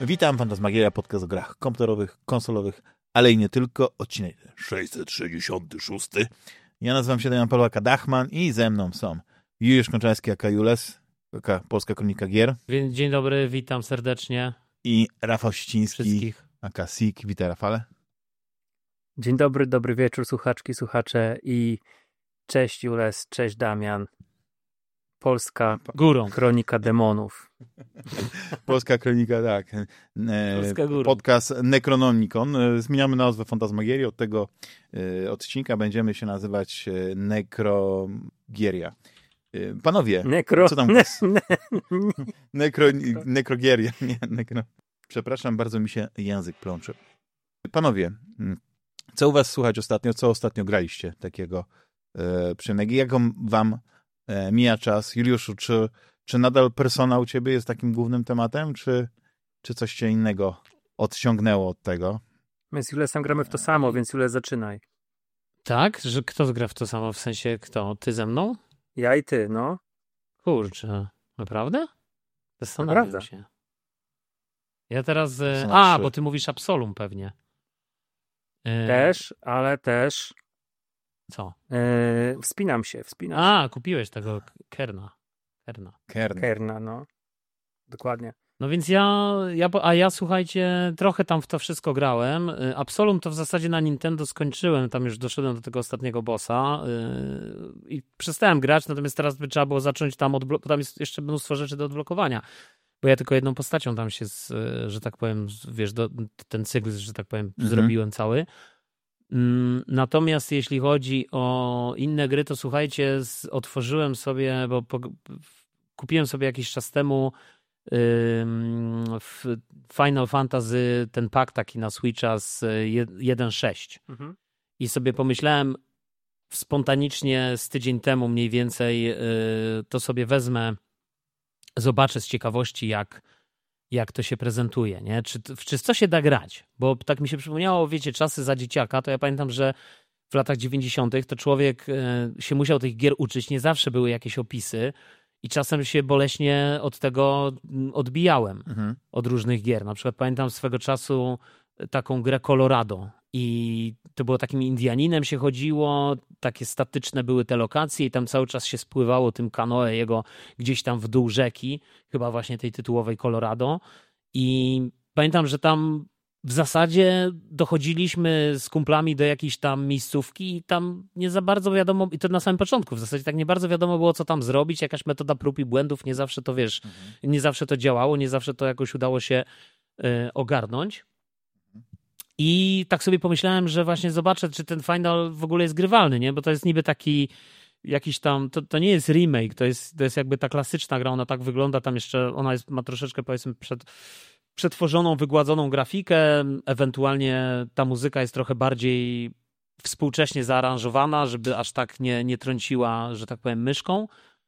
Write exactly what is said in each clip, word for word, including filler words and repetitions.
Witam, Fantasmagieria, podcast o grach komputerowych, konsolowych, ale i nie tylko. Odcinek sześćset sześćdziesiąty szósty. Ja nazywam się Damian Polak Dachman i ze mną są Juliusz Konczarski, aka Jules, aka Polska Kronika Gier. Dzień dobry, witam serdecznie. I Rafał Ściński, wszystkich. aka Sik. Witaj, Rafale. Dzień dobry, dobry wieczór, słuchaczki, słuchacze i cześć Jules, cześć Damian. Polska Górą. Kronika Demonów. Polska Kronika, tak. Polska Górą. Podcast Necronomicon. Zmieniamy nazwę Fantasmagierii. Od tego odcinka będziemy się nazywać Nekrogieria. Panowie, Nekro... co tam? Ne, ne, Nekro... Nekrogieria. Nie, nekro... Przepraszam, bardzo mi się język plącze. Panowie, co u was słuchać ostatnio? Co ostatnio graliście takiego e, przyjemnego? Jak wam e, mija czas? Juliuszu, czy, czy nadal Persona u ciebie jest takim głównym tematem, czy, czy coś cię innego odciągnęło od tego? My z Julesem gramy w to samo, więc Jules, zaczynaj. Tak? Że kto gra w to samo? W sensie kto? Ty ze mną? Ja i ty, no. Kurczę, naprawdę? Zastanawiam Naprawdę. się. Ja teraz... e, Persona A, trzy. bo ty mówisz Absolum pewnie. E, Też, ale też Co? e, wspinam się, wspinam się. A, kupiłeś tego Kerna. Kerna. Kern. Kerna, no. Dokładnie. No więc ja, ja, a ja słuchajcie, trochę tam w to wszystko grałem. Y, Absolum to w zasadzie na Nintendo skończyłem, tam już doszedłem do tego ostatniego bossa yy, i przestałem grać, natomiast teraz by trzeba było zacząć tam, odblo- bo tam jest jeszcze mnóstwo rzeczy do odblokowania, bo ja tylko jedną postacią tam się, z, y, że tak powiem, z, wiesz, do, ten cykl, że tak powiem, Mhm. zrobiłem cały. Mm, Natomiast jeśli chodzi o inne gry, to słuchajcie, z, otworzyłem sobie, bo po, kupiłem sobie jakiś czas temu ym, w Final Fantasy ten pak taki na Switcha z jeden sześć Mhm. i sobie pomyślałem spontanicznie z tydzień temu mniej więcej yy, to sobie wezmę, zobaczę z ciekawości jak, jak to się prezentuje, nie? Czy, czy co się da grać, bo tak mi się przypomniało, wiecie, czasy za dzieciaka, to ja pamiętam, że w latach dziewięćdziesiątych to człowiek yy, się musiał tych gier uczyć, nie zawsze były jakieś opisy i czasem się boleśnie od tego odbijałem, Mhm. od różnych gier. Na przykład pamiętam swego czasu taką grę Colorado i to było takim Indianinem się chodziło, takie statyczne były te lokacje i tam cały czas się spływało tym kanoe jego gdzieś tam w dół rzeki, chyba właśnie tej tytułowej Colorado i pamiętam, że tam w zasadzie dochodziliśmy z kumplami do jakiejś tam miejscówki i tam nie za bardzo wiadomo, i to na samym początku w zasadzie tak nie bardzo wiadomo było, co tam zrobić, jakaś metoda prób i błędów, nie zawsze to wiesz, Mhm. nie zawsze to działało, nie zawsze to jakoś udało się y, ogarnąć. I tak sobie pomyślałem, że właśnie zobaczę, czy ten final w ogóle jest grywalny, nie? Bo to jest niby taki jakiś tam, to, to nie jest remake, to jest, to jest jakby ta klasyczna gra, ona tak wygląda, tam jeszcze ona jest, ma troszeczkę powiedzmy przed, przetworzoną, wygładzoną grafikę, ewentualnie ta muzyka jest trochę bardziej współcześnie zaaranżowana, żeby aż tak nie, nie trąciła, że tak powiem, myszką.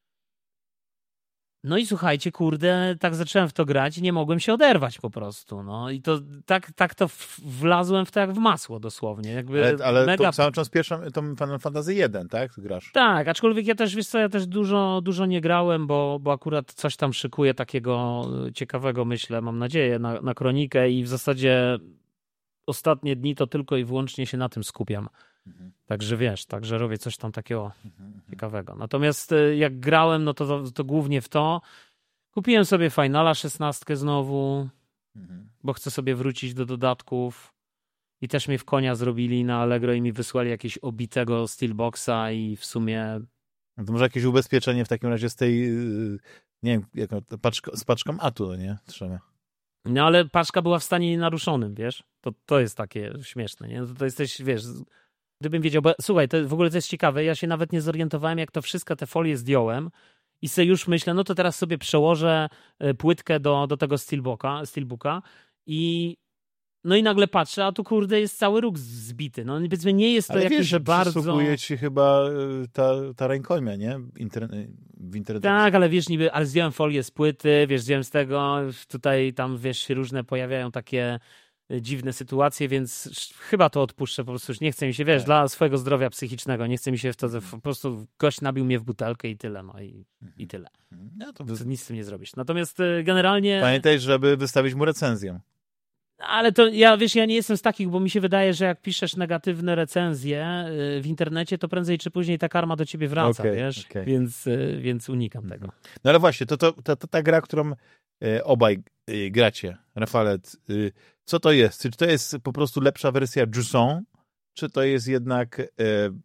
No i słuchajcie, kurde, tak zacząłem w to grać i nie mogłem się oderwać po prostu, no i to tak, tak to w- wlazłem w to jak w masło dosłownie, jakby Ale, ale mega... to cały czas pierwszą, to Final Fantasy jeden, tak? Ty grasz. Tak, aczkolwiek ja też, wiesz co, ja też dużo, dużo nie grałem, bo, bo akurat coś tam szykuję takiego ciekawego, myślę, mam nadzieję, na, na kronikę i w zasadzie ostatnie dni to tylko i wyłącznie się na tym skupiam. Mhm. Także wiesz, także robię coś tam takiego Mhm. ciekawego. Natomiast y, jak grałem, no to, to, to głównie w to. Kupiłem sobie Finala szesnastkę znowu, Mhm. bo chcę sobie wrócić do dodatków. I też mnie w konia zrobili na Allegro i mi wysłali jakiegoś obitego Steelboxa i w sumie... No to może jakieś ubezpieczenie w takim razie z tej, yy, nie wiem, jaką, paczko, z paczką atu, no nie? Trzeba. No ale paczka była w stanie nienaruszonym, wiesz? To, to jest takie śmieszne, nie? To, to jesteś, wiesz... Gdybym wiedział, bo słuchaj, to w ogóle to jest ciekawe, ja się nawet nie zorientowałem, jak to wszystko te folie zdjąłem i sobie już myślę, no to teraz sobie przełożę y, płytkę do, do tego Steelbooka, Steelbooka i no i nagle patrzę, a tu kurde jest cały róg zbity. No powiedzmy nie jest to Ale jakiś wiesz, że bardzo... przysługuje ci chyba y, ta, ta rękojmia, nie? Interne- w internecie. Tak, ale wiesz, niby, ale zdjąłem folię z płyty, wiesz, zdjąłem z tego, tutaj tam, wiesz, się różne pojawiają takie dziwne sytuacje, więc chyba to odpuszczę, po prostu już nie chce mi się, wiesz, tak. dla swojego zdrowia psychicznego, nie chce mi się w to, po prostu gość nabił mnie w butelkę i tyle, no i, i tyle. No to wy... Nic z tym nie zrobisz. Natomiast generalnie... Pamiętaj, żeby wystawić mu recenzję. Ale to ja, wiesz, ja nie jestem z takich, bo mi się wydaje, że jak piszesz negatywne recenzje w internecie, to prędzej czy później ta karma do ciebie wraca, okay, wiesz, okay. Więc, więc unikam tego. No ale właśnie, to, to, to, to ta gra, którą obaj gracie, Rafalet, co to jest? Czy to jest po prostu lepsza wersja Jusson, czy to jest jednak e,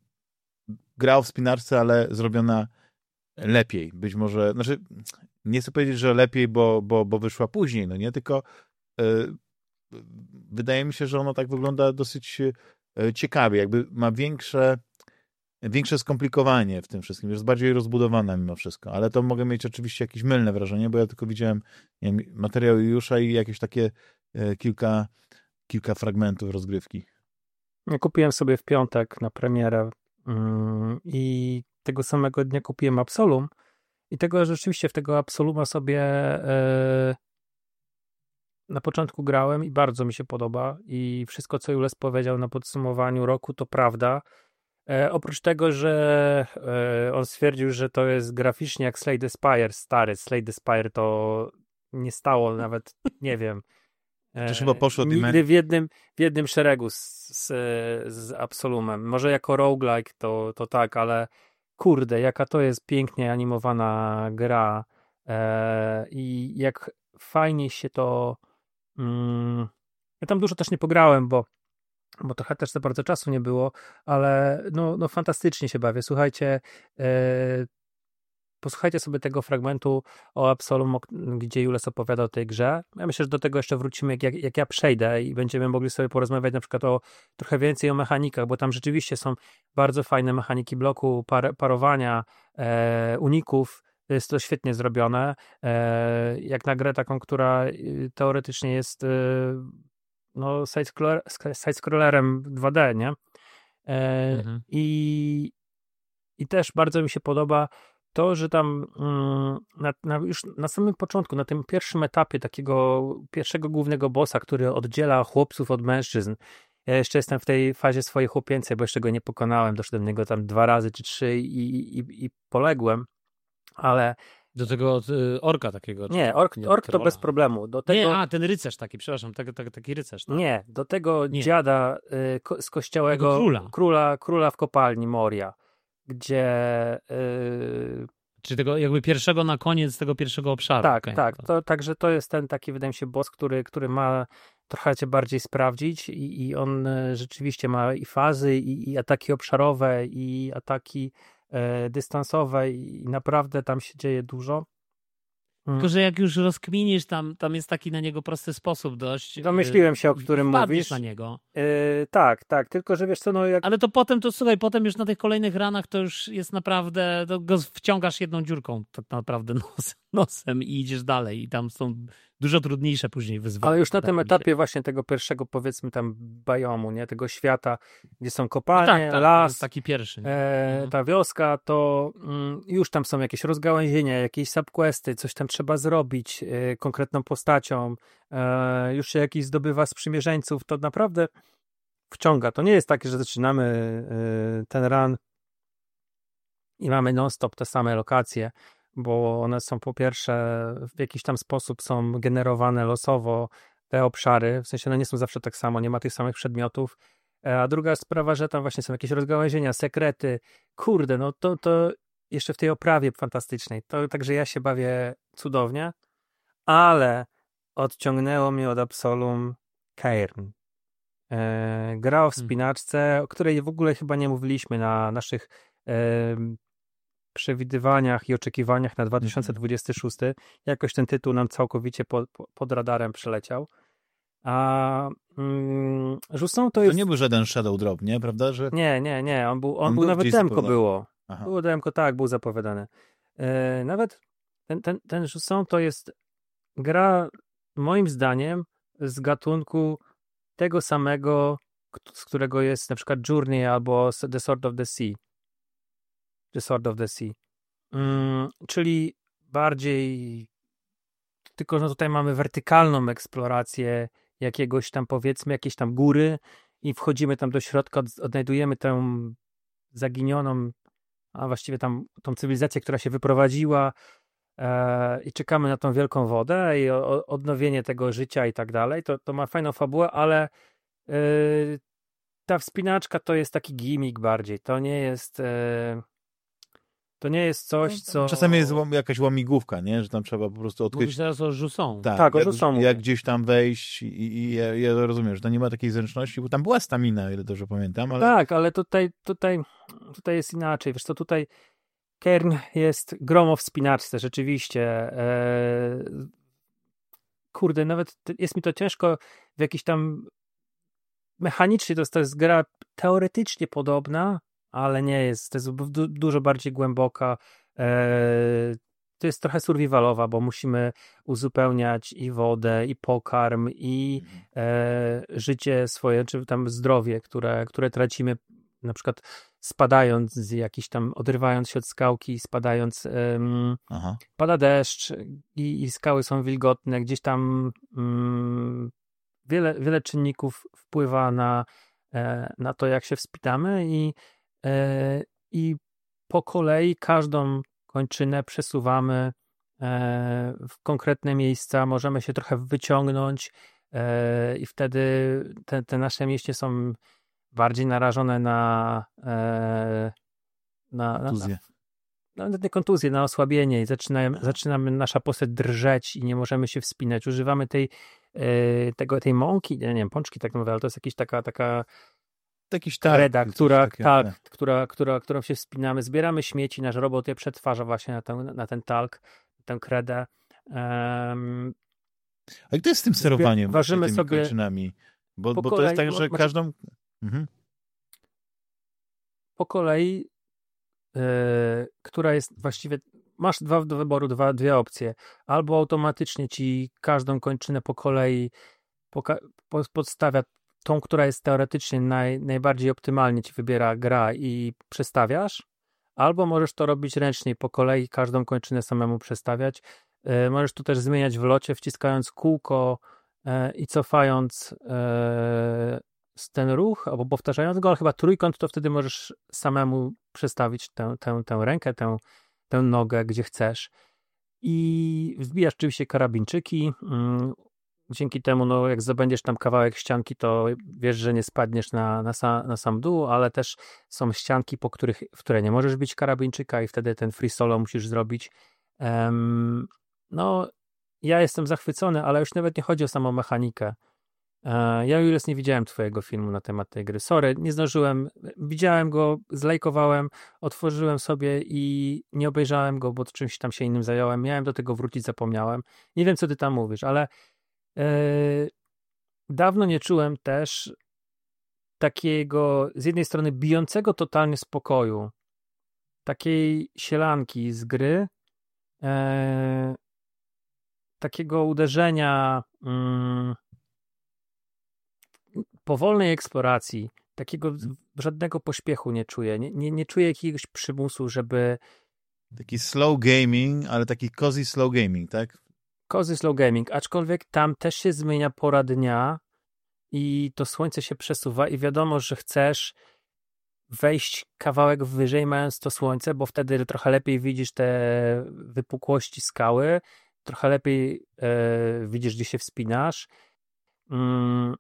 gra o wspinarce, ale zrobiona lepiej? Być może, znaczy, nie chcę powiedzieć, że lepiej, bo, bo, bo wyszła później, no nie, tylko e, wydaje mi się, że ono tak wygląda dosyć e, ciekawie, jakby ma większe większe skomplikowanie w tym wszystkim, jest bardziej rozbudowana mimo wszystko, ale to mogę mieć oczywiście jakieś mylne wrażenie, bo ja tylko widziałem nie wiem, materiał Juliusza i jakieś takie e, kilka, kilka fragmentów rozgrywki. Ja kupiłem sobie w piątek na premierę yy, i tego samego dnia kupiłem Absolum i tego rzeczywiście w tego Absoluma sobie yy, na początku grałem i bardzo mi się podoba i wszystko, co Jules powiedział na podsumowaniu roku, to prawda. E, oprócz tego, że e, on stwierdził, że to jest graficznie jak Slay the Spire, stary Slay the Spire to nie stało nawet, nie wiem, e, chyba poszło nigdy w jednym, w jednym szeregu z, z, z Absolumem. Może jako roguelike to, to tak, ale kurde, jaka to jest pięknie animowana gra e, i jak fajnie się to... Mm, ja tam dużo też nie pograłem, bo bo trochę też za bardzo czasu nie było, ale no, no fantastycznie się bawię. Słuchajcie, e, posłuchajcie sobie tego fragmentu o Absolum, gdzie Jules opowiada o tej grze. Ja myślę, że do tego jeszcze wrócimy, jak, jak ja przejdę i będziemy mogli sobie porozmawiać na przykład o trochę więcej o mechanikach, bo tam rzeczywiście są bardzo fajne mechaniki bloku, par, parowania, e, uników. Jest to świetnie zrobione. E, jak na grę taką, która teoretycznie jest e, no side-scrollerem dwa D, nie? E, mhm. i, I też bardzo mi się podoba to, że tam mm, na, na, już na samym początku, na tym pierwszym etapie takiego pierwszego głównego bossa, który oddziela chłopców od mężczyzn. Ja jeszcze jestem w tej fazie swojej chłopięcej, bo jeszcze go nie pokonałem. Doszedłem do niego tam dwa razy czy trzy i, i, i poległem, ale do tego y, orka takiego. Nie, ork, ork to bez problemu. Do tego... Nie, a ten rycerz taki, przepraszam, tak, tak, taki rycerz. Tak? Nie, do tego nie. dziada y, ko, z kościołego króla. króla. Króla w kopalni Moria, gdzie... Y... Czy tego jakby pierwszego na koniec tego pierwszego obszaru. Tak, okay. tak. To, także to jest ten taki, wydaje mi się, boss, który, który ma trochę cię bardziej sprawdzić i, i on y, rzeczywiście ma i fazy, i, i ataki obszarowe, i ataki y, dystansowe i naprawdę tam się dzieje dużo. Tylko, że jak już rozkminisz, tam, tam jest taki na niego prosty sposób dość. Domyśliłem się, o którym mówisz. na niego. Yy, tak, tak, tylko, że wiesz co, no jak... Ale to potem, to słuchaj, potem już na tych kolejnych ranach to już jest naprawdę, to go wciągasz jedną dziurką tak naprawdę nos, nosem i idziesz dalej i tam są dużo trudniejsze później wyzwania. Ale już na tym etapie właśnie tego pierwszego, powiedzmy tam biomu, nie, tego świata, gdzie są kopalnie, no tak, tak, las, to jest taki pierwszy. E, ta wioska, to mm, już tam są jakieś rozgałęzienia, jakieś subquesty, coś tam trzeba zrobić e, konkretną postacią, e, już się jakiś zdobywa sprzymierzeńców, to naprawdę wciąga. To nie jest takie, że zaczynamy e, ten run i mamy non-stop te same lokacje, bo one są po pierwsze w jakiś tam sposób są generowane losowo, te obszary, w sensie one nie są zawsze tak samo, nie ma tych samych przedmiotów, a druga sprawa, że tam właśnie są jakieś rozgałęzienia, sekrety, kurde, no to, to jeszcze w tej oprawie fantastycznej, to także ja się bawię cudownie, ale odciągnęło mnie od Absolum Cairn. E, gra o wspinaczce, o której w ogóle chyba nie mówiliśmy na naszych e, przewidywaniach i oczekiwaniach na dwa tysiące dwudziesty szósty. Jakoś ten tytuł nam całkowicie pod, pod radarem przeleciał. A mm, Jusson to jest... To nie był żaden Shadow Drop, nie? Prawda? Że... Nie, nie, nie. On był, on on był nawet demko było. Aha. Było demko, tak, był zapowiadany. E, nawet ten, ten, ten Jusson to jest gra, moim zdaniem, z gatunku tego samego, z którego jest na przykład Journey albo The Sword of the Sea. The Sword of the Sea. Mm, czyli bardziej tylko, że tutaj mamy wertykalną eksplorację jakiegoś tam, powiedzmy, jakiejś tam góry i wchodzimy tam do środka, od- odnajdujemy tę zaginioną, a właściwie tam tą cywilizację, która się wyprowadziła e, i czekamy na tą wielką wodę i o, o, odnowienie tego życia i tak dalej. To, to ma fajną fabułę, ale e, ta wspinaczka to jest taki gimmick bardziej. To nie jest e, to nie jest coś, co... Czasami jest łam- jakaś łamigłówka, nie? Że tam trzeba po prostu odkryć... Mówisz teraz o Jusson. Tak, Tak, o jak, Jusson mówię. jak gdzieś tam wejść i, i ja, ja rozumiem, że to nie ma takiej zręczności, bo tam była stamina, o ile dobrze pamiętam, ale... Tak, ale tutaj, tutaj, tutaj jest inaczej. Wiesz co, tutaj Kern jest grą o wspinaczce, rzeczywiście. E, kurde, nawet t- jest mi to ciężko w jakiś tam mechanicznie, to jest, to jest gra teoretycznie podobna, ale nie jest, to jest du- dużo bardziej głęboka. E, to jest trochę survivalowa, bo musimy uzupełniać i wodę, i pokarm, i e, życie swoje, czy tam zdrowie, które, które tracimy na przykład spadając z jakiś tam, odrywając się od skałki, spadając, em, Aha. pada deszcz i, i skały są wilgotne, gdzieś tam mm, wiele, wiele czynników wpływa na, e, na to, jak się wspinamy i, e, i po kolei każdą kończynę przesuwamy e, w konkretne miejsca, możemy się trochę wyciągnąć e, i wtedy te, te nasze mięśnie są bardziej narażone na e, na, na, Kontuzję. na, nawet nie kontuzję, na osłabienie i zaczynamy, zaczynamy nasza postać drżeć i nie możemy się wspinać. Używamy tej, e, tego, tej mąki, nie, nie wiem, pączki tak mówię, ale to jest jakaś taka, taka Jakiś tak. kreda, coś która, takiego, tak, która, która, którą się wspinamy. Zbieramy śmieci, nasz robot je przetwarza właśnie na ten, na ten talk, tę kredę. Um, A jak to jest z tym sterowaniem? ważymy tymi sobie kończynami? Bo, po bo to jest kolei- tak, że znaczy- każdą... Mhm. po kolei, yy, która jest właściwie, masz dwa do wyboru, dwa, dwie opcje. Albo automatycznie ci każdą kończynę po kolei poka- po, podstawia tą, która jest teoretycznie naj, najbardziej optymalnie ci wybiera gra i przestawiasz, albo możesz to robić ręcznie po kolei, każdą kończynę samemu przestawiać. Yy, możesz to też zmieniać w locie, wciskając kółko yy, i cofając yy, z ten ruch, albo powtarzając go, ale chyba trójkąt, to wtedy możesz samemu przestawić tę, tę, tę rękę, tę, tę nogę, gdzie chcesz. I wbijasz oczywiście karabinczyki. mm, Dzięki temu, no, jak zdobędziesz tam kawałek ścianki, to wiesz, że nie spadniesz na, na, sa, na sam dół, ale też są ścianki, po których, w które nie możesz bić karabinczyka i wtedy ten free solo musisz zrobić. Em, no, ja jestem zachwycony, ale już nawet nie chodzi o samą mechanikę. E, Ja, Julius, nie widziałem twojego filmu na temat tej gry. Sorry, nie zdążyłem. Widziałem go, zlajkowałem, otworzyłem sobie i nie obejrzałem go, bo czymś tam się innym zająłem. Miałem do tego wrócić, zapomniałem. Nie wiem, co ty tam mówisz, ale e, dawno nie czułem też takiego, z jednej strony bijącego totalnie spokoju, takiej sielanki z gry, e, takiego uderzenia mm, powolnej eksploracji, takiego żadnego pośpiechu nie czuję. Nie, nie, nie czuję jakiegoś przymusu, żeby Taki slow gaming, ale taki cozy slow gaming, tak? cozy slow gaming, aczkolwiek tam też się zmienia pora dnia i to słońce się przesuwa i wiadomo, że chcesz wejść kawałek wyżej, mając to słońce, bo wtedy trochę lepiej widzisz te wypukłości skały, trochę lepiej e, widzisz, gdzie się wspinasz. Mm,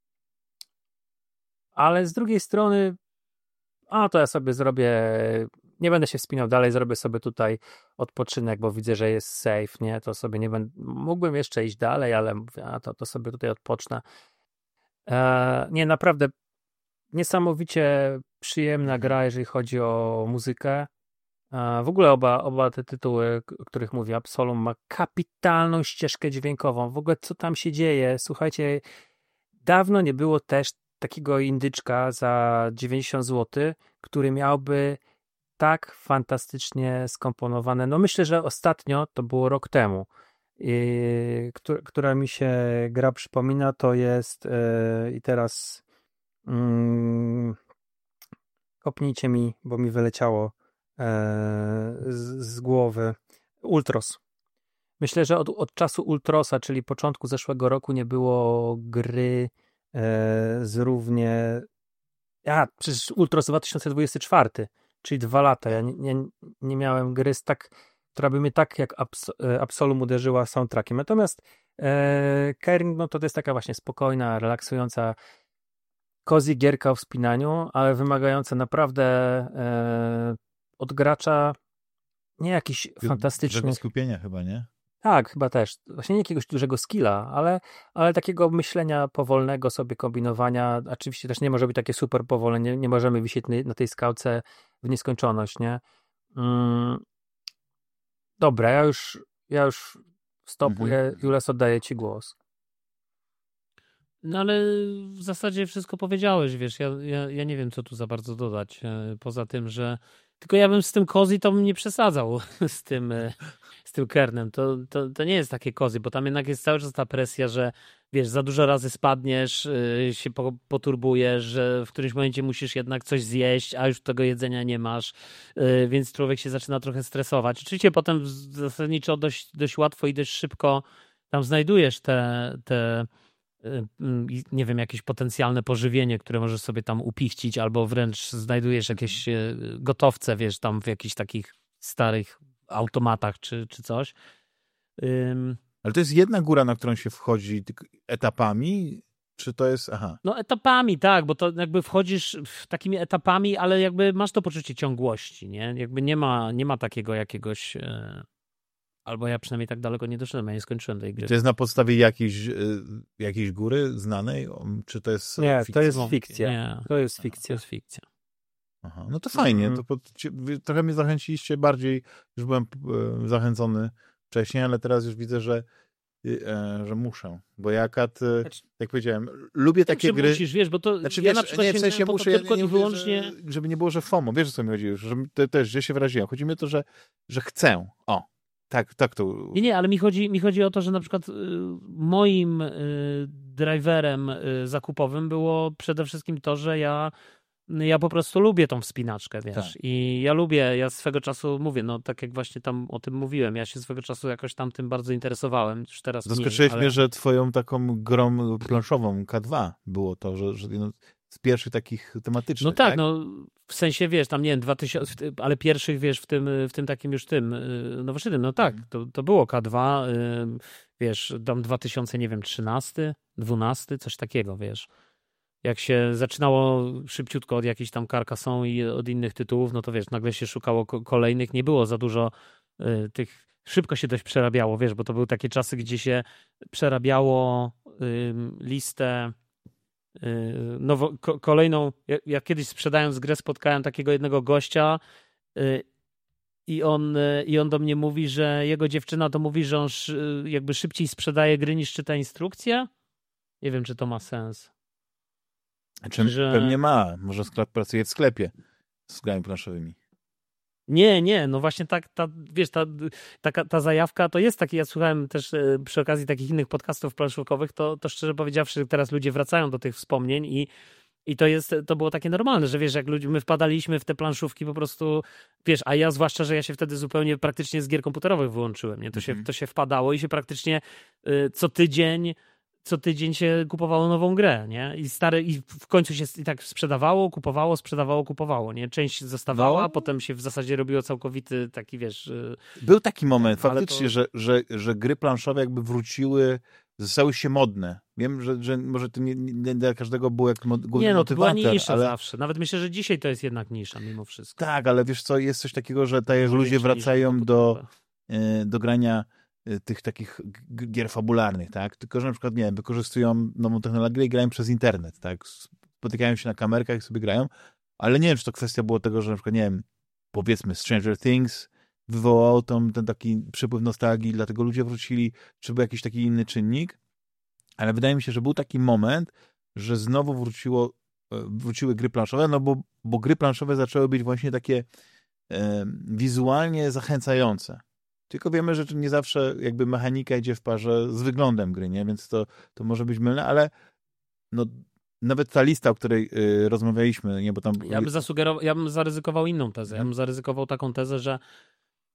ale z drugiej strony, a to ja sobie zrobię, nie będę się wspinał dalej, zrobię sobie tutaj odpoczynek, bo widzę, że jest safe, nie, to sobie nie będę, mógłbym jeszcze iść dalej, ale mówię, a to, to sobie tutaj odpocznę. E, nie, naprawdę niesamowicie przyjemna gra, jeżeli chodzi o muzykę. E, w ogóle oba, oba te tytuły, o których mówię, Absolum ma kapitalną ścieżkę dźwiękową. W ogóle co tam się dzieje? Słuchajcie, dawno nie było też takiego indyczka za dziewięćdziesiąt złotych, który miałby tak fantastycznie skomponowane. No myślę, że ostatnio, to było rok temu, i, która, która mi się gra przypomina, to jest yy, i teraz yy, kopnijcie mi, bo mi wyleciało yy, z, z głowy Ultros. Myślę, że od, od czasu Ultrosa, czyli początku zeszłego roku, nie było gry e, z równie... A, przecież Ultros dwa tysiące dwudziesty czwarty, czyli dwa lata. Ja nie, nie, nie miałem gry z tak, która by mnie tak jak Abs- Absolum uderzyła soundtrackiem. Natomiast e, Kering, no to, to jest taka właśnie spokojna, relaksująca, cozy gierka o wspinaniu, ale wymagająca naprawdę e, od gracza nie jakiś fantastyczny... Dużego skupienia chyba, nie? Tak, chyba też. Właśnie nie jakiegoś dużego skilla, ale, ale takiego myślenia powolnego sobie, kombinowania. Oczywiście też nie może być takie super powolne, nie, nie możemy wisieć na tej skałce w nieskończoność, nie? Mm. Dobra, ja już, ja już stopuję. Mhm. Jules, oddaję ci głos. No ale w zasadzie wszystko powiedziałeś, wiesz, ja, ja, ja nie wiem, co tu za bardzo dodać, poza tym, że tylko ja bym z tym cozy to bym nie przesadzał z tym, z tym kernem. To, to, to nie jest takie cozy, bo tam jednak jest cały czas ta presja, że wiesz, za dużo razy spadniesz, się poturbujesz, że w którymś momencie musisz jednak coś zjeść, a już tego jedzenia nie masz, więc człowiek się zaczyna trochę stresować. Oczywiście potem zasadniczo dość, dość łatwo i dość szybko tam znajdujesz te, te nie wiem, jakieś potencjalne pożywienie, które możesz sobie tam upichcić, albo wręcz znajdujesz jakieś gotowce, wiesz, tam w jakichś takich starych automatach czy, czy coś. Um, Ale to jest jedna góra, na którą się wchodzi etapami, czy to jest... Aha. No etapami, tak, bo to jakby wchodzisz takimi etapami, ale jakby masz to poczucie ciągłości, nie? Jakby nie ma, nie ma takiego jakiegoś... Albo ja przynajmniej tak daleko nie doszedłem, ja nie skończyłem tej gry. To jest na podstawie jakiejś, jakiejś góry znanej? Czy to jest Nie, fikcja? to jest fikcja. Nie, to jest fikcja. To jest fikcja. Aha, no to fajnie. Mm-hmm. To pod, trochę mnie zachęciliście bardziej, już byłem e, zachęcony wcześniej, ale teraz już widzę, że, e, że muszę. Bo ja kat, e, znaczy, jak powiedziałem, lubię takie gry... musisz, wiesz, bo to znaczy, ja wiesz, na przykład nie, w sensie muszę, tylko ja, nie i mówię, wyłącznie... że, żeby nie było, że FOMO. Wiesz, o co mi chodzi? Że to, też, że się wyraziłem. Chodzi mi o to, że, że chcę. O. Tak, tak to... Nie, nie, ale mi chodzi, mi chodzi o to, że na przykład y, moim y, driverem y, zakupowym było przede wszystkim to, że ja, ja po prostu lubię tą wspinaczkę, wiesz. Tak. I ja lubię, ja swego czasu mówię, no tak jak właśnie tam o tym mówiłem, ja się swego czasu jakoś tam tym bardzo interesowałem, już teraz Zaskoczyłeś ale... mnie, że twoją taką grą planszową K dwa było to, że, że no, z pierwszych takich tematycznych. No tak, tak, no w sensie, wiesz, tam nie wiem, dwa tysiące, ale pierwszych, wiesz, w tym, w tym takim już tym nowożytnym, no tak, to, to było K dwa, wiesz, tam dwa tysiące, nie wiem, trzynasty, dwunasty, coś takiego, wiesz. Jak się zaczynało szybciutko od jakichś tam Carcassonne i od innych tytułów, no to wiesz, nagle się szukało kolejnych, nie było za dużo y, tych, szybko się dość przerabiało, wiesz, bo to były takie czasy, gdzie się przerabiało y, listę Nowo, ko, kolejną, ja, ja kiedyś sprzedając grę spotkałem takiego jednego gościa y, i, on, y, i on do mnie mówi, że jego dziewczyna to mówi, że on sz, jakby szybciej sprzedaje gry niż czyta instrukcję. Nie wiem, czy to ma sens. Czy, że... Pewnie ma. Może sklep, pracuje w sklepie z grami planszowymi. Nie, nie, no właśnie tak, ta, wiesz, ta, ta, ta zajawka to jest taki, ja słuchałem też e, przy okazji takich innych podcastów planszówkowych, to, to szczerze powiedziawszy, teraz ludzie wracają do tych wspomnień i, i to jest, to było takie normalne, że wiesz, jak ludzie, my wpadaliśmy w te planszówki po prostu, wiesz, a ja zwłaszcza, że ja się wtedy zupełnie praktycznie z gier komputerowych wyłączyłem, nie, to, mm-hmm. się, to się wpadało i się praktycznie y, co tydzień co tydzień się kupowało nową grę, nie? I stare, i w końcu się i tak sprzedawało, kupowało, sprzedawało, kupowało, nie? Część zostawała, no. Potem się w zasadzie robiło całkowity taki, wiesz... Był taki moment faktycznie, to... że, że, że gry planszowe jakby wróciły, zostały się modne. Wiem, że, że może to nie, nie dla każdego było jak motywator. Nie, no to była nisza ale... zawsze. Nawet myślę, że dzisiaj to jest jednak nisza mimo wszystko. Tak, ale wiesz co, jest coś takiego, że tak jak ludzie wracają do, do grania tych takich gier fabularnych, tak? Tylko, że na przykład, nie wiem, wykorzystują nową technologię i grają przez internet, tak? Spotykają się na kamerkach i sobie grają, ale nie wiem, czy to kwestia było tego, że na przykład, nie wiem, powiedzmy Stranger Things wywołało tą, ten taki przypływ nostalgii, dlatego ludzie wrócili, czy był jakiś taki inny czynnik, ale wydaje mi się, że był taki moment, że znowu wróciło, wróciły gry planszowe, no bo, bo gry planszowe zaczęły być właśnie takie e, wizualnie zachęcające. Tylko wiemy, że nie zawsze jakby mechanika idzie w parze z wyglądem gry, nie? Więc to, to może być mylne, ale no, nawet ta lista, o której y, rozmawialiśmy, nie? Bo tam... Ja bym zasugerował, ja bym zaryzykował inną tezę. Ja bym zaryzykował taką tezę, że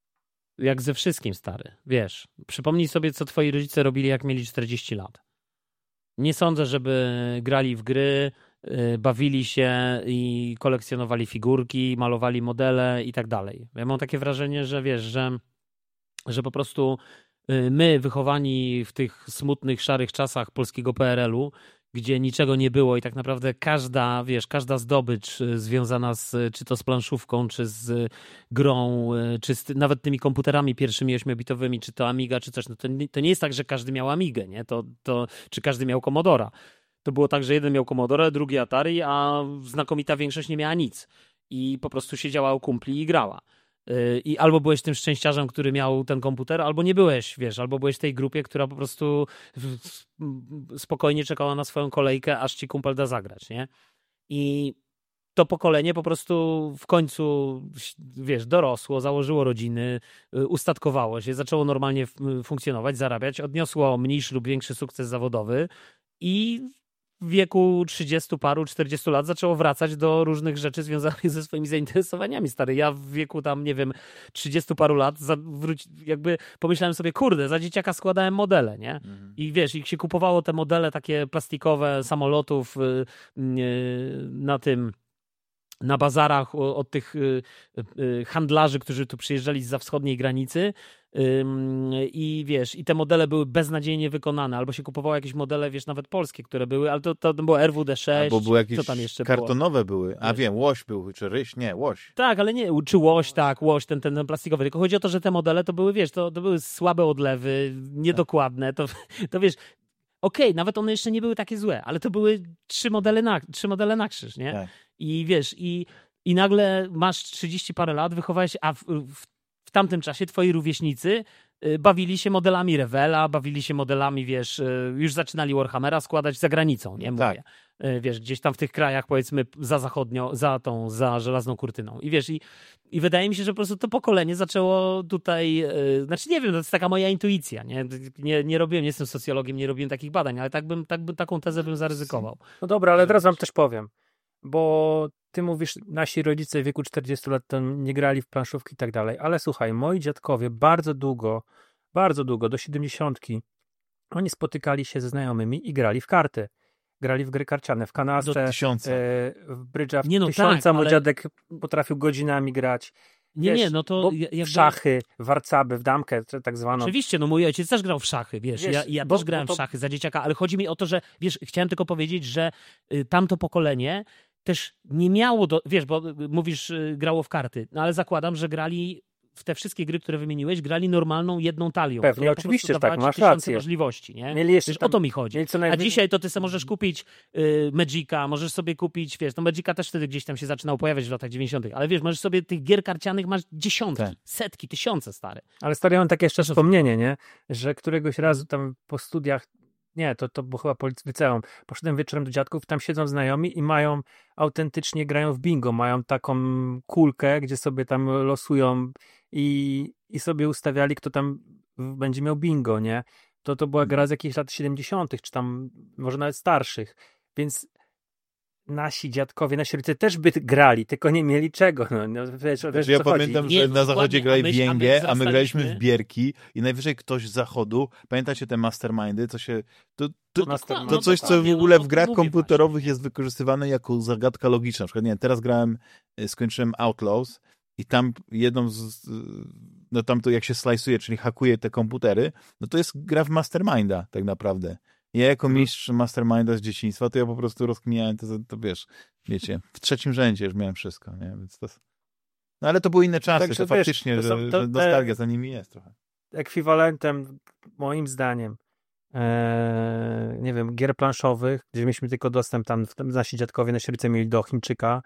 Jak ze wszystkim, stary. Wiesz, przypomnij sobie, co twoi rodzice robili, jak mieli czterdzieści lat. Nie sądzę, żeby grali w gry, bawili się i kolekcjonowali figurki, malowali modele i tak dalej. Ja mam takie wrażenie, że wiesz, że, że po prostu my, wychowani w tych smutnych, szarych czasach polskiego P R L-u, gdzie niczego nie było i tak naprawdę każda, wiesz, każda zdobycz związana z, czy to z planszówką, czy z grą, czy z, nawet tymi komputerami pierwszymi ośmiobitowymi, czy to Amiga, czy coś, no to, to nie jest tak, że każdy miał Amigę, nie? To, to, czy każdy miał Commodora. To było tak, że jeden miał Commodore, drugi Atari, a znakomita większość nie miała nic. I po prostu siedziała u kumpli i grała. I albo byłeś tym szczęściarzem, który miał ten komputer, albo nie byłeś, wiesz, albo byłeś w tej grupie, która po prostu spokojnie czekała na swoją kolejkę, aż ci kumpel da zagrać, nie? I to pokolenie po prostu w końcu, wiesz, dorosło, założyło rodziny, ustatkowało się, zaczęło normalnie funkcjonować, zarabiać, odniosło mniejszy lub większy sukces zawodowy i w wieku trzydziestu paru, czterdziestu lat zaczęło wracać do różnych rzeczy związanych ze swoimi zainteresowaniami. Stary, ja w wieku tam, nie wiem, trzydziestu paru lat wróci, jakby pomyślałem sobie, kurde, za dzieciaka składałem modele, nie? Mhm. I wiesz, i się kupowało te modele takie plastikowe samolotów yy, na tym, na bazarach od tych handlarzy, którzy tu przyjeżdżali zza wschodniej granicy i wiesz, i te modele były beznadziejnie wykonane, albo się kupowało jakieś modele, wiesz, nawet polskie, które były, ale to, to było R W D sześć, albo były jakieś co tam jeszcze kartonowe było? były, a wiem, łoś był, czy ryś, nie, łoś. Tak, ale nie, czy łoś, tak, łoś, ten, ten, ten plastikowy, tylko chodzi o to, że te modele to były, wiesz, to, to były słabe odlewy, niedokładne, to, to wiesz, okej, okay, nawet one jeszcze nie były takie złe, ale to były trzy modele na, trzy modele na krzyż, nie? Tak. I wiesz, i, i nagle masz trzydzieści parę lat, wychowałeś się, a w, w, w tamtym czasie twoi rówieśnicy y, bawili się modelami Revela, bawili się modelami, wiesz, y, już zaczynali Warhammera składać za granicą, nie? Mówię. Tak. Y, wiesz, gdzieś tam w tych krajach, powiedzmy, za zachodnią, za tą, za żelazną kurtyną. I wiesz, i, i wydaje mi się, że po prostu to pokolenie zaczęło tutaj, y, znaczy nie wiem, to jest taka moja intuicja, nie? Nie, nie robiłem, nie jestem socjologiem, nie robiłem takich badań, ale tak bym, tak bym, taką tezę bym zaryzykował. No dobra, ale teraz wam też powiem, bo ty mówisz, nasi rodzice w wieku czterdziestu lat to nie grali w planszówki i tak dalej, ale słuchaj, moi dziadkowie bardzo długo, bardzo długo, do siedemdziesiątki, oni spotykali się ze znajomymi i grali w karty. Grali w gry karciane, w kanastę, do tysiąca. E, w brydża, w nie, no tysiąca, tak, mój ale... dziadek potrafił godzinami grać. Nie, wiesz, nie, no to... Jakby... W szachy, w warcaby, w damkę, tak zwaną. Oczywiście, no mój ojciec też grał w szachy, wiesz, wiesz ja, ja bo, też grałem to... w szachy za dzieciaka, ale chodzi mi o to, że, wiesz, chciałem tylko powiedzieć, że y, tamto pokolenie też nie miało, do, wiesz, bo mówisz, y, grało w karty, no ale zakładam, że grali w te wszystkie gry, które wymieniłeś, grali normalną jedną talią. Pewnie, oczywiście, tak, masz rację. możliwości, nie? Mieli jeszcze wiesz, tam, o to mi chodzi. najwy... A dzisiaj to ty sobie możesz kupić y, Magica, możesz sobie kupić, wiesz, no Magica też wtedy gdzieś tam się zaczynał pojawiać w latach dziewięćdziesiątych, ale wiesz, możesz sobie tych gier karcianych masz dziesiątki, tak. setki, tysiące, stare. Ale stary, ja mam takie jeszcze wspomnienie, nie? Że któregoś razu tam po studiach, nie, to, to było chyba po liceum, poszedłem wieczorem do dziadków, tam siedzą znajomi i mają, autentycznie grają w bingo, mają taką kulkę, gdzie sobie tam losują i, i sobie ustawiali, kto tam będzie miał bingo, nie? To to była gra z jakichś lat siedemdziesiątych, czy tam może nawet starszych, więc nasi dziadkowie, nasi rodzice też by grali, tylko nie mieli czego. No, no, wiesz, wiesz, ja co pamiętam, chodzi. że nie, na zachodzie grali w jęgę, a my graliśmy w w bierki i najwyżej ktoś z zachodu, pamiętacie te mastermindy, co się... To, to, no, to, no, to coś, to, co w no, ogóle no, w grach mówię komputerowych właśnie. jest wykorzystywane jako zagadka logiczna. Na przykład, nie wiem, teraz grałem, skończyłem Outlaws i tam jedną z... No tam to jak się slajsuje, czyli hakuje te komputery, no to jest gra w masterminda tak naprawdę. Ja jako mistrz masterminda z dzieciństwa, to ja po prostu rozkminiałem to, to wiesz, wiecie, w trzecim rzędzie już miałem wszystko, nie? Więc to... No ale to były inne czasy, Także, to wiesz, faktycznie, to są, że, to że nostalgia za nimi jest trochę. Ekwiwalentem, moim zdaniem, e, nie wiem, gier planszowych, gdzie mieliśmy tylko dostęp tam, nasi dziadkowie, nasi rodzice mieli do Chińczyka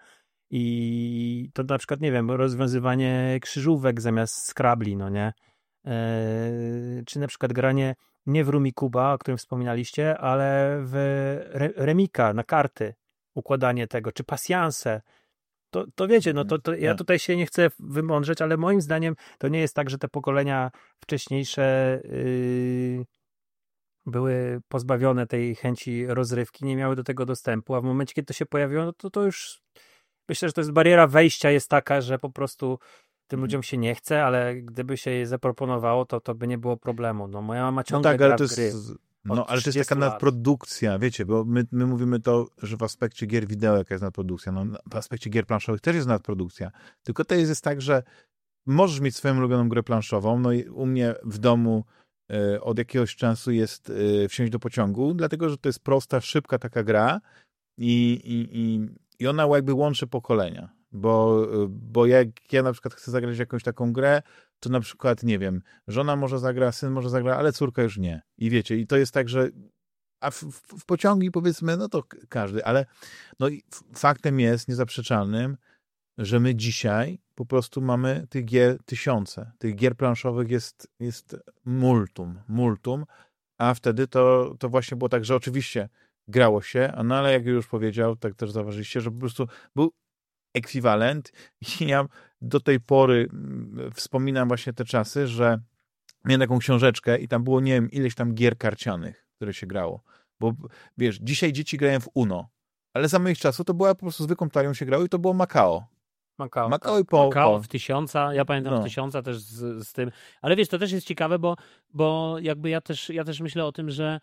i to na przykład, nie wiem, rozwiązywanie krzyżówek zamiast Scrabble, no nie? E, czy na przykład granie nie w Rumikuba, o którym wspominaliście, ale w Re- Remika na karty, układanie tego, czy pasjanse. To, to wiecie, no to, to ja tutaj się nie chcę wymądrzeć, ale moim zdaniem to nie jest tak, że te pokolenia wcześniejsze yy, były pozbawione tej chęci rozrywki, nie miały do tego dostępu, a w momencie, kiedy to się pojawiło, no to to już myślę, że to jest bariera wejścia jest taka, że po prostu tym ludziom się nie chce, ale gdyby się je zaproponowało, to to by nie było problemu. No moja mama ciągle no tak, ale gra to w gry. jest, no, ale to jest trzydziestu taka lat. nadprodukcja, wiecie, bo my, my mówimy to, że w aspekcie gier wideo jaka jest nadprodukcja. No, w aspekcie gier planszowych też jest nadprodukcja. Tylko to jest, jest tak, że możesz mieć swoją ulubioną grę planszową. No i u mnie w domu y, od jakiegoś czasu jest y, Wsiąść do pociągu, dlatego, że to jest prosta, szybka taka gra i, i, i, i ona jakby łączy pokolenia. Bo, bo jak ja na przykład chcę zagrać jakąś taką grę, to na przykład, nie wiem, żona może zagra, syn może zagra, ale córka już nie. I wiecie, i to jest tak, że a w, w, w pociągi powiedzmy, no to każdy, ale no i faktem jest niezaprzeczalnym, że my dzisiaj po prostu mamy tych gier tysiące. Tych gier planszowych jest, jest multum, multum, a wtedy to, to właśnie było tak, że oczywiście grało się, no ale jak już powiedział, tak też zauważyliście, że po prostu był ekwiwalent i ja do tej pory wspominam właśnie te czasy, że miałem taką książeczkę i tam było, nie wiem, ileś tam gier karcianych, które się grało. Bo wiesz, dzisiaj dzieci grają w Uno, ale za moich czasów to była po prostu zwykłą talią się grało i to było Macao. Macao, Macao tak. i po, Macao po. w tysiąca, ja pamiętam No. w tysiąca też z, z tym, ale wiesz, to też jest ciekawe, bo, bo jakby ja też, ja też myślę o tym, że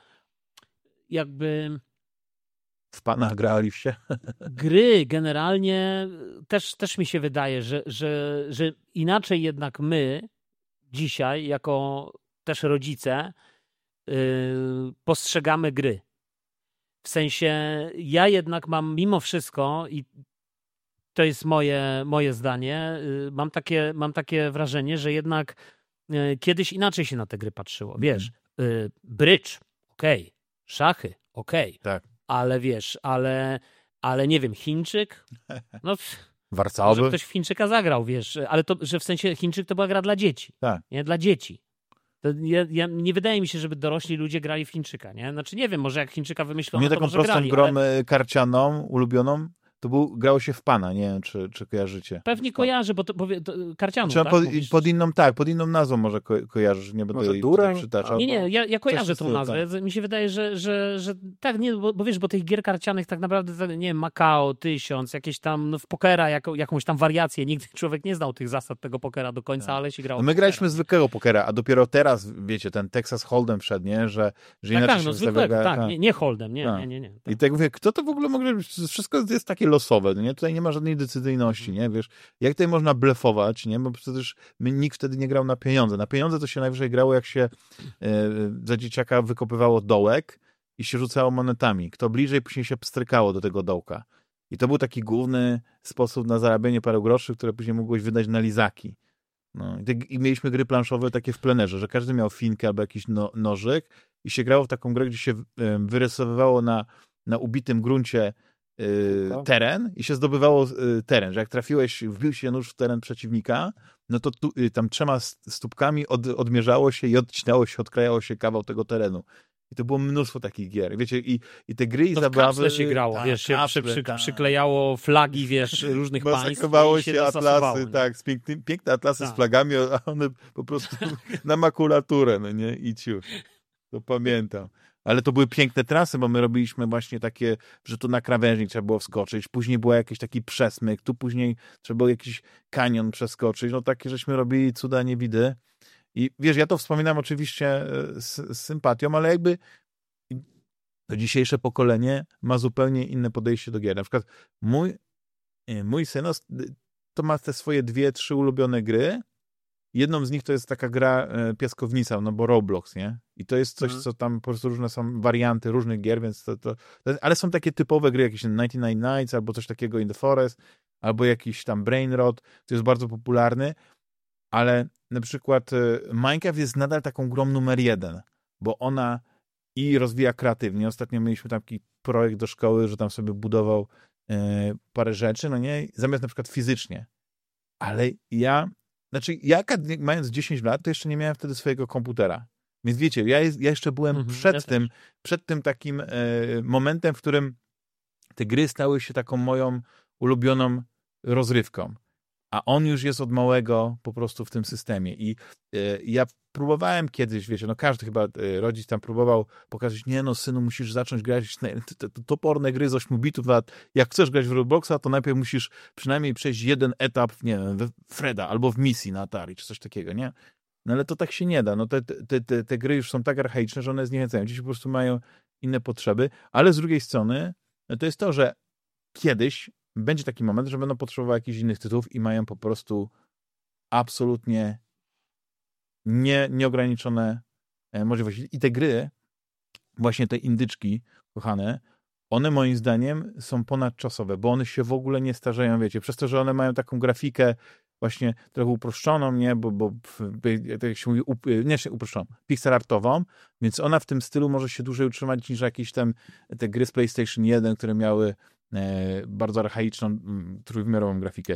jakby W Panach graliście? gry generalnie też, też mi się wydaje, że, że, że inaczej jednak my dzisiaj, jako też rodzice, yy, postrzegamy gry. W sensie ja jednak mam mimo wszystko i to jest moje, moje zdanie, yy, mam takie, mam takie wrażenie, że jednak yy, kiedyś inaczej się na te gry patrzyło. Wiesz, yy, brydż, okej, okay. Szachy, okej. Okay. Tak. Ale wiesz, ale, ale nie wiem, Chińczyk, no Warcaby? może ktoś w Chińczyka zagrał, wiesz, ale to, że w sensie Chińczyk to była gra dla dzieci, Tak. nie, dla dzieci. To ja, ja, nie wydaje mi się, żeby dorośli ludzie grali w Chińczyka, nie? Znaczy nie wiem, może jak Chińczyka wymyślono, Mnie to taką może prostą grali, grą ale karcianą, ulubioną, to był, grało się w Pana, nie wiem, czy, czy kojarzycie. pewnie kojarzę, bo to, bo, to karcianą, Znaczy, tak? pod, Mówisz? pod inną, tak, pod inną nazwą może ko kojarzysz, nie będę Może jej Dureń? przytaczał. Nie, nie, ja, ja kojarzę Coś tą takiego, nazwę. Mi się wydaje, że, że, że tak, nie, bo, bo wiesz, bo tych gier karcianych tak naprawdę, nie wiem, Macao, tysiąc, jakieś tam, no w pokera, jako, jakąś tam wariację. Nigdy człowiek nie znał tych zasad tego pokera do końca, tak. ale się grało No my pokera. graliśmy zwykłego pokera, a dopiero teraz, wiecie, ten Texas Hold'em wszedł, nie? Że, że Tak, inaczej tak, się no wystawia zwykłego, gra- tak, tak. nie, nie Hold'em, nie, Tak. nie, nie, nie. I tak mówię, kto to w ogóle może grać? Wszystko jest takie losowe, nie? Tutaj nie ma żadnej decyzyjności, nie? Wiesz, jak tutaj można blefować, nie? Bo przecież my, nikt wtedy nie grał na pieniądze. Na pieniądze to się najwyżej grało, jak się e, za dzieciaka wykopywało dołek i się rzucało monetami. Kto bliżej, później się pstrykało do tego dołka. I to był taki główny sposób na zarabianie paru groszy, które później mogłeś wydać na lizaki. No, i, te, I mieliśmy gry planszowe takie w plenerze, że każdy miał finkę albo jakiś no, nożyk i się grało w taką grę, gdzie się e, wyrysowywało na, na ubitym gruncie e, teren i się zdobywało e, teren, że jak trafiłeś, wbił się nóż w teren przeciwnika, no to tu, e, tam trzema stópkami od, odmierzało się i odcinało się, odkrajało się kawał tego terenu. I to było mnóstwo takich gier. Wiecie, i, i te gry i To zabawy... w się grało, tak, wiesz, się kapsle, przy, przy, tak. przyklejało flagi, wiesz, różnych państw. Masakrowało i się się zastosowało, atlasy, nie? tak, z piękny, piękne atlasy Tak. z flagami, a one po prostu na makulaturę, no nie, i ciuch. To pamiętam. Ale to były piękne trasy, bo my robiliśmy właśnie takie, że tu na krawężnik trzeba było wskoczyć, później był jakiś taki przesmyk, tu później trzeba było jakiś kanion przeskoczyć, no takie żeśmy robili cuda niewidy. I wiesz, ja to wspominam oczywiście z, z sympatią, ale jakby to dzisiejsze pokolenie ma zupełnie inne podejście do gier. Na przykład mój, mój syn to ma te swoje dwie, trzy ulubione gry. Jedną z nich to jest taka gra piaskownica, no bo Roblox, nie? I to jest coś, hmm. co tam po prostu różne są warianty różnych gier, więc to, to, to ale są takie typowe gry, jakieś ninety-nine Nights, albo coś takiego In the Forest, albo jakiś tam Brainrot, to jest bardzo popularny, ale na przykład Minecraft jest nadal taką grą numer jeden, bo ona i rozwija kreatywnie. Ostatnio mieliśmy taki projekt do szkoły, że tam sobie budował e, parę rzeczy, no nie, zamiast na przykład fizycznie. Ale ja, znaczy ja mając dziesięć lat, to jeszcze nie miałem wtedy swojego komputera. Więc wiecie, ja, jest, ja jeszcze byłem Mhm, przed ja tym, też. przed tym takim e, momentem, w którym te gry stały się taką moją ulubioną rozrywką. a on już jest od małego po prostu w tym systemie. I y, ja próbowałem kiedyś, wiecie, no każdy chyba y, rodzic tam próbował pokazać, nie no synu, musisz zacząć grać te, te, te toporne gry z ośmiu bitów, a jak chcesz grać w Robloxa, to najpierw musisz przynajmniej przejść jeden etap, nie wiem, w Freda albo w misji na Atari, czy coś takiego, nie? No ale to tak się nie da. No te, te, te, te gry już są tak archaiczne, że one zniechęcają. Dzieci po prostu mają inne potrzeby, ale z drugiej strony no to jest to, że kiedyś będzie taki moment, że będą potrzebowały jakichś innych tytułów i mają po prostu absolutnie nie, nieograniczone możliwości. I te gry, właśnie te indyczki kochane, one moim zdaniem są ponadczasowe, bo one się w ogóle nie starzeją, wiecie, przez to, że one mają taką grafikę właśnie trochę uproszczoną, nie, bo, bo tak się mówi, up, nie się uproszczoną, pixelartową, więc ona w tym stylu może się dłużej utrzymać niż jakieś tam te gry z PlayStation jeden, które miały e, bardzo archaiczną, m, trójwymiarową grafikę.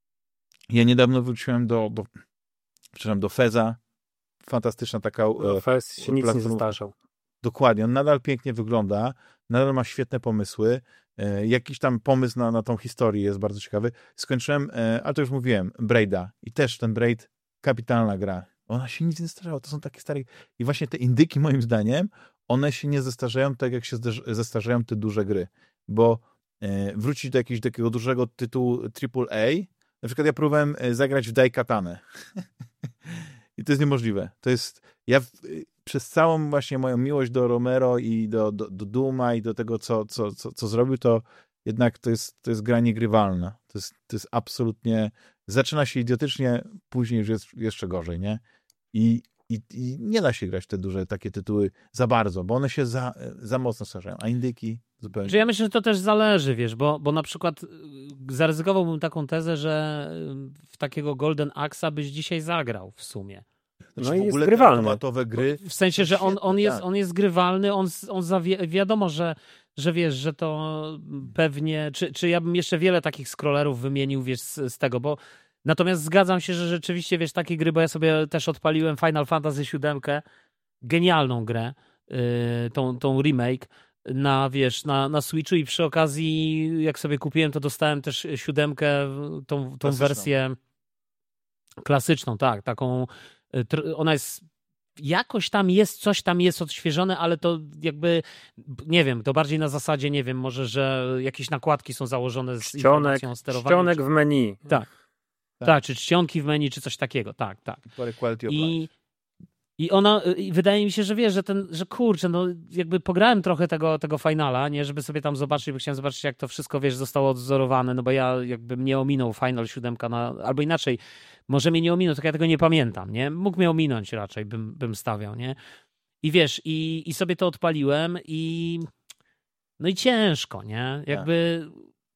Ja niedawno wróciłem do, do przepraszam, do Feza, fantastyczna taka... No, Fez się nic nie zestarzał. Dokładnie, on nadal pięknie wygląda, nadal ma świetne pomysły, e, jakiś tam pomysł na, na tą historię jest bardzo ciekawy. Skończyłem, e, ale to już mówiłem, Braida i też ten Braid, kapitalna gra. Ona się nic nie zestarzała, to są takie stare... I właśnie te indyki moim zdaniem, one się nie zestarzają tak, jak się zestarzają te duże gry, bo e, wrócić do jakiegoś takiego dużego tytułu triple A, na przykład ja próbowałem zagrać w Daikatanę. I to jest niemożliwe. To jest... Ja w, przez całą właśnie moją miłość do Romero i do, do, do Duma i do tego, co, co, co, co zrobił, to jednak to jest, to jest gra niegrywalna. To jest, to jest absolutnie... Zaczyna się idiotycznie, później już jest jeszcze gorzej, nie? I, i, i nie da się grać w te duże takie tytuły za bardzo, bo one się za, za mocno starzeją, a indyki zupełnie... Że ja myślę, że to też zależy, wiesz, bo, bo na przykład zaryzykowałbym taką tezę, że w takiego Golden Axa byś dzisiaj zagrał w sumie. Znaczy, no w i ogóle jest grywalny. automatowe gry... W sensie, że on, on, jest, tak. on jest grywalny, on, on zawie, wiadomo, że, że wiesz, że to pewnie... Czy, czy ja bym jeszcze wiele takich scrollerów wymienił, wiesz, z, z tego, bo natomiast zgadzam się, że rzeczywiście, wiesz, takie gry, bo ja sobie też odpaliłem Final Fantasy siedem, genialną grę, yy, tą, tą remake, na, wiesz, na, na Switchu i przy okazji, jak sobie kupiłem, to dostałem też siódemkę, tą, tą wersję klasyczną, tak, taką, ona jest, jakoś tam jest, coś tam jest odświeżone, ale to jakby, nie wiem, to bardziej na zasadzie, nie wiem, może, że jakieś nakładki są założone z czcionek, informacją o sterowaniu. Czcionek w menu. Tak. tak, tak, czy czcionki w menu, czy coś takiego, tak, tak. I I ona, i wydaje mi się, że wiesz, że ten, że kurczę, no jakby pograłem trochę tego, tego finala, nie, żeby sobie tam zobaczyć, bo chciałem zobaczyć, jak to wszystko, wiesz, zostało odzorowane, no bo ja jakby mnie ominął Final siedem, na, albo inaczej, może mnie nie ominął, tylko ja tego nie pamiętam, nie, mógł mnie ominąć raczej, bym, bym stawiał, nie, i wiesz, i, i sobie to odpaliłem i no i ciężko, nie, jakby...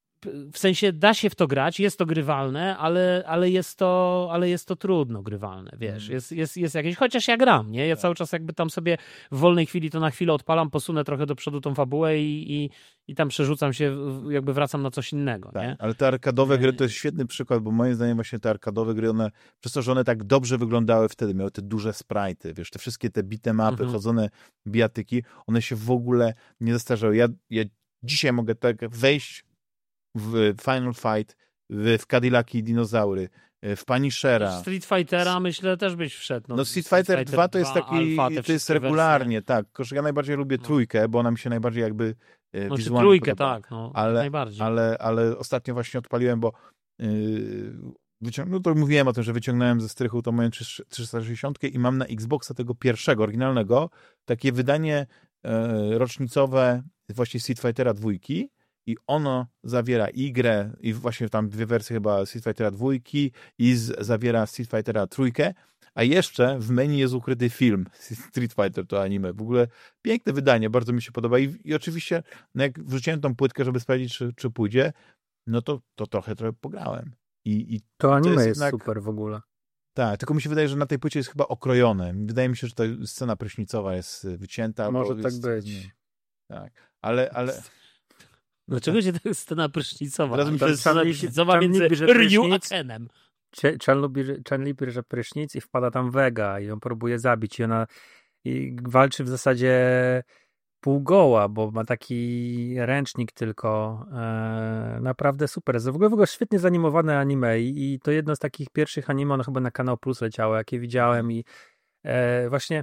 W sensie da się w to grać, jest to grywalne, ale, ale, jest, to, ale jest to trudno grywalne, wiesz, mm. jest, jest, jest jakieś, chociaż ja gram, nie, ja tak. cały czas jakby tam sobie w wolnej chwili to na chwilę odpalam, posunę trochę do przodu tą fabułę i, i, i tam przerzucam się, jakby wracam na coś innego, tak, nie? Ale te arkadowe gry to jest świetny przykład, bo moim zdaniem właśnie te arkadowe gry, one, przez to, że one tak dobrze wyglądały wtedy, miały te duże sprite'y, wiesz, te wszystkie te beat'em-upy, mm-hmm. chodzone bijatyki, one się w ogóle nie zestarzały. Ja, ja dzisiaj mogę tak wejść w Final Fight, w Cadillaki i Dinozaury, w Punishera. Street Fightera myślę też byś wszedł. No, no Street Fighter dwa to jest taki, Alpha, to jest regularnie, wersje. Tak. Tylko, że ja najbardziej lubię no. trójkę, bo ona mi się najbardziej jakby e, no, wizualnie trójkę, podoba. tak, no, ale, najbardziej. Ale, ale ostatnio właśnie odpaliłem, bo yy, wyciąg- no to mówiłem o tym, że wyciągnąłem ze strychu tą moją trzysta sześćdziesiąt i mam na Xboxa tego pierwszego, oryginalnego, takie wydanie e, rocznicowe właśnie Street Fightera dwójki. I ono zawiera i grę, i właśnie tam dwie wersje chyba Street Fightera dwójki i z, zawiera Street Fightera trójkę, a jeszcze w menu jest ukryty film Street Fighter, to anime. W ogóle piękne wydanie, bardzo mi się podoba. I, i oczywiście, no jak wrzuciłem tą płytkę, żeby sprawdzić, czy, czy pójdzie, no to, to trochę, trochę pograłem. I, i to anime to jest, jest jednak, super w ogóle. Tak, tylko mi się wydaje, że na tej płycie jest chyba okrojone. Wydaje mi się, że ta scena prysznicowa jest wycięta. Może tak jest, być. Nie. Tak, ale... ale... Dlaczego się to jest scena prysznicowa? Teraz mi to jest scena prysznicowa między Ryu a Kenem. Chan lubi, Chan lubi bierze prysznic i wpada tam Vega i on próbuje zabić i ona i walczy w zasadzie półgoła, bo ma taki ręcznik tylko. E, naprawdę super. W ogóle, w ogóle świetnie zanimowane anime i, i to jedno z takich pierwszych anime, ono chyba na Kanał Plus leciało, jakie widziałem i e, właśnie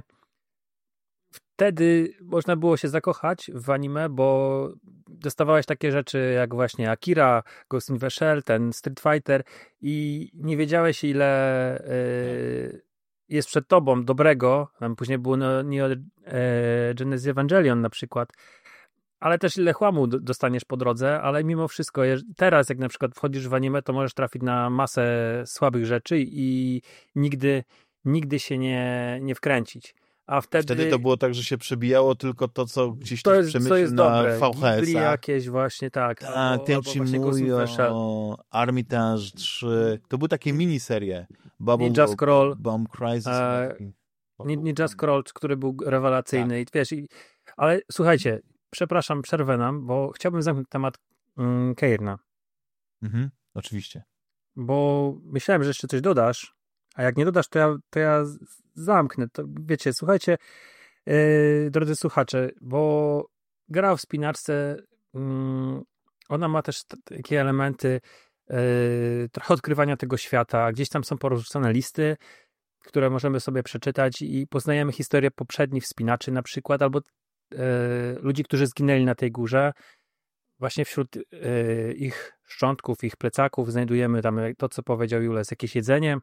wtedy można było się zakochać w anime, bo dostawałeś takie rzeczy jak właśnie Akira, Ghost in the Shell, ten Street Fighter i nie wiedziałeś ile y, jest przed tobą dobrego. Tam później było no, Neo e, Genesis Evangelion na przykład, ale też ile chłamu dostaniesz po drodze, ale mimo wszystko teraz jak na przykład wchodzisz w anime, to możesz trafić na masę słabych rzeczy i nigdy, nigdy się nie, nie wkręcić. A wtedy, wtedy to było tak, że się przebijało tylko to, co gdzieś to tu jest, przemyśl co jest na dobre. V H S-ach. jakieś właśnie, tak. Tak, Tenchimuyo, Armitage trzy. To były takie miniserie. Bubble Ninja Scroll. Bomb Crisis. E, Ninja Scroll, który był rewelacyjny. Tak. I wiesz, i, ale słuchajcie, przepraszam, przerwę nam, bo chciałbym zamknąć temat mm, Keirna. Mhm, oczywiście. Bo myślałem, że jeszcze coś dodasz, a jak nie dodasz, to ja, to ja zamknę. To wiecie, słuchajcie, yy, drodzy słuchacze, bo gra o wspinaczce, yy, ona ma też takie elementy yy, trochę odkrywania tego świata. Gdzieś tam są porzucone listy, które możemy sobie przeczytać i poznajemy historię poprzednich wspinaczy na przykład, albo yy, ludzi, którzy zginęli na tej górze. Właśnie wśród yy, ich szczątków, ich plecaków znajdujemy tam to, co powiedział Jules, jakieś jedzenie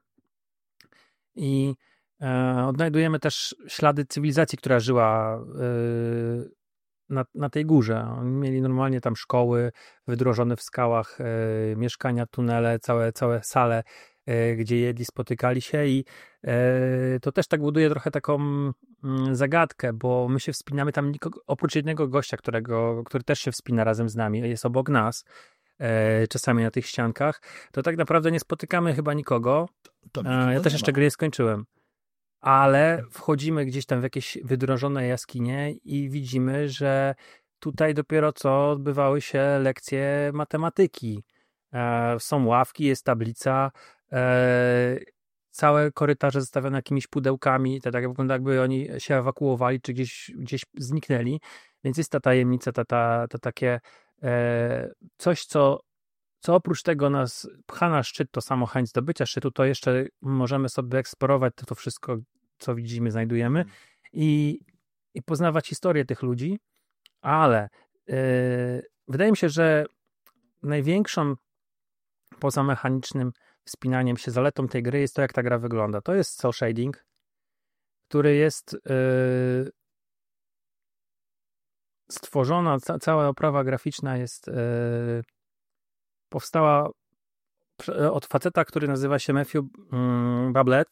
i e, odnajdujemy też ślady cywilizacji, która żyła e, na, na tej górze. Oni mieli normalnie tam szkoły wydrożone w skałach, e, mieszkania, tunele, całe, całe sale, e, gdzie jedli, spotykali się i e, to też tak buduje trochę taką mm, zagadkę, bo my się wspinamy tam nikogo, oprócz jednego gościa, którego, który też się wspina razem z nami, jest obok nas, czasami na tych ściankach, to tak naprawdę nie spotykamy chyba nikogo. To, to ja też jeszcze gry nie skończyłem. Ale wchodzimy gdzieś tam w jakieś wydrążone jaskinie i widzimy, że tutaj dopiero co odbywały się lekcje matematyki. E, są ławki, jest tablica, e, całe korytarze zastawione jakimiś pudełkami, to tak wygląda, jakby oni się ewakuowali, czy gdzieś, gdzieś zniknęli. Więc jest ta tajemnica, ta, ta, ta takie coś, co, co oprócz tego nas pcha na szczyt, to samo chęć zdobycia szczytu, to jeszcze możemy sobie eksplorować to, to wszystko, co widzimy, znajdujemy i, i poznawać historię tych ludzi, ale yy, wydaje mi się, że największą poza mechanicznym wspinaniem się zaletą tej gry jest to, jak ta gra wygląda. To jest cel shading, który jest yy, stworzona, ca- cała oprawa graficzna jest yy, powstała od faceta, który nazywa się Matthew yy, Bablet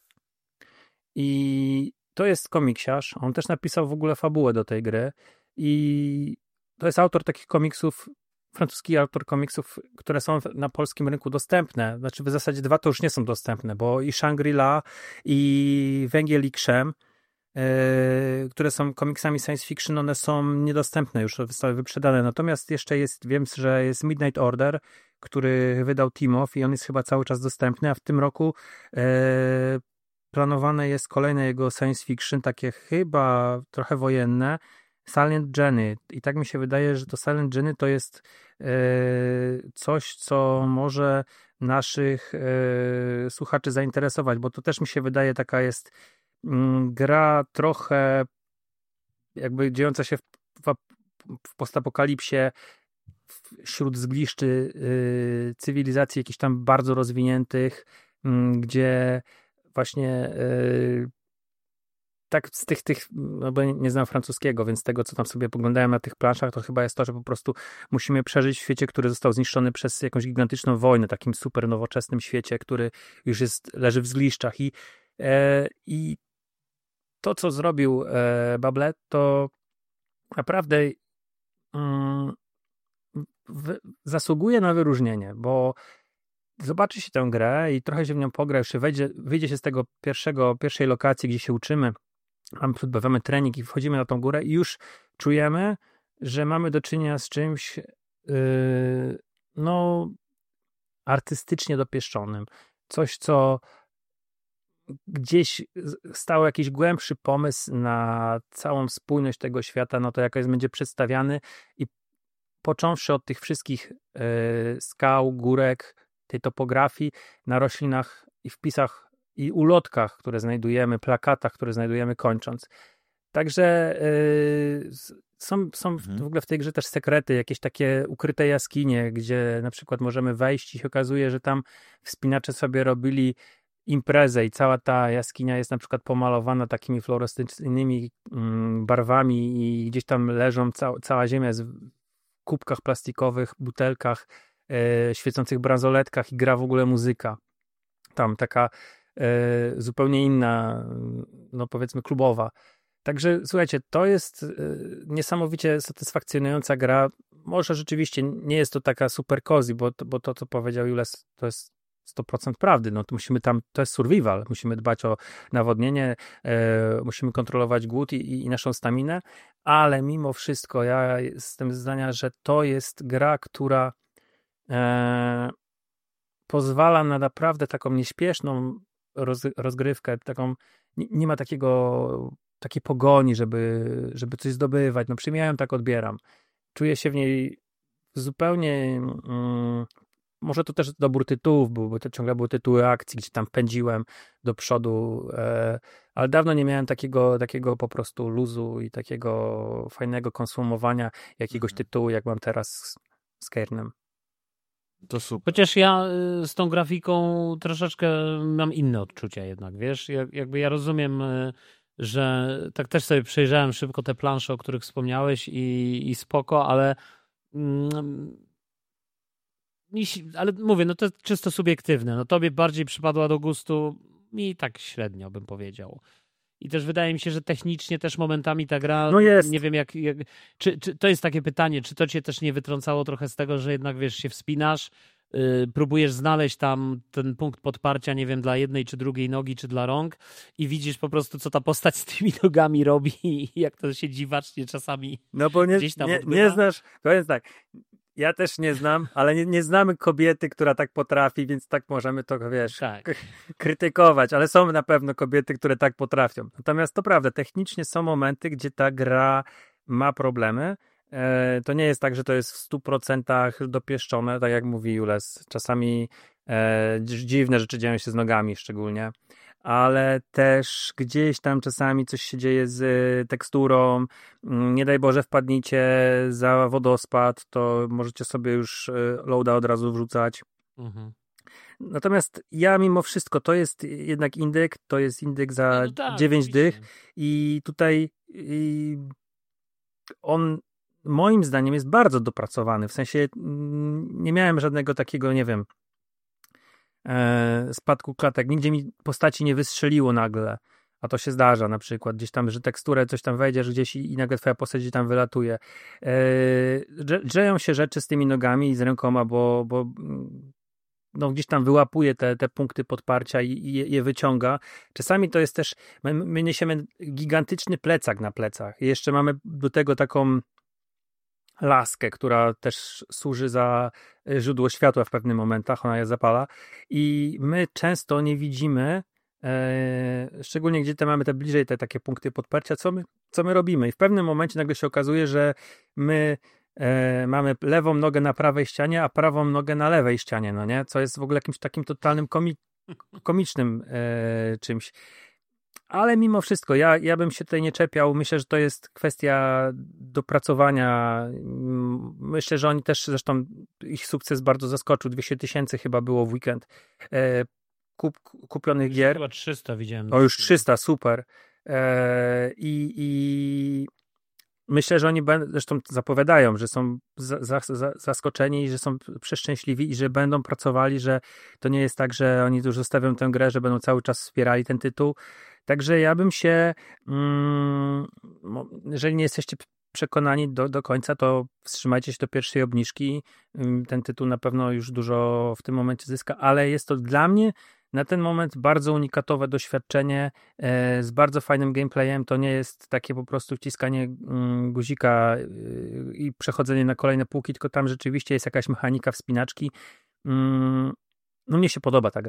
i to jest komiksiarz. On też napisał w ogóle fabułę do tej gry i to jest autor takich komiksów, francuski autor komiksów, które są na polskim rynku dostępne. Znaczy w zasadzie dwa to już nie są dostępne, bo i Shangri-La i Węgiel i Krzem, Yy, które są komiksami science fiction, one są niedostępne, już zostały wyprzedane. Natomiast jeszcze jest, wiem, że jest Midnight Order, który wydał Timow i on jest chyba cały czas dostępny, a w tym roku yy, planowane jest kolejne jego science fiction, takie chyba trochę wojenne, Silent Jenny. I tak mi się wydaje, że to Silent Jenny to jest yy, coś, co może naszych yy, słuchaczy zainteresować, bo to też mi się wydaje taka jest gra trochę jakby dziejąca się w, w, w postapokalipsie wśród zgliszczy y, cywilizacji jakichś tam bardzo rozwiniętych, y, gdzie właśnie y, tak z tych, tych no bo nie znam francuskiego, więc tego, co tam sobie poglądałem na tych planszach, to chyba jest to, że po prostu musimy przeżyć w świecie, który został zniszczony przez jakąś gigantyczną wojnę, takim super nowoczesnym świecie, który już jest, leży w zgliszczach i, e, i to, co zrobił e, Bablet, to naprawdę mm, w, zasługuje na wyróżnienie, bo zobaczy się tę grę i trochę się w nią pogra, już się wejdzie, wyjdzie się z tego pierwszego, pierwszej lokacji, gdzie się uczymy, mamy, odbywamy trening i wchodzimy na tą górę i już czujemy, że mamy do czynienia z czymś yy, no artystycznie dopieszczonym. Coś, co gdzieś stał jakiś głębszy pomysł na całą spójność tego świata, no to jakoś będzie przedstawiany i począwszy od tych wszystkich y, skał, górek, tej topografii na roślinach i wpisach i ulotkach, które znajdujemy, plakatach, które znajdujemy kończąc. Także y, są, są Mhm. w ogóle w tej grze też sekrety, jakieś takie ukryte jaskinie, gdzie na przykład możemy wejść i się okazuje, że tam wspinacze sobie robili imprezę i cała ta jaskinia jest na przykład pomalowana takimi fluorescencyjnymi mm, barwami i gdzieś tam leżą ca- cała ziemia jest w kubkach plastikowych, butelkach, e, świecących bransoletkach i gra w ogóle muzyka. Tam taka e, zupełnie inna, no powiedzmy klubowa. Także słuchajcie, to jest e, niesamowicie satysfakcjonująca gra. Może rzeczywiście nie jest to taka super cozy, bo, bo to, co powiedział Jules, to jest sto procent prawdy. No to musimy tam, to jest survival, musimy dbać o nawodnienie, e, musimy kontrolować głód i, i naszą staminę, ale mimo wszystko ja jestem zdania, że to jest gra, która e, pozwala na naprawdę taką nieśpieszną roz, rozgrywkę, taką, nie, nie ma takiego takiej pogoni, żeby, żeby coś zdobywać. No przynajmniej ja ją tak odbieram. Czuję się w niej zupełnie mm, może to też dobór tytułów był, bo to ciągle były tytuły akcji, gdzie tam pędziłem do przodu, e, ale dawno nie miałem takiego, takiego po prostu luzu i takiego fajnego konsumowania jakiegoś tytułu, jak mam teraz z, z Cairnem. To super. Chociaż ja y, z tą grafiką troszeczkę mam inne odczucia jednak, wiesz, jak, jakby ja rozumiem, y, że tak też sobie przejrzałem szybko te plansze, o których wspomniałeś i, i spoko, ale mm, ale mówię, no to jest czysto subiektywne. No tobie bardziej przypadła do gustu, mi tak średnio bym powiedział. I też wydaje mi się, że technicznie też momentami ta gra, no jest. nie wiem jak, jak czy, czy to jest takie pytanie, czy to cię też nie wytrącało trochę z tego, że jednak wiesz, się wspinasz, yy, próbujesz znaleźć tam ten punkt podparcia, nie wiem, dla jednej czy drugiej nogi, czy dla rąk i widzisz po prostu, co ta postać z tymi nogami robi i jak to się dziwacznie czasami no bo nie, gdzieś tam nie, odbywa. nie znasz, to jest tak, ja też nie znam, ale nie, nie znamy kobiety, która tak potrafi, więc tak możemy to, wiesz, tak. k- krytykować, ale są na pewno kobiety, które tak potrafią. Natomiast to prawda, technicznie są momenty, gdzie ta gra ma problemy. E, to nie jest tak, że to jest w stu procentach dopieszczone, tak jak mówi Jules. Czasami e, dziwne rzeczy dzieją się z nogami szczególnie, ale też gdzieś tam czasami coś się dzieje z teksturą, nie daj Boże wpadnicie za wodospad, to możecie sobie już loada od razu wrzucać. Mhm. Natomiast ja mimo wszystko, to jest jednak indyk, to jest indyk za no tak, dziewięć oczywiście. dych i tutaj i on moim zdaniem jest bardzo dopracowany, w sensie nie miałem żadnego takiego, nie wiem, spadku klatek. Nigdzie mi postaci nie wystrzeliło nagle, a to się zdarza na przykład. Gdzieś tam, że teksturę, coś tam wejdziesz gdzieś i, i nagle twoja postać gdzieś tam wylatuje. Eee, dzieją się rzeczy z tymi nogami i z rękoma, bo, bo no, gdzieś tam wyłapuje te, te punkty podparcia i, i je, je wyciąga. Czasami to jest też, my, my niesiemy gigantyczny plecak na plecach i jeszcze mamy do tego taką laskę, która też służy za źródło światła w pewnych momentach, ona je zapala i my często nie widzimy, e, szczególnie gdzie te mamy te bliżej te takie punkty podparcia, co my, co my robimy i w pewnym momencie nagle się okazuje, że my e, mamy lewą nogę na prawej ścianie, a prawą nogę na lewej ścianie, no nie? Co jest w ogóle jakimś takim totalnym komi- komicznym e, czymś. Ale mimo wszystko, ja, ja bym się tutaj nie czepiał. Myślę, że to jest kwestia dopracowania. Myślę, że oni też, zresztą ich sukces bardzo zaskoczył. dwieście tysięcy chyba było w weekend e, kup, kupionych już gier. Chyba trzysta widziałem. O, już trzysta, super. E, i, I myślę, że oni będą, zresztą zapowiadają, że są za, za, za, zaskoczeni i że są przeszczęśliwi i że będą pracowali, że to nie jest tak, że oni już zostawią tę grę, że będą cały czas wspierali ten tytuł. Także ja bym się, mm, jeżeli nie jesteście przekonani do, do końca, to wstrzymajcie się do pierwszej obniżki. Ten tytuł na pewno już dużo w tym momencie zyska, ale jest to dla mnie na ten moment bardzo unikatowe doświadczenie e, z bardzo fajnym gameplayem. To nie jest takie po prostu wciskanie mm, guzika y, i przechodzenie na kolejne półki, tylko tam rzeczywiście jest jakaś mechanika wspinaczki. Mm, no mnie się podoba ta gra.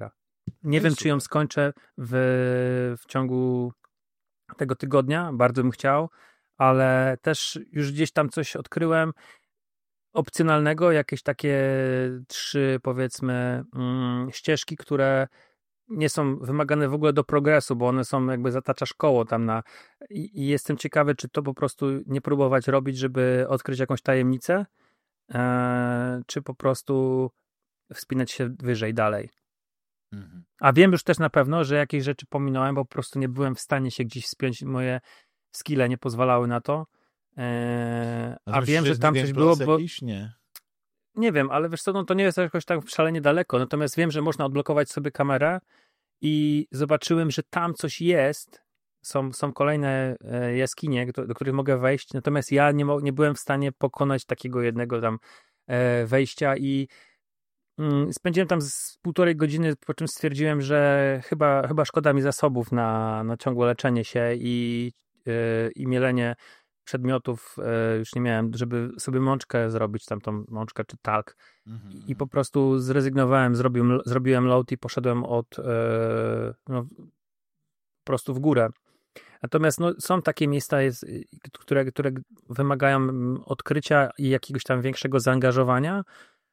Nie To wiem, jest czy ją super. skończę w, w ciągu tego tygodnia, bardzo bym chciał, ale też już gdzieś tam coś odkryłem opcjonalnego, jakieś takie trzy, powiedzmy, mm, ścieżki, które nie są wymagane w ogóle do progresu, bo one są jakby zataczasz koło tam na i, i jestem ciekawy, czy to po prostu nie próbować robić, żeby odkryć jakąś tajemnicę, e, czy po prostu wspinać się wyżej, dalej. Mhm. A wiem już też na pewno, że jakieś rzeczy pominąłem, bo po prostu nie byłem w stanie się gdzieś wspiąć, moje skille nie pozwalały na to. Eee, a Natomiast wiem, czy że jest tam Medium coś Plus było, bo jakiś? Nie. nie wiem, ale wiesz co, no to nie jest jakoś tak szalenie daleko, natomiast wiem, że można odblokować sobie kamerę i zobaczyłem, że tam coś jest, są, są kolejne e, jaskinie, do, do których mogę wejść, natomiast ja nie, mo- nie byłem w stanie pokonać takiego jednego tam e, wejścia i mm, spędziłem tam z półtorej godziny, po czym stwierdziłem, że chyba, chyba szkoda mi zasobów na, na ciągłe leczenie się i, e, i mielenie przedmiotów. E, już nie miałem, żeby sobie mączkę zrobić, tam tą mączkę czy talk. Mhm. I, i po prostu zrezygnowałem, zrobiłem, zrobiłem load i poszedłem od e, no, po prostu w górę. Natomiast no, są takie miejsca, jest, które, które wymagają mm, odkrycia i jakiegoś tam większego zaangażowania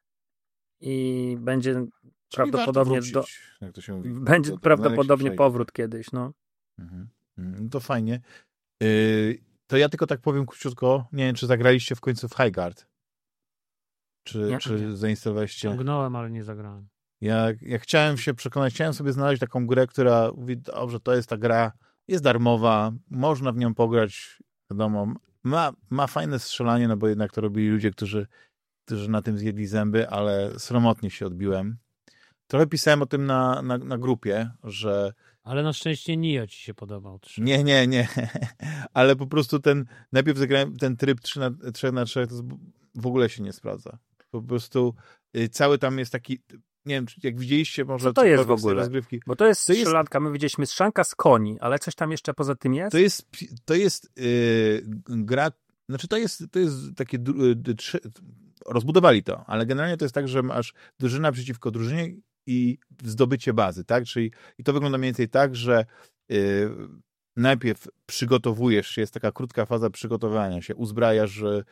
i będzie Czyli prawdopodobnie warto do, wrócić, jak to się mówi. będzie Do- do- prawdopodobnie najlepszej powrót kiedyś, no. Mhm. Mhm. To fajnie. Yy, to ja tylko tak powiem króciutko, nie wiem, czy zagraliście w końcu w Highguard? Czy, Nie. czy Nie. zainstalowaliście? Ciągnąłem, ale nie zagrałem. Ja, ja chciałem się przekonać, chciałem sobie znaleźć taką grę, która mówi, dobrze, to jest ta gra, jest darmowa, można w nią pograć, wiadomo, ma, ma fajne strzelanie, no bo jednak to robili ludzie, którzy, którzy na tym zjedli zęby, ale sromotnie się odbiłem. Trochę pisałem o tym na, na, na grupie, że Ale na szczęście Nio ci się podobał. Trzy. nie, nie, nie, ale po prostu ten, najpierw zagrałem ten tryb trzy na trzy, to w ogóle się nie sprawdza. Po prostu y, cały tam jest taki, nie wiem, czy jak widzieliście może... Co to jest w cokolwiek z tej ogóle? rozgrywki. Bo to jest To jest- strzelanka, my widzieliśmy strzanka z koni, ale coś tam jeszcze poza tym jest? To jest, to jest yy, gra, znaczy to jest, to jest takie, yy, trzy, rozbudowali to, ale generalnie to jest tak, że masz drużyna przeciwko drużynie i zdobycie bazy, tak? Czyli i to wygląda mniej więcej tak, że yy, najpierw przygotowujesz się, jest taka krótka faza przygotowania się, uzbrajasz yy,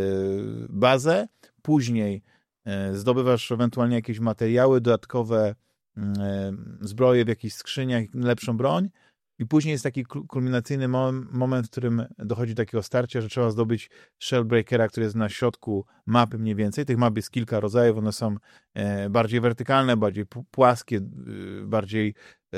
bazę, później yy, zdobywasz ewentualnie jakieś materiały, dodatkowe yy, zbroje w jakichś skrzyniach, lepszą broń. I później jest taki kulminacyjny moment, w którym dochodzi do takiego starcia, że trzeba zdobyć Shellbreakera, który jest na środku mapy mniej więcej. Tych map jest kilka rodzajów, one są bardziej wertykalne, bardziej płaskie, bardziej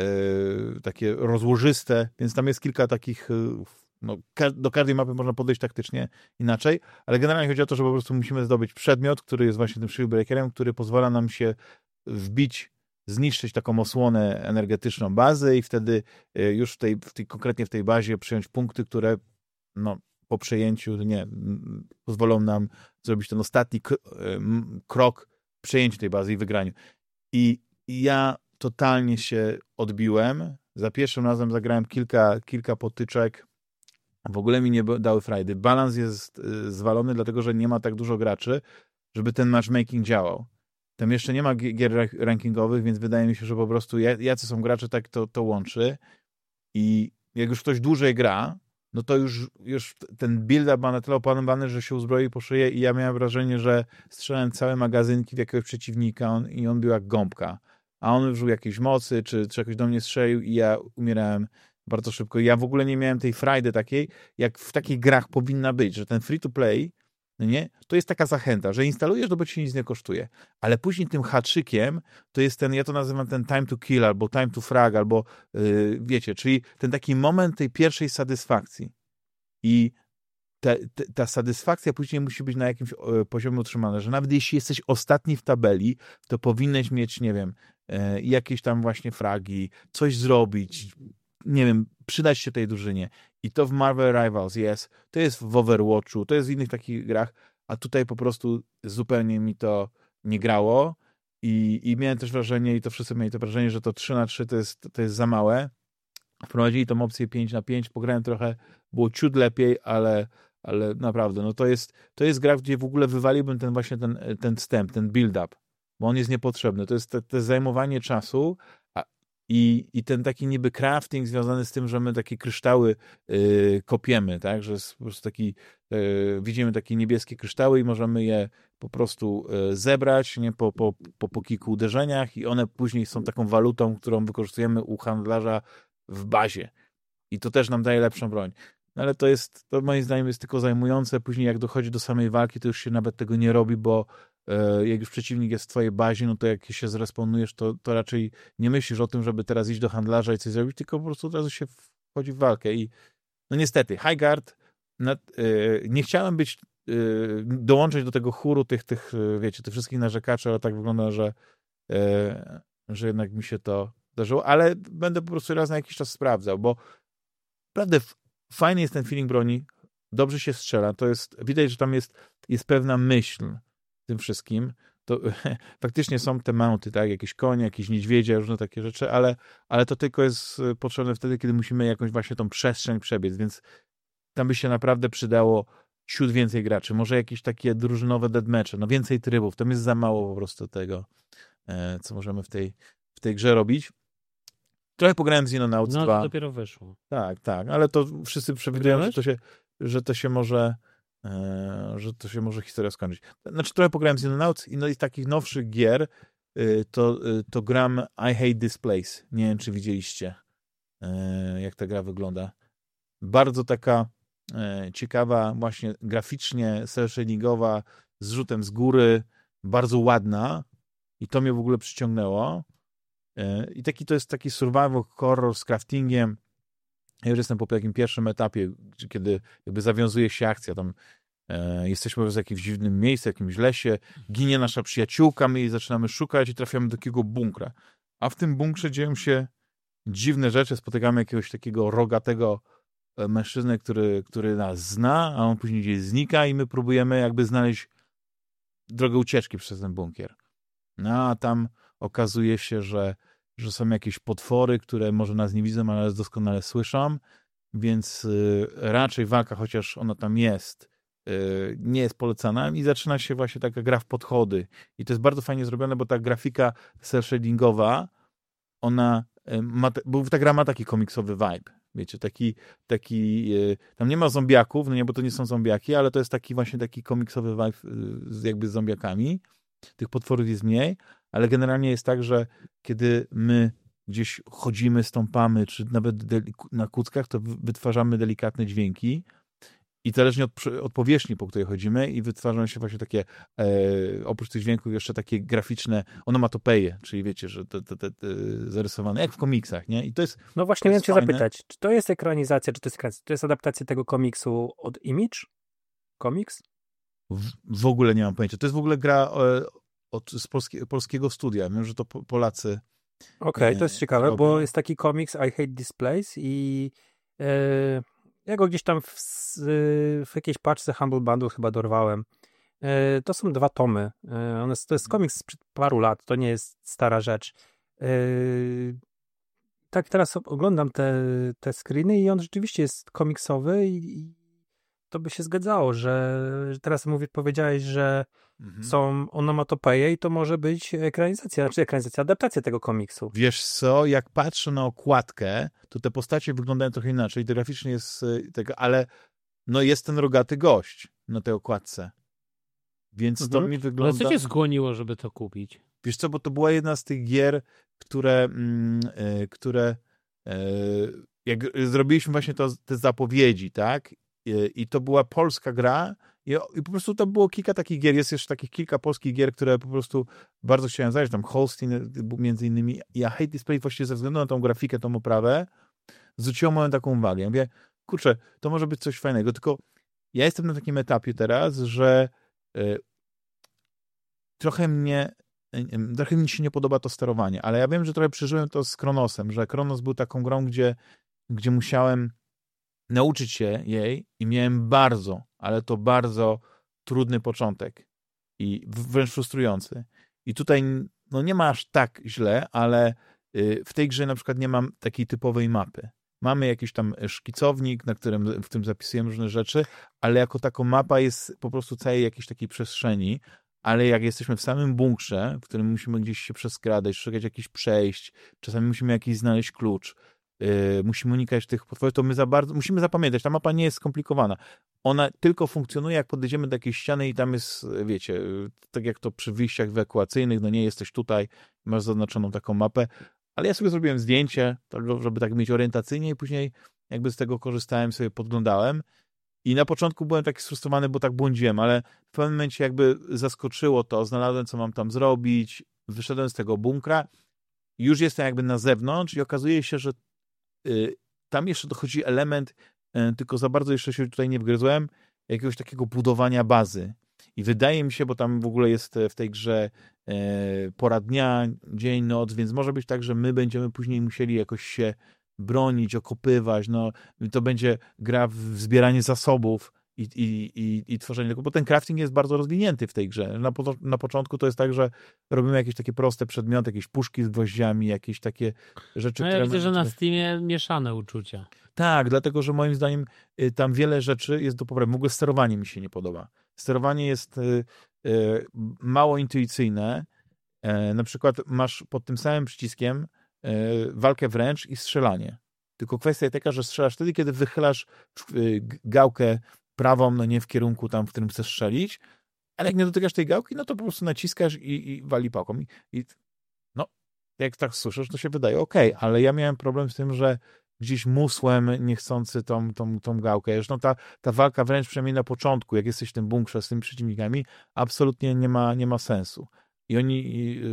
takie rozłożyste, więc tam jest kilka takich, no, do każdej mapy można podejść taktycznie inaczej, ale generalnie chodzi o to, że po prostu musimy zdobyć przedmiot, który jest właśnie tym Shellbreakerem, który pozwala nam się wbić, zniszczyć taką osłonę energetyczną bazy i wtedy już w tej, w tej, konkretnie w tej bazie przyjąć punkty, które no, po przejęciu nie, pozwolą nam zrobić ten ostatni krok w przejęciu tej bazy i wygraniu. I ja totalnie się odbiłem. Za pierwszym razem zagrałem kilka, kilka potyczek. W ogóle mi nie dały frajdy. Balans jest zwalony, dlatego że nie ma tak dużo graczy, żeby ten matchmaking działał. Tam jeszcze nie ma gier rankingowych, więc wydaje mi się, że po prostu jacy są gracze, tak to, to łączy. I jak już ktoś dłużej gra, no to już, już ten build-up ma na tyle opanowany, że się uzbroi po szyję i ja miałem wrażenie, że strzelałem całe magazynki w jakiegoś przeciwnika on, i on był jak gąbka. A on użył jakiejś mocy, czy, czy jakoś do mnie strzelił i ja umierałem bardzo szybko. I ja w ogóle nie miałem tej frajdy takiej, jak w takich grach powinna być, że ten free-to-play, no nie? To jest taka zachęta, że instalujesz, to bo ci nic nie kosztuje. Ale później tym haczykiem to jest ten, ja to nazywam ten time to kill, albo time to frag, albo yy, wiecie, czyli ten taki moment tej pierwszej satysfakcji. I te, te, ta satysfakcja później musi być na jakimś yy, poziomie utrzymana, że nawet jeśli jesteś ostatni w tabeli, to powinieneś mieć, nie wiem, yy, jakieś tam właśnie fragi, coś zrobić, nie wiem, przydać się tej drużynie. I to w Marvel Rivals jest, to jest w Overwatchu, to jest w innych takich grach, a tutaj po prostu zupełnie mi to nie grało i, i miałem też wrażenie, i to wszyscy mieli to wrażenie, że to trzy na trzy to jest, to jest za małe. Wprowadzili tą opcję pięć na pięć, pograłem trochę, było ciut lepiej, ale, ale naprawdę, no to jest, to jest gra, gdzie w ogóle wywaliłbym ten właśnie ten, ten wstęp, ten build-up, bo on jest niepotrzebny. To jest to, to zajmowanie czasu, a I, I ten taki niby crafting związany z tym, że my takie kryształy y, kopiemy, tak? Że jest po prostu taki, y, widzimy takie niebieskie kryształy i możemy je po prostu y, zebrać, nie? Po, po, po, po kilku uderzeniach i one później są taką walutą, którą wykorzystujemy u handlarza w bazie. I to też nam daje lepszą broń. No ale to jest, to moim zdaniem jest tylko zajmujące. Później jak dochodzi do samej walki, to już się nawet tego nie robi, bo jak już przeciwnik jest w twojej bazie, no to jak się zrespawnujesz, to, to raczej nie myślisz o tym, żeby teraz iść do handlarza i coś zrobić, tylko po prostu od razu się wchodzi w walkę. I no niestety, Highguard, nad, yy, nie chciałem być, yy, dołączyć do tego chóru tych, tych, wiecie, tych wszystkich narzekaczy, ale tak wygląda, że, yy, że jednak mi się to zdarzyło, ale będę po prostu raz na jakiś czas sprawdzał, bo naprawdę fajny jest ten feeling broni, dobrze się strzela, to jest, widać, że tam jest, jest pewna myśl tym wszystkim, to faktycznie są te mounty, tak, jakieś konie, jakieś niedźwiedzie, różne takie rzeczy, ale, ale to tylko jest potrzebne wtedy, kiedy musimy jakąś właśnie tą przestrzeń przebiec, więc tam by się naprawdę przydało ciut więcej graczy, może jakieś takie drużynowe deathmatche, no więcej trybów, tam jest za mało po prostu tego, co możemy w tej, w tej grze robić. Trochę pograłem z Inonauts no, dwa. No to dopiero wyszło. Tak, tak, ale to wszyscy przewidują, że to się, że to się może e, że to się może historia skończyć. Znaczy trochę pograłem z Inonauts i no i z takich nowszych gier y, to, y, to gram I Hate This Place. Nie wiem, czy widzieliście y, jak ta gra wygląda. Bardzo taka y, ciekawa, właśnie graficznie, cel-shadingowa, z rzutem z góry, bardzo ładna i to mnie w ogóle przyciągnęło. Y, I taki to jest taki survival horror z craftingiem. Ja już jestem po takim pierwszym etapie, kiedy jakby zawiązuje się akcja, tam e, jesteśmy w jakimś dziwnym miejscu, w jakimś lesie, ginie nasza przyjaciółka, my jej zaczynamy szukać i trafiamy do takiego bunkra. A w tym bunkrze dzieją się dziwne rzeczy, spotykamy jakiegoś takiego rogatego mężczyznę, który, który nas zna, a on później gdzieś znika i my próbujemy jakby znaleźć drogę ucieczki przez ten bunkier. No a tam okazuje się, że że są jakieś potwory, które może nas nie widzą, ale doskonale słyszą, więc y, raczej walka, chociaż ona tam jest, y, nie jest polecana i zaczyna się właśnie taka gra w podchody. I to jest bardzo fajnie zrobione, bo ta grafika cel-shadingowa, ona y, ma, bo ta gra ma taki komiksowy vibe, wiecie, taki, taki y, tam nie ma zombiaków, no nie, bo to nie są zombiaki, ale to jest taki właśnie taki komiksowy vibe y, z, jakby z zombiakami. Tych potworów jest mniej, ale generalnie jest tak, że kiedy my gdzieś chodzimy, stąpamy, czy nawet na kuckach, to wytwarzamy delikatne dźwięki i zależnie od, od powierzchni, po której chodzimy i wytwarzają się właśnie takie, e, oprócz tych dźwięków jeszcze takie graficzne onomatopeje, czyli wiecie, że te, te, te, te zarysowane, jak w komiksach, nie? I to jest No właśnie miałem cię zapytać, czy to jest ekranizacja, czy to jest ekranizacja, to jest adaptacja tego komiksu od Image? Komiks? W, w ogóle nie mam pojęcia. To jest w ogóle gra e, od, z polskie, polskiego studia. Wiem, że to po, Polacy. Okej, okay, to jest ciekawe, robią. Bo jest taki komiks I Hate This Place i e, ja go gdzieś tam w, w jakiejś paczce Humble Bundle chyba dorwałem. E, to są dwa tomy. E, one, to jest komiks sprzed paru lat, to nie jest stara rzecz. E, tak teraz oglądam te, te screeny i on rzeczywiście jest komiksowy i, i to by się zgadzało, że, że teraz mówię, powiedziałeś, że mhm. są onomatopeje i to może być ekranizacja, znaczy ekranizacja, adaptacja tego komiksu. Wiesz co, jak patrzę na okładkę, to te postacie wyglądają trochę inaczej, to graficznie jest tego, ale no jest ten rogaty gość na tej okładce. Więc mhm. to mi wygląda... Ale co cię skłoniło, żeby to kupić? Wiesz co, bo to była jedna z tych gier, które, mm, y, które y, jak zrobiliśmy właśnie to, te zapowiedzi, tak? I, i to była polska gra i, i po prostu to było kilka takich gier, jest jeszcze takich kilka polskich gier, które po prostu bardzo chciałem znaleźć, tam Holstein między innymi. Ja Hate This Place właśnie ze względu na tą grafikę, tą oprawę zwróciło moją taką uwagę. Ja mówię, kurczę, to może być coś fajnego, tylko ja jestem na takim etapie teraz, że y, trochę mnie trochę mi się nie podoba to sterowanie, ale ja wiem, że trochę przeżyłem to z Kronosem, że Kronos był taką grą, gdzie, gdzie musiałem nauczyć się jej i miałem bardzo, ale to bardzo trudny początek i wręcz frustrujący. I tutaj no nie ma aż tak źle, ale w tej grze na przykład nie mam takiej typowej mapy. Mamy jakiś tam szkicownik, na którym w tym zapisujemy różne rzeczy, ale jako taką mapa jest po prostu całej jakiejś takiej przestrzeni, ale jak jesteśmy w samym bunkrze, w którym musimy gdzieś się przeskradać, szukać jakichś przejść, czasami musimy jakiś znaleźć klucz, yy, musimy unikać tych potworów, to my za bardzo, musimy zapamiętać, ta mapa nie jest skomplikowana. Ona tylko funkcjonuje, jak podejdziemy do jakiejś ściany i tam jest, wiecie, tak jak to przy wyjściach ewakuacyjnych, no nie jesteś tutaj, masz zaznaczoną taką mapę, ale ja sobie zrobiłem zdjęcie, żeby tak mieć orientacyjnie i później jakby z tego korzystałem, sobie podglądałem. I na początku byłem taki sfrustrowany, bo tak błądziłem, ale w pewnym momencie jakby zaskoczyło to, znalazłem, co mam tam zrobić, wyszedłem z tego bunkra, już jestem jakby na zewnątrz i okazuje się, że y, tam jeszcze dochodzi element, y, tylko za bardzo jeszcze się tutaj nie wgryzłem, jakiegoś takiego budowania bazy. I wydaje mi się, bo tam w ogóle jest w tej grze y, pora dnia, dzień, noc, więc może być tak, że my będziemy później musieli jakoś się bronić, okopywać, no to będzie gra w zbieranie zasobów i, i, i, i tworzenie tego, bo ten crafting jest bardzo rozwinięty w tej grze. Na, po, na początku to jest tak, że robimy jakieś takie proste przedmioty, jakieś puszki z gwoździami, jakieś takie rzeczy, no ja które... widzę, że na Steamie mieszane uczucia. Tak, dlatego, że moim zdaniem y, tam wiele rzeczy jest do poprawy. W ogóle sterowanie mi się nie podoba. Sterowanie jest y, y, mało intuicyjne. Y, na przykład masz pod tym samym przyciskiem walkę wręcz i strzelanie. Tylko kwestia jest taka, że strzelasz wtedy, kiedy wychylasz gałkę prawą, no nie w kierunku tam, w którym chcesz strzelić, ale jak nie dotykasz tej gałki, no to po prostu naciskasz i, i wali pałką. I, i no, jak tak słyszysz, to się wydaje okej, okay, ale ja miałem problem z tym, że gdzieś musłem niechcący tą, tą, tą gałkę. Zresztą ta, ta walka wręcz przynajmniej na początku, jak jesteś w tym bunkrze z tymi przeciwnikami, absolutnie nie ma, nie ma sensu. I oni...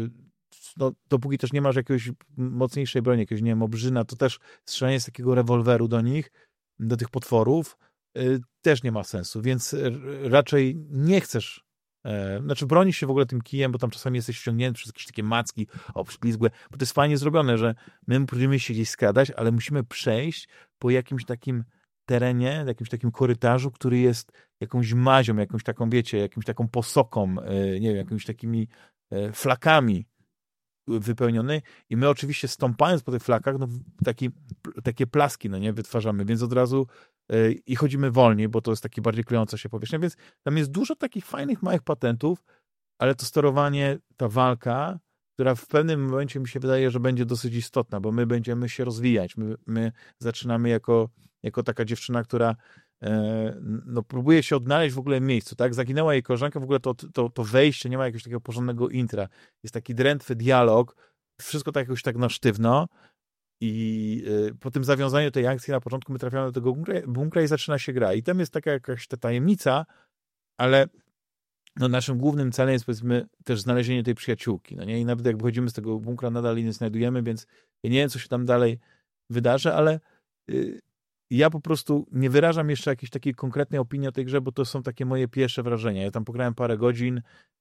no, dopóki też nie masz jakiegoś mocniejszej broni, jakiegoś, nie wiem, obrzyna, to też strzelanie z takiego rewolweru do nich, do tych potworów, y, też nie ma sensu, więc raczej nie chcesz, e, znaczy bronisz się w ogóle tym kijem, bo tam czasami jesteś wciągnięty przez jakieś takie macki obślizgłe, bo to jest fajnie zrobione, że my będziemy się gdzieś skradać, ale musimy przejść po jakimś takim terenie, jakimś takim korytarzu, który jest jakąś mazią, jakąś taką, wiecie, jakąś taką posoką, e, nie wiem, jakimiś takimi e, flakami wypełniony i my oczywiście stąpając po tych flakach, no taki, takie plaski, no nie, wytwarzamy, więc od razu yy, i chodzimy wolniej, bo to jest taki bardziej klejąca się powierzchnia, więc tam jest dużo takich fajnych, małych patentów, ale to sterowanie, ta walka, która w pewnym momencie mi się wydaje, że będzie dosyć istotna, bo my będziemy się rozwijać, my, my zaczynamy jako, jako taka dziewczyna, która no, próbuje się odnaleźć w ogóle w miejscu, tak? Zaginęła jej koleżanka, w ogóle to, to, to wejście, nie ma jakiegoś takiego porządnego intra. Jest taki drętwy dialog, wszystko tak jakoś tak na sztywno i y, po tym zawiązaniu tej akcji na początku my trafiamy do tego bunkra, bunkra i zaczyna się gra. I tam jest taka jakaś ta tajemnica, ale no, naszym głównym celem jest, powiedzmy, też znalezienie tej przyjaciółki, no nie? I nawet jak wychodzimy z tego bunkra, nadal jej nie znajdujemy, więc ja nie wiem, co się tam dalej wydarzy, ale y, ja po prostu nie wyrażam jeszcze jakiejś takiej konkretnej opinii o tej grze, bo to są takie moje pierwsze wrażenia. Ja tam pograłem parę godzin,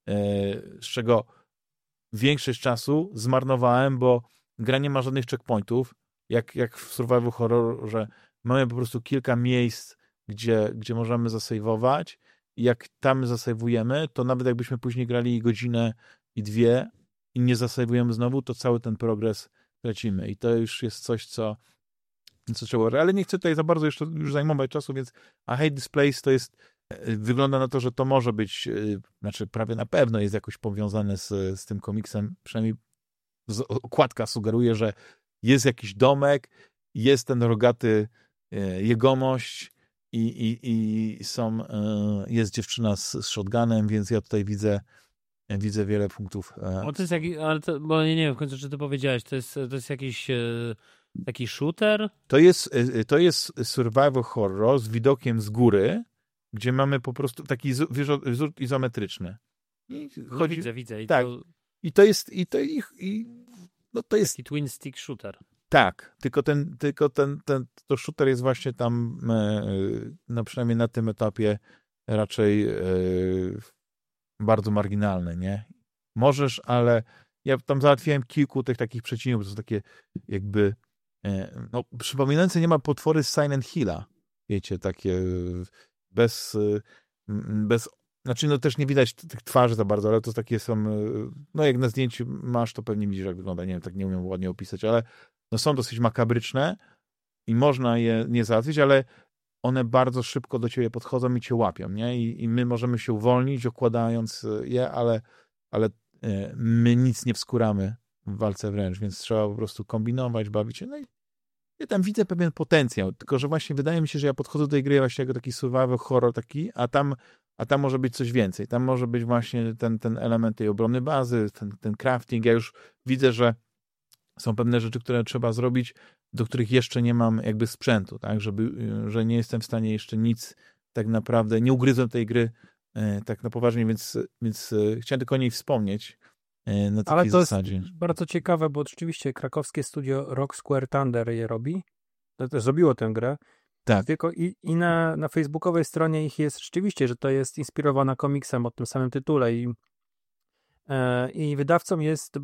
z czego większość czasu zmarnowałem, bo gra nie ma żadnych checkpointów, jak, jak w survival horror, że mamy po prostu kilka miejsc, gdzie, gdzie możemy zasejwować i jak tam zasejwujemy, to nawet jakbyśmy później grali godzinę i dwie i nie zasejwujemy znowu, to cały ten progres tracimy. I to już jest coś, co co trzeba, ale nie chcę tutaj za bardzo jeszcze już zajmować czasu, więc A Hate This Place to jest, wygląda na to, że to może być, znaczy prawie na pewno jest jakoś powiązane z, z tym komiksem, przynajmniej z, okładka sugeruje, że jest jakiś domek, jest ten rogaty jegomość i, i, i są, jest dziewczyna z, z shotgunem, więc ja tutaj widzę widzę wiele punktów. O, to jest jakiś, ale to, bo nie, nie wiem w końcu, czy ty powiedziałeś, to jest, to jest jakiś taki shooter? To jest, to jest survival horror z widokiem z góry, gdzie mamy po prostu taki wzór izometryczny. I no chodzi, widzę, widzę. I tak. to, I to jest i to, i, i, no to jest taki twin stick shooter. Tak, tylko ten, tylko ten, ten to shooter jest właśnie tam, e, no przynajmniej na tym etapie raczej e, bardzo marginalny, nie? Możesz, ale ja tam załatwiłem kilku tych takich przeciwników, to są takie jakby no, przypominające nie ma potwory z Silent Hilla, wiecie, takie bez, bez, znaczy no też nie widać tych twarzy za bardzo, ale to takie są, no jak na zdjęciu masz, to pewnie widzisz, jak wygląda, nie wiem, tak nie umiem ładnie opisać, ale no są dosyć makabryczne i można je nie załatwić, ale one bardzo szybko do ciebie podchodzą i cię łapią, nie? I, i my możemy się uwolnić, okładając je, ale, ale my nic nie wskuramy w walce wręcz, więc trzeba po prostu kombinować, bawić się. No i ja tam widzę pewien potencjał, tylko że właśnie wydaje mi się, że ja podchodzę do tej gry właśnie jako taki survival horror taki, a tam, a tam może być coś więcej. Tam może być właśnie ten, ten element tej obrony bazy, ten, ten crafting. Ja już widzę, że są pewne rzeczy, które trzeba zrobić, do których jeszcze nie mam jakby sprzętu, tak, żeby, że nie jestem w stanie jeszcze nic tak naprawdę, nie ugryzłem tej gry e, tak na poważnie, więc, więc e, chciałem tylko o niej wspomnieć e, na takiej Ale to zasadzie. jest bardzo ciekawe, bo rzeczywiście krakowskie studio Rock Square Thunder je robi, to też zrobiło tę grę. Tak. Tylko i, i na, na facebookowej stronie ich jest rzeczywiście, że to jest inspirowana komiksem o tym samym tytule i, e, i wydawcą jest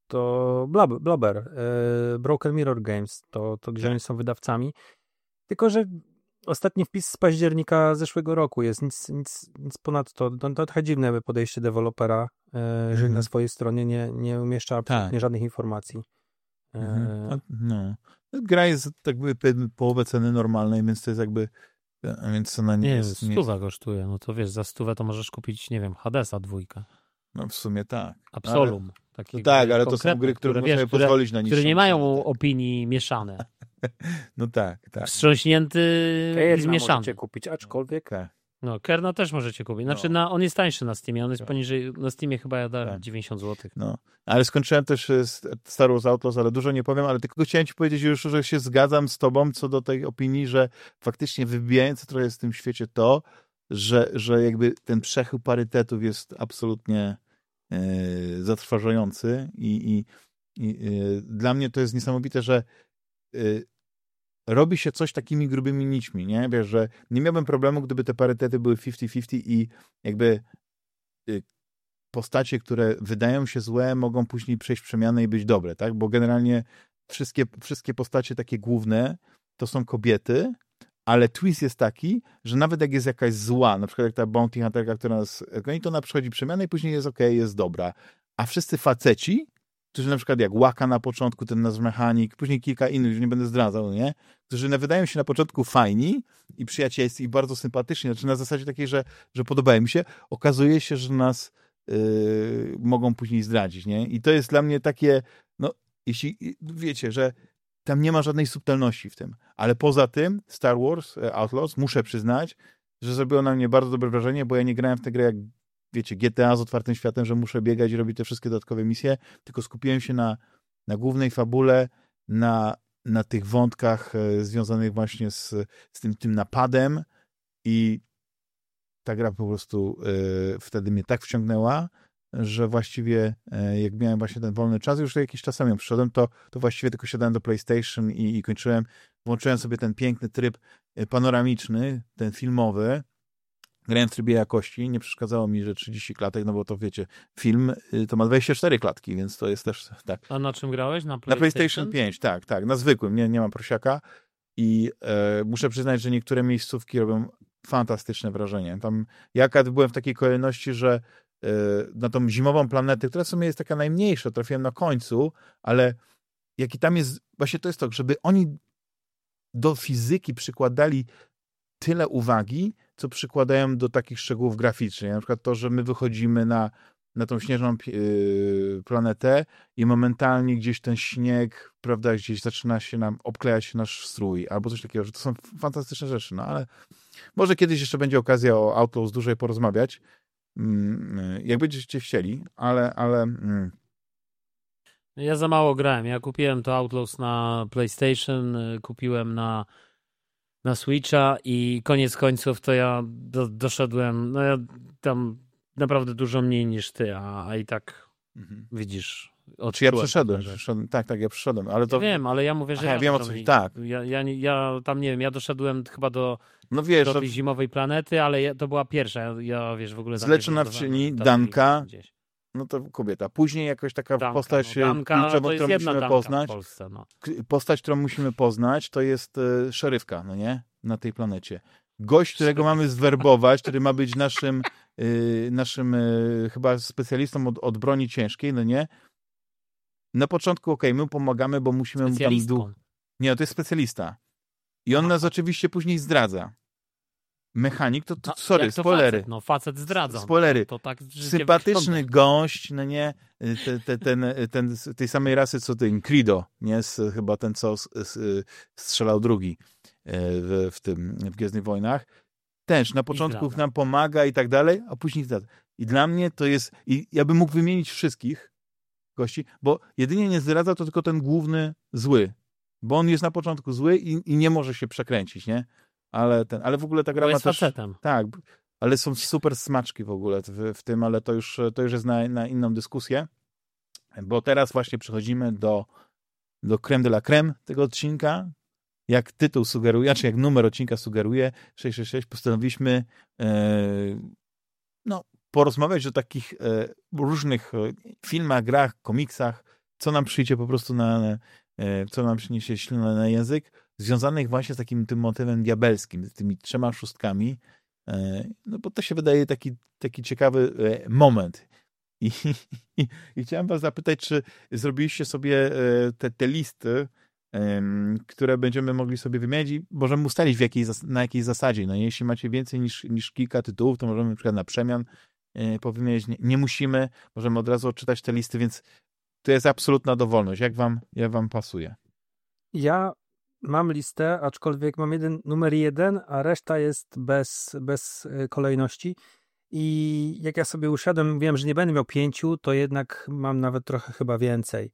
to Blob, Blobber, e, Broken Mirror Games, to, to gdzie tak. oni są wydawcami. Tylko, że ostatni wpis z października zeszłego roku jest, nic, nic, nic ponadto. To, to trochę dziwne podejście dewelopera, e, jeżeli Mhm. na swojej stronie nie, nie umieszcza absolutnie Tak. żadnych informacji. E, Mhm. No. Gra jest jakby połowę ceny normalnej, więc to jest jakby więc ona nie, Nie, jest... Nie stuwa kosztuje, no to wiesz, za stówę to możesz kupić, nie wiem, Hadesa dwójkę. No w sumie tak. Absolum. Ale, Takie no tak, gry ale to są konkretne, gry, które, które, można wiesz, sobie które, pozwolić na niższą które nie mają cenę. opinii mieszane. No tak, tak. Wstrząśnięty i Kerna zmieszany. możecie kupić, aczkolwiek tak. No, Kerna też możecie kupić. Znaczy, No. na, on jest tańszy na Steamie, on jest Tak. poniżej, na Steamie chyba ja dałem Tak. dziewięćdziesiąt złotych. No, ale skończyłem też Star Wars Outlaws, ale dużo nie powiem, ale tylko chciałem ci powiedzieć już, że się zgadzam z tobą co do tej opinii, że faktycznie wybijające trochę jest w tym świecie to, że, że jakby ten przechył parytetów jest absolutnie e, zatrważający i, i, i e, dla mnie to jest niesamowite, że e, robi się coś takimi grubymi nićmi, nie? Wiesz, że nie miałbym problemu, gdyby te parytety były pięćdziesiąt pięćdziesiąt i jakby e, postacie, które wydają się złe, mogą później przejść przemianę i być dobre, tak? Bo generalnie wszystkie, wszystkie postacie takie główne to są kobiety, ale twist jest taki, że nawet jak jest jakaś zła, na przykład jak ta bounty hunterka, która nas goni, to ona przechodzi przemianę i później jest okej, okay, jest dobra. A wszyscy faceci, którzy na przykład jak Łaka na początku, ten nasz mechanik, później kilka innych, już nie będę zdradzał, nie? Którzy wydają się na początku fajni i przyjacielscy i bardzo sympatyczni, znaczy na zasadzie takiej, że, że podobają mi się, okazuje się, że nas Yy, mogą później zdradzić, nie? I to jest dla mnie takie, no, jeśli, wiecie, że tam nie ma żadnej subtelności w tym, ale poza tym Star Wars Outlaws, muszę przyznać, że zrobiło na mnie bardzo dobre wrażenie, bo ja nie grałem w tę grę jak, wiecie, G T A z otwartym światem, że muszę biegać i robić te wszystkie dodatkowe misje, tylko skupiłem się na, na głównej fabule, na, na tych wątkach e, związanych właśnie z, z tym, tym napadem i ta gra po prostu y, wtedy mnie tak wciągnęła, że właściwie y, jak miałem właśnie ten wolny czas, już jakiś czas sam ją przyszedłem, to, to właściwie tylko siadałem do PlayStation i, i kończyłem, włączyłem sobie ten piękny tryb panoramiczny, ten filmowy, grałem w trybie jakości, nie przeszkadzało mi, że trzydzieści klatek, no bo to wiecie, film y, to ma dwadzieścia cztery klatki, więc to jest też tak. A na czym grałeś? Na PlayStation? PlayStation, na PlayStation pięć, tak, tak, na zwykłym, nie, nie mam prosiaka i y, muszę przyznać, że niektóre miejscówki robią fantastyczne wrażenie. Tam ja byłem w takiej kolejności, że yy, na tą zimową planetę, która w sumie jest taka najmniejsza, trafiłem na końcu, ale jaki tam jest, właśnie to jest to, żeby oni do fizyki przykładali tyle uwagi, co przykładają do takich szczegółów graficznych. Na przykład to, że my wychodzimy na, na tą śnieżną yy, planetę i momentalnie gdzieś ten śnieg, prawda, gdzieś zaczyna się nam, obklejać się nasz strój, albo coś takiego, że to są fantastyczne rzeczy, no ale może kiedyś jeszcze będzie okazja o Outlaws dłużej porozmawiać, jak będziecie chcieli, ale, ale... Ja za mało grałem. Ja kupiłem to Outlaws na PlayStation, kupiłem na, na Switcha i koniec końców to ja do, doszedłem, no ja tam naprawdę dużo mniej niż ty, a, a i tak mhm. widzisz... Czy ja przeszedłem, przeszedłem? Tak, tak, ja przeszedłem, ale to... Ja wiem, ale ja mówię, że... Aha, ja wiem o co, tak. Ja, ja, ja tam, nie wiem, ja doszedłem chyba do, no wiesz, do tej to... zimowej planety, ale ja, to była pierwsza, ja, ja wiesz, w ogóle... Zleczynawczyni, Danka, no to kobieta. Później jakoś taka Danka, postać, no, Danka, kluczowa, to jest którą jedna musimy Danka poznać. w Polsce, no. Postać, którą musimy poznać, to jest y, szeryfka, no nie? Na tej planecie. Gość, którego mamy zwerbować, który ma być naszym, y, naszym y, chyba specjalistą od, od broni ciężkiej, no nie? Na początku, okej, okay, my pomagamy, bo musimy mu tam... Dół... Nie, to jest specjalista. I on nas oczywiście później zdradza. mechanik, to, to No, sorry, jak to spoilery. Facet, no facet zdradza. Spoilery. To, to tak życie Sympatyczny wygląda. gość, no nie, te, te, ten, ten z tej samej rasy co ten Credo, nie, z, chyba ten, co z, z, strzelał drugi w, w tym, w Gwiezdnych Wojnach. Też na początku zdradza. nam pomaga i tak dalej, a później zdradza. I dla mnie to jest, i ja bym mógł wymienić wszystkich gości, bo jedynie nie zdradza to tylko ten główny zły, bo on jest na początku zły i, i nie może się przekręcić, nie? Ale ten, ale w ogóle ta gra Bo ma jest też... facetem. Tak, ale są super smaczki w ogóle w, w tym, ale to już, to już jest na, na inną dyskusję, bo teraz właśnie przechodzimy do, do creme de la creme tego odcinka. Jak tytuł sugeruje, czy jak numer odcinka sugeruje, sześć sześć sześć, postanowiliśmy e, no, porozmawiać o takich e, różnych e, filmach, grach, komiksach, co nam przyjdzie po prostu na, e, co nam przyniesie ślinę na język, związanych właśnie z takim tym motywem diabelskim, z tymi trzema szóstkami, e, no bo to się wydaje taki, taki ciekawy e, moment. I, i, I chciałem was zapytać, czy zrobiliście sobie e, te, te listy, które będziemy mogli sobie wymienić i możemy ustalić w jakiej, na jakiej zasadzie. No, jeśli macie więcej niż, niż kilka tytułów, to możemy na przykład na przemian yy, powymieniać. Nie, nie musimy, możemy od razu odczytać te listy, więc to jest absolutna dowolność. Jak wam, jak wam pasuje? Ja mam listę, aczkolwiek mam jeden, numer jeden, a reszta jest bez, bez kolejności. I jak ja sobie usiadłem, wiem, że nie będę miał pięciu, to jednak mam nawet trochę chyba więcej.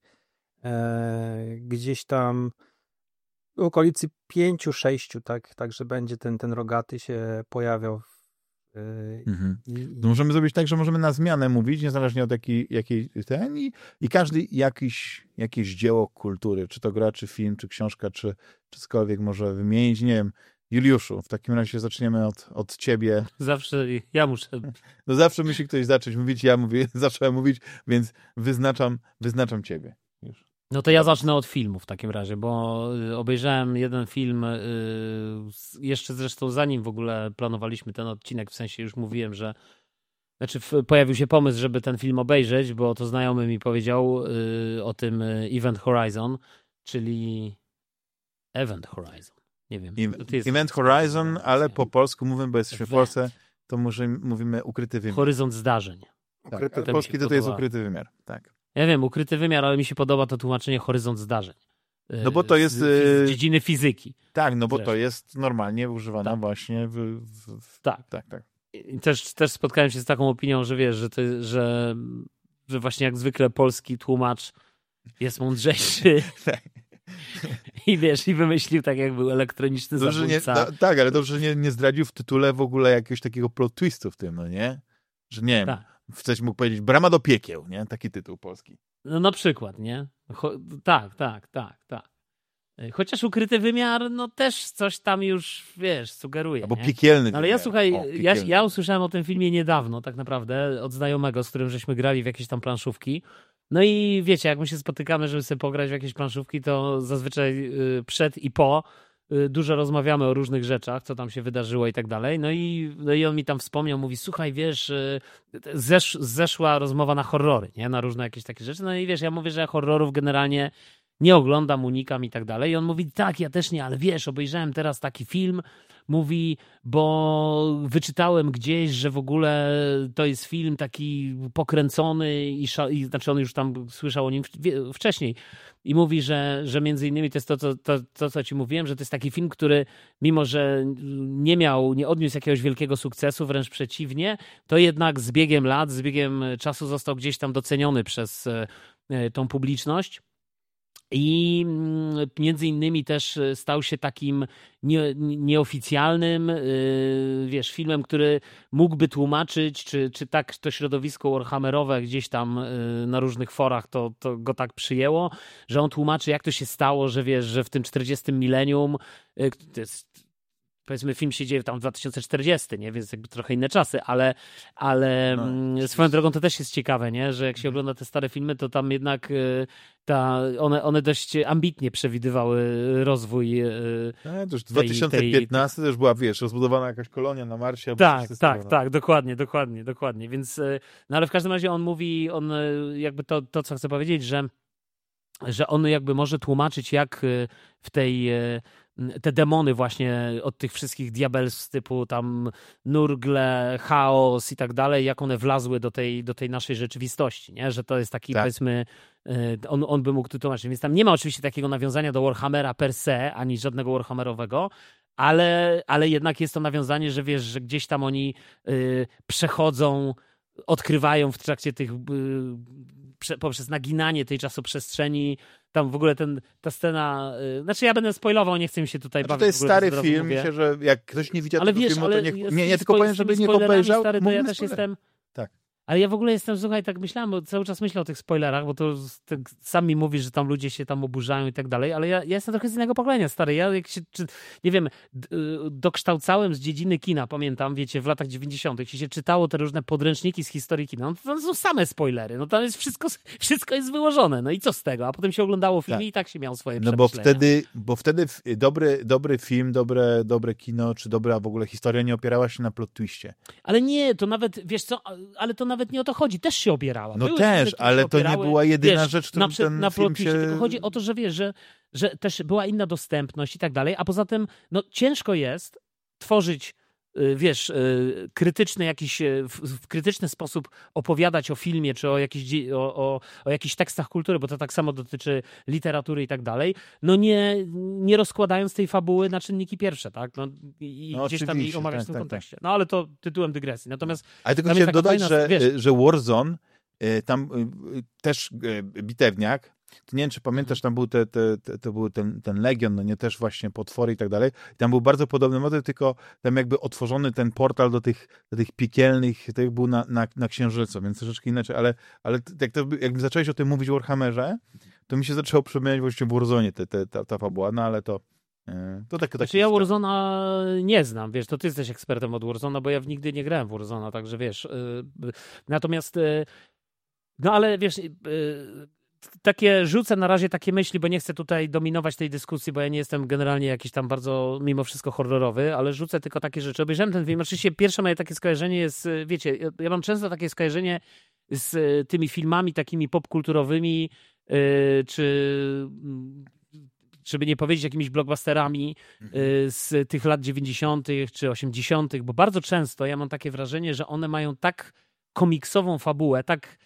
E, gdzieś tam w okolicy pięciu, sześciu, tak, także będzie ten, ten rogaty się pojawiał. E, Mhm. i, To możemy zrobić tak, że możemy na zmianę mówić, niezależnie od jakiej, jakiej ten i, i każdy jakiś, jakieś dzieło kultury, czy to gra, czy film, czy książka, czy, czy cokolwiek może wymienić. Nie wiem, Juliuszu, w takim razie zaczniemy od, od ciebie. Zawsze ja muszę. No zawsze musi ktoś zacząć mówić, ja mówię, zacząłem mówić, więc wyznaczam, wyznaczam ciebie. Już. No to ja zacznę od filmu w takim razie, bo obejrzałem jeden film jeszcze zresztą zanim w ogóle planowaliśmy ten odcinek, w sensie już mówiłem, że znaczy pojawił się pomysł, żeby ten film obejrzeć, bo to znajomy mi powiedział o tym Event Horizon, czyli Event Horizon. Nie wiem. Event, Event Horizon, ale po polsku mówimy, bo jesteśmy w Polsce, to może mówimy ukryty wymiar. Horyzont zdarzeń. Tak, ukryty, polski to jest ukryty wymiar, tak. Ja wiem, ukryty wymiar, ale mi się podoba to tłumaczenie horyzont zdarzeń. No bo to jest... Z, z dziedziny fizyki. Tak, no bo zresztą. To jest normalnie używana tak. właśnie w... w, w tak. tak, tak. I też, też spotkałem się z taką opinią, że wiesz, że, to, że, że właśnie jak zwykle polski tłumacz jest mądrzejszy. tak. I wiesz, i wymyślił tak jak był elektroniczny dobrze, nie, zabójca. no, tak, ale dobrze, że nie, nie zdradził w tytule w ogóle jakiegoś takiego plot twistu w tym, no nie? Że nie wiem, tak. ktoś mógł powiedzieć Brama do piekieł, nie? Taki tytuł polski. No na przykład, nie? Cho- tak, tak, tak, tak. Chociaż ukryty wymiar, no też coś tam już, wiesz, sugeruje. Albo nie? piekielny No, ale wymiar. ja słuchaj, o, ja, ja usłyszałem o tym filmie niedawno tak naprawdę od znajomego, z którym żeśmy grali w jakieś tam planszówki. No i wiecie, jak my się spotykamy, żeby sobie pograć w jakieś planszówki, to zazwyczaj przed i po dużo rozmawiamy o różnych rzeczach, co tam się wydarzyło i tak dalej. No i, no i on mi tam wspomniał, mówi, słuchaj, wiesz, zesz, zeszła rozmowa na horrory, nie? Na różne jakieś takie rzeczy. No i wiesz, ja mówię, że ja horrorów generalnie nie oglądam, unikam i tak dalej. I on mówi, tak, ja też nie, ale wiesz, obejrzałem teraz taki film, mówi, bo wyczytałem gdzieś, że w ogóle to jest film taki pokręcony i, szal... i znaczy on już tam słyszał o nim wcześniej i mówi, że, że między innymi to jest to, to, to, to, co ci mówiłem, że to jest taki film, który mimo, że nie miał, nie odniósł jakiegoś wielkiego sukcesu, wręcz przeciwnie, to jednak z biegiem lat, z biegiem czasu został gdzieś tam doceniony przez tą publiczność. I między innymi też stał się takim nie, nieoficjalnym, yy, wiesz, filmem, który mógłby tłumaczyć, czy, czy tak to środowisko warhammerowe gdzieś tam yy, na różnych forach to, to go tak przyjęło, że on tłumaczy, jak to się stało, że wiesz, że w tym czterdziestym milenium, yy, to jest, powiedzmy, film się dzieje tam w dwa tysiące czterdziestym, nie? Więc jakby trochę inne czasy, ale, ale no, swoją drogą to też jest ciekawe, nie? Że jak się ogląda te stare filmy, to tam jednak y, ta, one, one dość ambitnie przewidywały rozwój y, no, to już dwa tysiące piętnasty tej... też była, wiesz, rozbudowana jakaś kolonia na Marsie. Tak, tak, no. tak, dokładnie, dokładnie, dokładnie. Więc, y, no ale w każdym razie on mówi, on y, jakby to, to, co chcę powiedzieć, że że on jakby może tłumaczyć, jak w tej te demony właśnie od tych wszystkich diabelstw typu tam nurgle, chaos i tak dalej, jak one wlazły do tej, do tej naszej rzeczywistości, nie? Że to jest taki, tak. powiedzmy, on, on by mógł tu tłumaczyć. Więc tam nie ma oczywiście takiego nawiązania do Warhammera per se, ani żadnego Warhammerowego, ale, ale jednak jest to nawiązanie, że wiesz, że gdzieś tam oni y, przechodzą, odkrywają w trakcie tych, y, prze, poprzez naginanie tej czasoprzestrzeni, tam w ogóle ten, ta scena, y, znaczy ja będę spoilował, nie chcę mi się tutaj znaczy, bawić. To jest stary to film, myślę, że jak ktoś nie widział ale tego wiesz, filmu, ale to niech, nie, nie, tylko spo, powiem, żeby niech obejrzał. Stary, to ja też jestem... Tak. Ale ja w ogóle jestem, słuchaj, tak myślałem, bo cały czas myślę o tych spoilerach, bo to tak, sam mi mówisz, że tam ludzie się tam oburzają i tak dalej, ale ja, ja jestem trochę z innego pokolenia, stary. Ja jak się, czy, nie wiem, d, dokształcałem z dziedziny kina, pamiętam, wiecie, w latach dziewięćdziesiątych, jeśli się czytało te różne podręczniki z historii kina, no to tam są same spoilery, no tam jest wszystko, wszystko jest wyłożone, no i co z tego? A potem się oglądało filmy tak. i tak się miało swoje no bo wtedy, bo wtedy dobry, dobry film, dobre, dobre kino, czy dobra w ogóle historia nie opierała się na plot twiście. Ale nie, to nawet, wiesz co, ale to nawet nie o to chodzi, też się opierała. No Były też, filmy, ale to opierały, nie była jedyna wiesz, rzecz, którą na, ten na film się... Tylko chodzi o to, że wiesz, że, że też była inna dostępność i tak dalej, a poza tym, no ciężko jest tworzyć, wiesz, krytyczny jakiś, w, w krytyczny sposób opowiadać o filmie, czy o jakichś, o, o, o jakichś tekstach kultury, bo to tak samo dotyczy literatury i tak dalej, no nie, nie rozkładając tej fabuły na czynniki pierwsze, tak? No, I no gdzieś tam jej omawiać tak, w tym tak, kontekście. Tak. No ale to tytułem dygresji. Natomiast ale tylko chciałem dodać, fajna, że, wiesz, że Warzone, tam też bitewniak, to nie wiem, czy pamiętasz, tam był te, te, te, to był ten, ten Legion, no nie, też właśnie potwory i tak dalej. Tam był bardzo podobny motyw, tylko tam jakby otworzony ten portal do tych, do tych piekielnych, to był na, na, na Księżycu, więc troszeczkę inaczej, ale, ale jak, to, jak zacząłeś o tym mówić w Warhammerze, to mi się zaczęło przypominać właśnie w Warzone te, te, ta, ta fabuła, no ale to To tak, znaczy ja Warzona nie znam, wiesz, to ty jesteś ekspertem od Warzona, bo ja w nigdy nie grałem w Warzona, także wiesz. Yy, natomiast, yy, no ale wiesz, yy, takie rzucę na razie takie myśli, bo nie chcę tutaj dominować tej dyskusji, bo ja nie jestem generalnie jakiś tam bardzo, mimo wszystko, horrorowy, ale rzucę tylko takie rzeczy. Obejrzałem ten film, oczywiście pierwsze moje takie skojarzenie jest, wiecie, ja mam często takie skojarzenie z tymi filmami takimi popkulturowymi, yy, czy... żeby nie powiedzieć jakimiś blockbusterami z tych lat dziewięćdziesiątych czy osiemdziesiątych, bo bardzo często ja mam takie wrażenie, że one mają tak komiksową fabułę, tak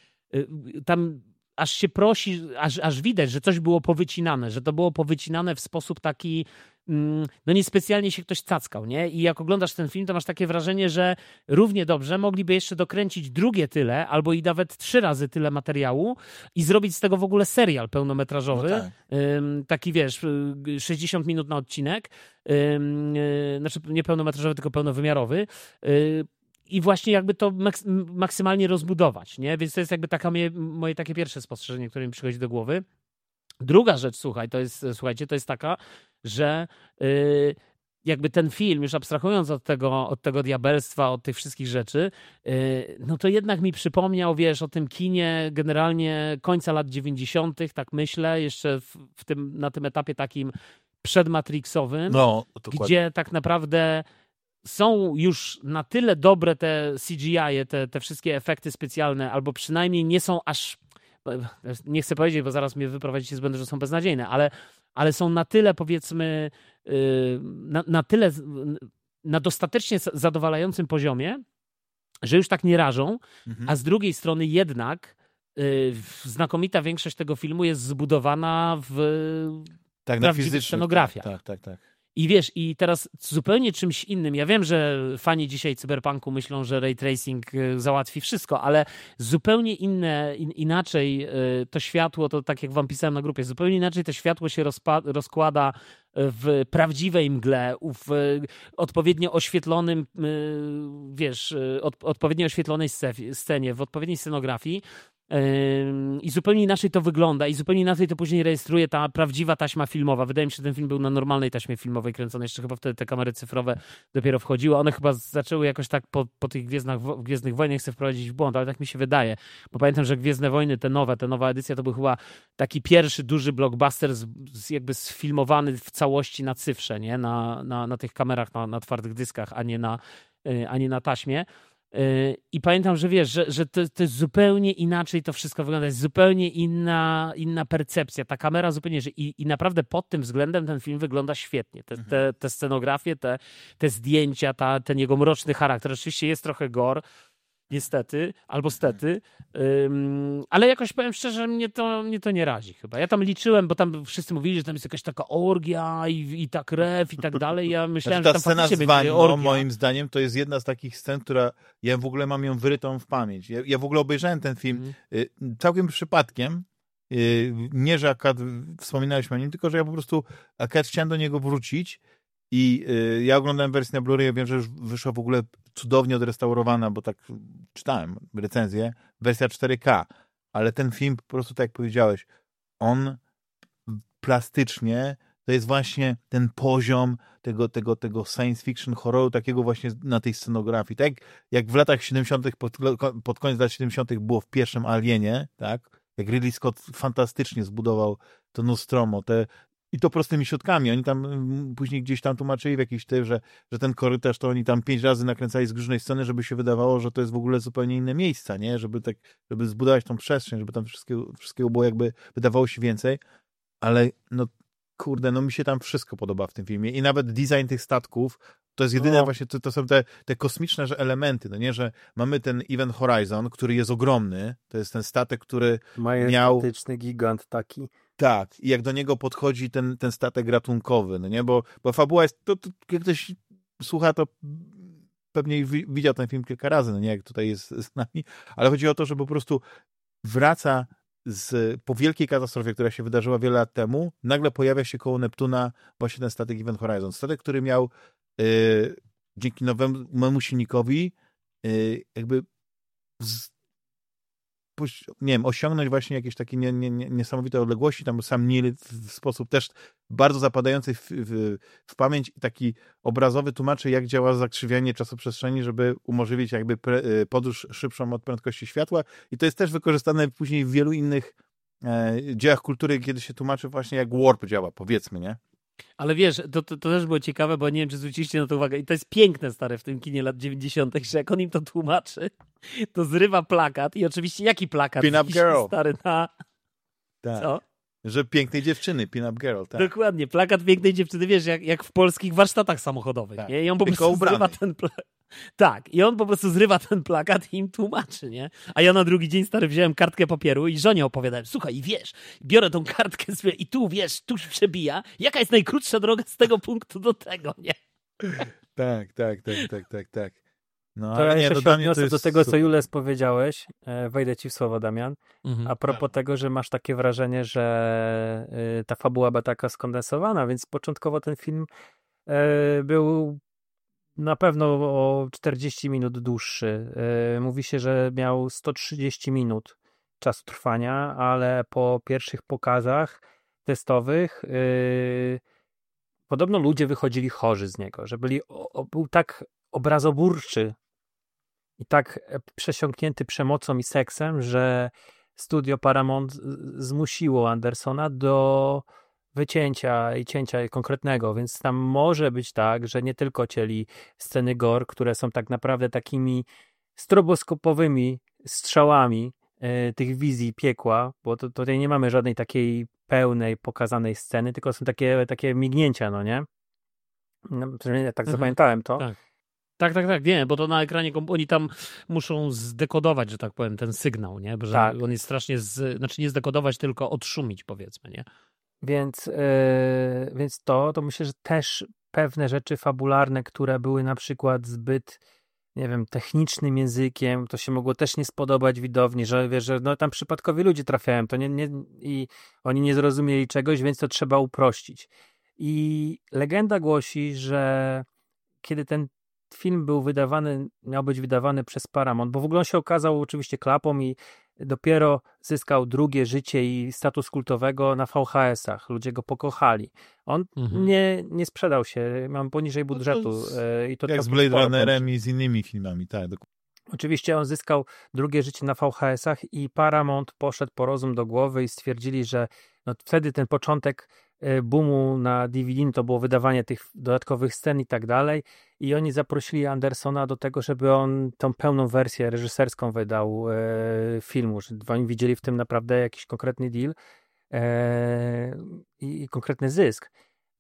tam aż się prosi, aż, aż widać, że coś było powycinane, że to było powycinane w sposób taki, no niespecjalnie się ktoś cackał, nie? I jak oglądasz ten film, to masz takie wrażenie, że równie dobrze mogliby jeszcze dokręcić drugie tyle, albo i nawet trzy razy tyle materiału i zrobić z tego w ogóle serial pełnometrażowy. No tak. Taki, wiesz, sześćdziesiąt minut na odcinek. Znaczy nie pełnometrażowy, tylko pełnowymiarowy. I właśnie jakby to maks- maksymalnie rozbudować, nie? Więc to jest jakby taka moje, moje takie pierwsze spostrzeżenie, które mi przychodzi do głowy. Druga rzecz, słuchaj, to jest, słuchajcie, to jest taka, że yy, jakby ten film, już abstrahując od tego, od tego diabelstwa, od tych wszystkich rzeczy, yy, no to jednak mi przypomniał, wiesz, o tym kinie generalnie końca lat dziewięćdziesiątych, tak myślę, jeszcze w, w tym, na tym etapie takim przedmatrixowym, no, gdzie tak naprawdę są już na tyle dobre te C G I, te, te wszystkie efekty specjalne, albo przynajmniej nie są aż, nie chcę powiedzieć, bo zaraz mnie wyprowadzicie z błędu, że są beznadziejne, ale, ale są na tyle, powiedzmy, na, na tyle, na dostatecznie zadowalającym poziomie, że już tak nie rażą, mhm. a z drugiej strony jednak znakomita większość tego filmu jest zbudowana w tak, prawdziwych scenografiach. Tak, tak, tak. I wiesz, i teraz zupełnie czymś innym. Ja wiem, że fani dzisiaj cyberpunku myślą, że ray tracing załatwi wszystko, ale zupełnie inne, in, inaczej to światło, to tak jak wam pisałem na grupie, zupełnie inaczej to światło się rozpa- rozkłada w prawdziwej mgle, w odpowiednio oświetlonym, wiesz, od, odpowiednio oświetlonej scenie, w odpowiedniej scenografii. I zupełnie inaczej to wygląda i zupełnie inaczej to później rejestruje ta prawdziwa taśma filmowa. Wydaje mi się, że ten film był na normalnej taśmie filmowej kręcony, jeszcze chyba wtedy te kamery cyfrowe dopiero wchodziły. One chyba zaczęły jakoś tak po, po tych Gwiezdnych, Gwiezdnych Wojnach, chcę wprowadzić w błąd, ale tak mi się wydaje. Bo pamiętam, że Gwiezdne Wojny, te nowe, ta nowa edycja, to był chyba taki pierwszy duży blockbuster z, z jakby sfilmowany w całości na cyfrze, nie? Na, na, na tych kamerach, na, na twardych dyskach, a nie na, a nie na taśmie. I pamiętam, że wiesz, że, że to, to jest zupełnie inaczej to wszystko wygląda, jest zupełnie inna, inna percepcja, ta kamera zupełnie, że i, i naprawdę pod tym względem ten film wygląda świetnie. Te, te, te scenografie, te, te zdjęcia, ta, ten jego mroczny charakter, oczywiście jest trochę gore, niestety, albo stety, um, ale jakoś powiem szczerze, mnie to, mnie to nie razi chyba. Ja tam liczyłem, bo tam wszyscy mówili, że tam jest jakaś taka orgia i, i ta krew i tak dalej. Ja myślałem, znaczy, ta że tam scena z będzie orgia. moim zdaniem, to jest jedna z takich scen, która ja w ogóle mam ją wyrytą w pamięć. Ja, ja w ogóle obejrzałem ten film mm. y, całkiem przypadkiem. Y, nie, że akad wspominałeś o nim, tylko że ja po prostu akad chciałem do niego wrócić. I y, ja oglądałem wersję na Blu-ray, wiem, że już wyszła w ogóle cudownie odrestaurowana, bo tak czytałem recenzję, wersja cztery K, ale ten film po prostu, tak jak powiedziałeś, on plastycznie, to jest właśnie ten poziom tego, tego, tego science fiction horroru, takiego właśnie na tej scenografii. Tak jak w latach siedemdziesiątych, pod, pod koniec lat siedemdziesiątych było w pierwszym Alienie, tak? Jak Ridley Scott fantastycznie zbudował to Nostromo, te i to prostymi środkami. Oni tam później gdzieś tam tłumaczyli w jakiś ty, że, że ten korytarz to oni tam pięć razy nakręcali z różnej sceny, żeby się wydawało, że to jest w ogóle zupełnie inne miejsca, nie? Żeby tak, żeby zbudować tą przestrzeń, żeby tam wszystkiego, wszystkiego było jakby, wydawało się więcej, ale no kurde, no mi się tam wszystko podoba w tym filmie i nawet design tych statków, to jest jedyne no. właśnie, to, to są te, te kosmiczne elementy, no nie, że mamy ten Event Horizon, który jest ogromny, to jest ten statek, który miał... Majestatyczny gigant taki. Tak, i jak do niego podchodzi ten, ten statek ratunkowy, no nie, bo, bo fabuła jest, to, to jak ktoś słucha, to pewnie widział ten film kilka razy, no nie, jak tutaj jest z nami, ale chodzi o to, że po prostu wraca z, po wielkiej katastrofie, która się wydarzyła wiele lat temu, nagle pojawia się koło Neptuna właśnie ten statek Event Horizon. Statek, który miał yy, dzięki nowemu silnikowi yy, jakby z, nie wiem, osiągnąć właśnie jakieś takie nie, nie, nie, niesamowite odległości. Tam sam Neil w sposób też bardzo zapadający w, w, w pamięć i taki obrazowy tłumaczy, jak działa zakrzywianie czasoprzestrzeni, żeby umożliwić jakby pre, podróż szybszą od prędkości światła. I to jest też wykorzystane później w wielu innych e, dziełach kultury, kiedy się tłumaczy właśnie, jak warp działa, powiedzmy, nie? Ale wiesz, to, to, to też było ciekawe, bo nie wiem, czy zwróciliście na to uwagę. I to jest piękne, stare, w tym kinie lat dziewięćdziesiątych, że jak on im to tłumaczy, to zrywa plakat i oczywiście jaki plakat? Pin-up girl. Stary na... Tak. Co? Że pięknej dziewczyny, pin-up girl, tak. Dokładnie, plakat pięknej dziewczyny, wiesz, jak, jak w polskich warsztatach samochodowych. Tak. Nie? I on po Tylko prostu ubrany. zrywa ten plakat. Tak, i on po prostu zrywa ten plakat i im tłumaczy, nie? A ja na drugi dzień, stary, wziąłem kartkę papieru i żonie opowiadałem, słuchaj, i wiesz, biorę tą kartkę i tu, wiesz, tu się przebija, jaka jest najkrótsza droga z tego punktu do tego, nie? Tak, tak, tak, tak, tak, tak. No, to ja nie, jeszcze to się odniosę jest do tego, super. co Jules powiedziałeś, wejdę ci w słowo, Damian, Mhm. a propos tak. tego, że masz takie wrażenie, że ta fabuła była taka skondensowana, więc początkowo ten film był na pewno o czterdzieści minut dłuższy. Mówi się, że miał sto trzydzieści minut czasu trwania, ale po pierwszych pokazach testowych yy, podobno ludzie wychodzili chorzy z niego, że byli, o, był tak obrazoburczy i tak przesiąknięty przemocą i seksem, że studio Paramount zmusiło Andersona do wycięcia i cięcia konkretnego, więc tam może być tak, że nie tylko cięli sceny gore, które są tak naprawdę takimi stroboskopowymi strzałami y, tych wizji piekła, bo to, tutaj nie mamy żadnej takiej pełnej, pokazanej sceny, tylko są takie, takie mignięcia, no nie? No, przynajmniej ja tak mhm. zapamiętałem to. Tak. Tak, tak, tak, wiem, bo to na ekranie oni tam muszą zdekodować, że tak powiem, ten sygnał, nie? Bo że tak. On jest strasznie, z, znaczy nie zdekodować, tylko odszumić, powiedzmy, nie? Więc, yy, więc to, to myślę, że też pewne rzeczy fabularne, które były na przykład zbyt, nie wiem, technicznym językiem, to się mogło też nie spodobać widowni, że wiesz, że no, tam przypadkowi ludzie trafiają, to nie, nie, i oni nie zrozumieli czegoś, więc to trzeba uprościć. I legenda głosi, że kiedy ten film był wydawany, miał być wydawany przez Paramount, bo w ogóle on się okazał oczywiście klapą i dopiero zyskał drugie życie i status kultowego na V H S-ach. Ludzie go pokochali. On mhm. nie, nie sprzedał się, mam poniżej budżetu. No to i to jak z Blade Runnerem i z innymi filmami, tak. Oczywiście on zyskał drugie życie na V H S-ach i Paramount poszedł po rozum do głowy i stwierdzili, że no wtedy ten początek boomu na D V D, no to było wydawanie tych dodatkowych scen i tak dalej i oni zaprosili Andersona do tego, żeby on tą pełną wersję reżyserską wydał e, filmu, że oni widzieli w tym naprawdę jakiś konkretny deal e, i, i konkretny zysk.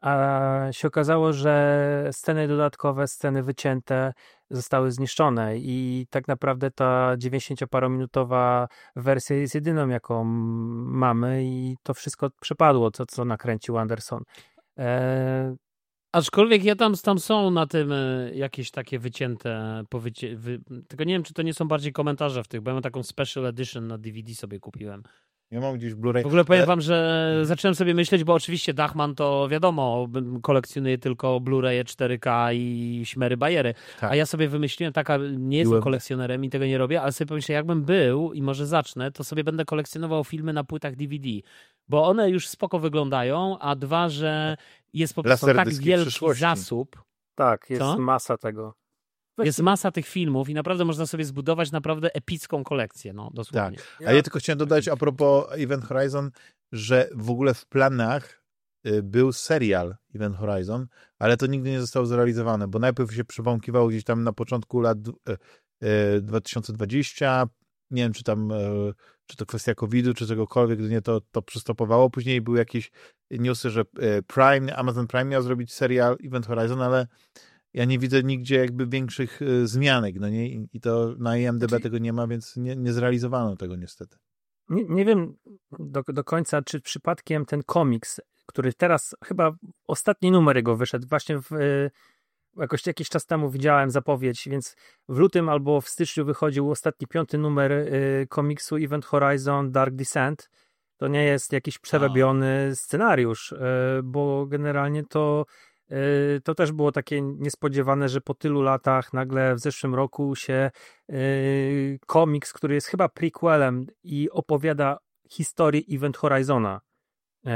A się okazało, że sceny dodatkowe, sceny wycięte zostały zniszczone i tak naprawdę ta dziewięćdziesięcioparominutowa wersja jest jedyną, jaką mamy i to wszystko przepadło, to co nakręcił Anderson. E... Aczkolwiek ja tam, tam są na tym jakieś takie wycięte, powycie, wy... tylko nie wiem, czy to nie są bardziej komentarze w tych, bo ja mam taką special edition na D V D sobie kupiłem. Ja mam gdzieś Blu-ray. W ogóle powiem wam, że zacząłem sobie myśleć, bo oczywiście Dachman to wiadomo, kolekcjonuje tylko Blu-raye cztery K i śmery bajery, tak. A ja sobie wymyśliłem, taka, nie jestem Byłem. kolekcjonerem i tego nie robię, ale sobie pomyślę, jakbym był i może zacznę, to sobie będę kolekcjonował filmy na płytach D V D, bo one już spoko wyglądają, a dwa, że jest po prostu tak wielki zasób. Tak, jest Co? masa tego. Jest masa tych filmów i naprawdę można sobie zbudować naprawdę epicką kolekcję, no dosłownie. Tak. A ja tylko chciałem dodać a propos Event Horizon, że w ogóle w planach był serial Event Horizon, ale to nigdy nie zostało zrealizowane, bo najpierw się przebąkiwało gdzieś tam na początku lat dwa tysiące dwudziestego, nie wiem, czy tam czy to kwestia kowida, czy czegokolwiek, gdy nie to, to przystopowało. Później były jakieś newsy, że Prime, Amazon Prime miał zrobić serial Event Horizon, ale ja nie widzę nigdzie jakby większych y, zmianek, no nie? I, i to na I M D B znaczy, tego nie ma, więc nie, nie zrealizowano tego niestety. Nie, nie wiem do, do końca, czy przypadkiem ten komiks, który teraz chyba ostatni numer jego wyszedł, właśnie w, y, jakoś jakiś czas temu widziałem zapowiedź, więc w lutym albo w styczniu wychodził ostatni piąty numer y, komiksu Event Horizon Dark Descent. To nie jest jakiś przerobiony scenariusz, y, bo generalnie to to też było takie niespodziewane, że po tylu latach nagle w zeszłym roku się yy, komiks, który jest chyba prequelem i opowiada historię Event Horizona, yy,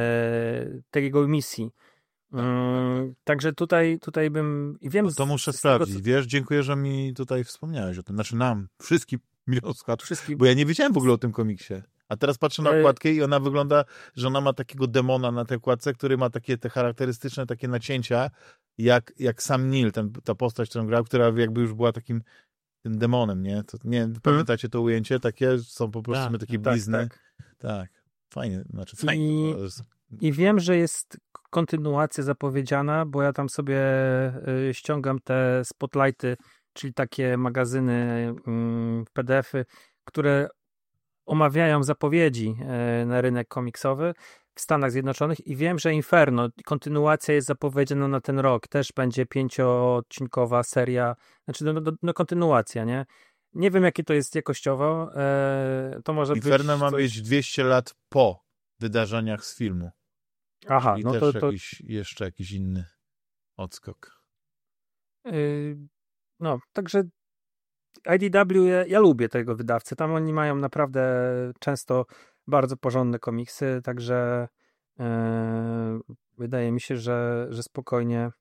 tej jego misji. Yy, także tutaj, tutaj bym... wiem. No to muszę sprawdzić. Tego, co... Wiesz, dziękuję, że mi tutaj wspomniałeś o tym. Znaczy nam, wszystkim milion słuchaczy, Wszystkim... bo ja nie wiedziałem w ogóle o tym komiksie. A teraz patrzę na okładkę i ona wygląda, że ona ma takiego demona na tej okładce, który ma takie te charakterystyczne takie nacięcia, jak, jak Sam Neill, ten, ta postać, którą grał, która jakby już była takim tym demonem, nie? To, nie pamiętacie to ujęcie? Takie są po prostu tak, takie tak, blizny. Tak, tak. Fajnie, znaczy fajnie. I, I wiem, że jest kontynuacja zapowiedziana, bo ja tam sobie y, ściągam te spotlighty, czyli takie magazyny, y, P D F-y, które omawiają zapowiedzi na rynek komiksowy w Stanach Zjednoczonych i wiem, że Inferno, kontynuacja jest zapowiedziana na ten rok, też będzie pięcioodcinkowa seria, znaczy no, no, no kontynuacja, nie? Nie wiem, jakie to jest jakościowo, e, to może Inferno być... Inferno ma coś... być dwieście lat po wydarzeniach z filmu. Aha, czyli no też to... to... Jakiś, jeszcze jakiś inny odskok. Yy, no, także I D W, ja, ja lubię tego wydawcę. Tam oni mają naprawdę często bardzo porządne komiksy, także yy, wydaje mi się, że, że spokojnie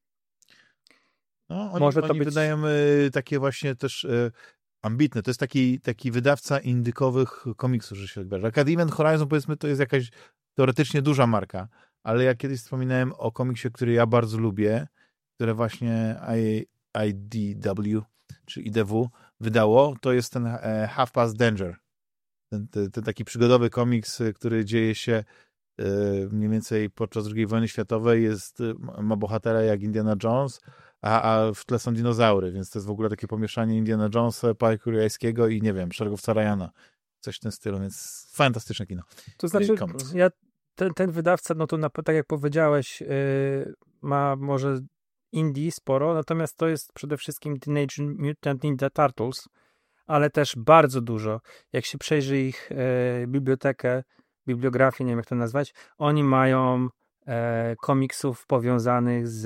no, oni, może oni to być... wydają y, takie właśnie też y, ambitne. To jest taki, taki wydawca indykowych komiksów, że się odbierze. Event Horizon, powiedzmy, to jest jakaś teoretycznie duża marka, ale ja kiedyś wspominałem o komiksie, który ja bardzo lubię, które właśnie I, I D W, czy I D W wydało, to jest ten e, Half Past Danger. Ten, ten, ten taki przygodowy komiks, który dzieje się e, mniej więcej podczas drugiej wojny światowej, jest, ma bohatera jak Indiana Jones, a, a w tle są dinozaury, więc to jest w ogóle takie pomieszanie Indiana Jonesa, Parku Jurajskiego i nie wiem, Szeregowca Ryana. Coś w tym stylu, więc fantastyczne kino. To znaczy, ja, ten, ten wydawca, no to na, tak jak powiedziałeś, yy, ma może indie sporo, natomiast to jest przede wszystkim Teenage Mutant Ninja Turtles, ale też bardzo dużo. Jak się przejrzy ich e, bibliotekę, bibliografię, nie wiem jak to nazwać, oni mają e, komiksów powiązanych z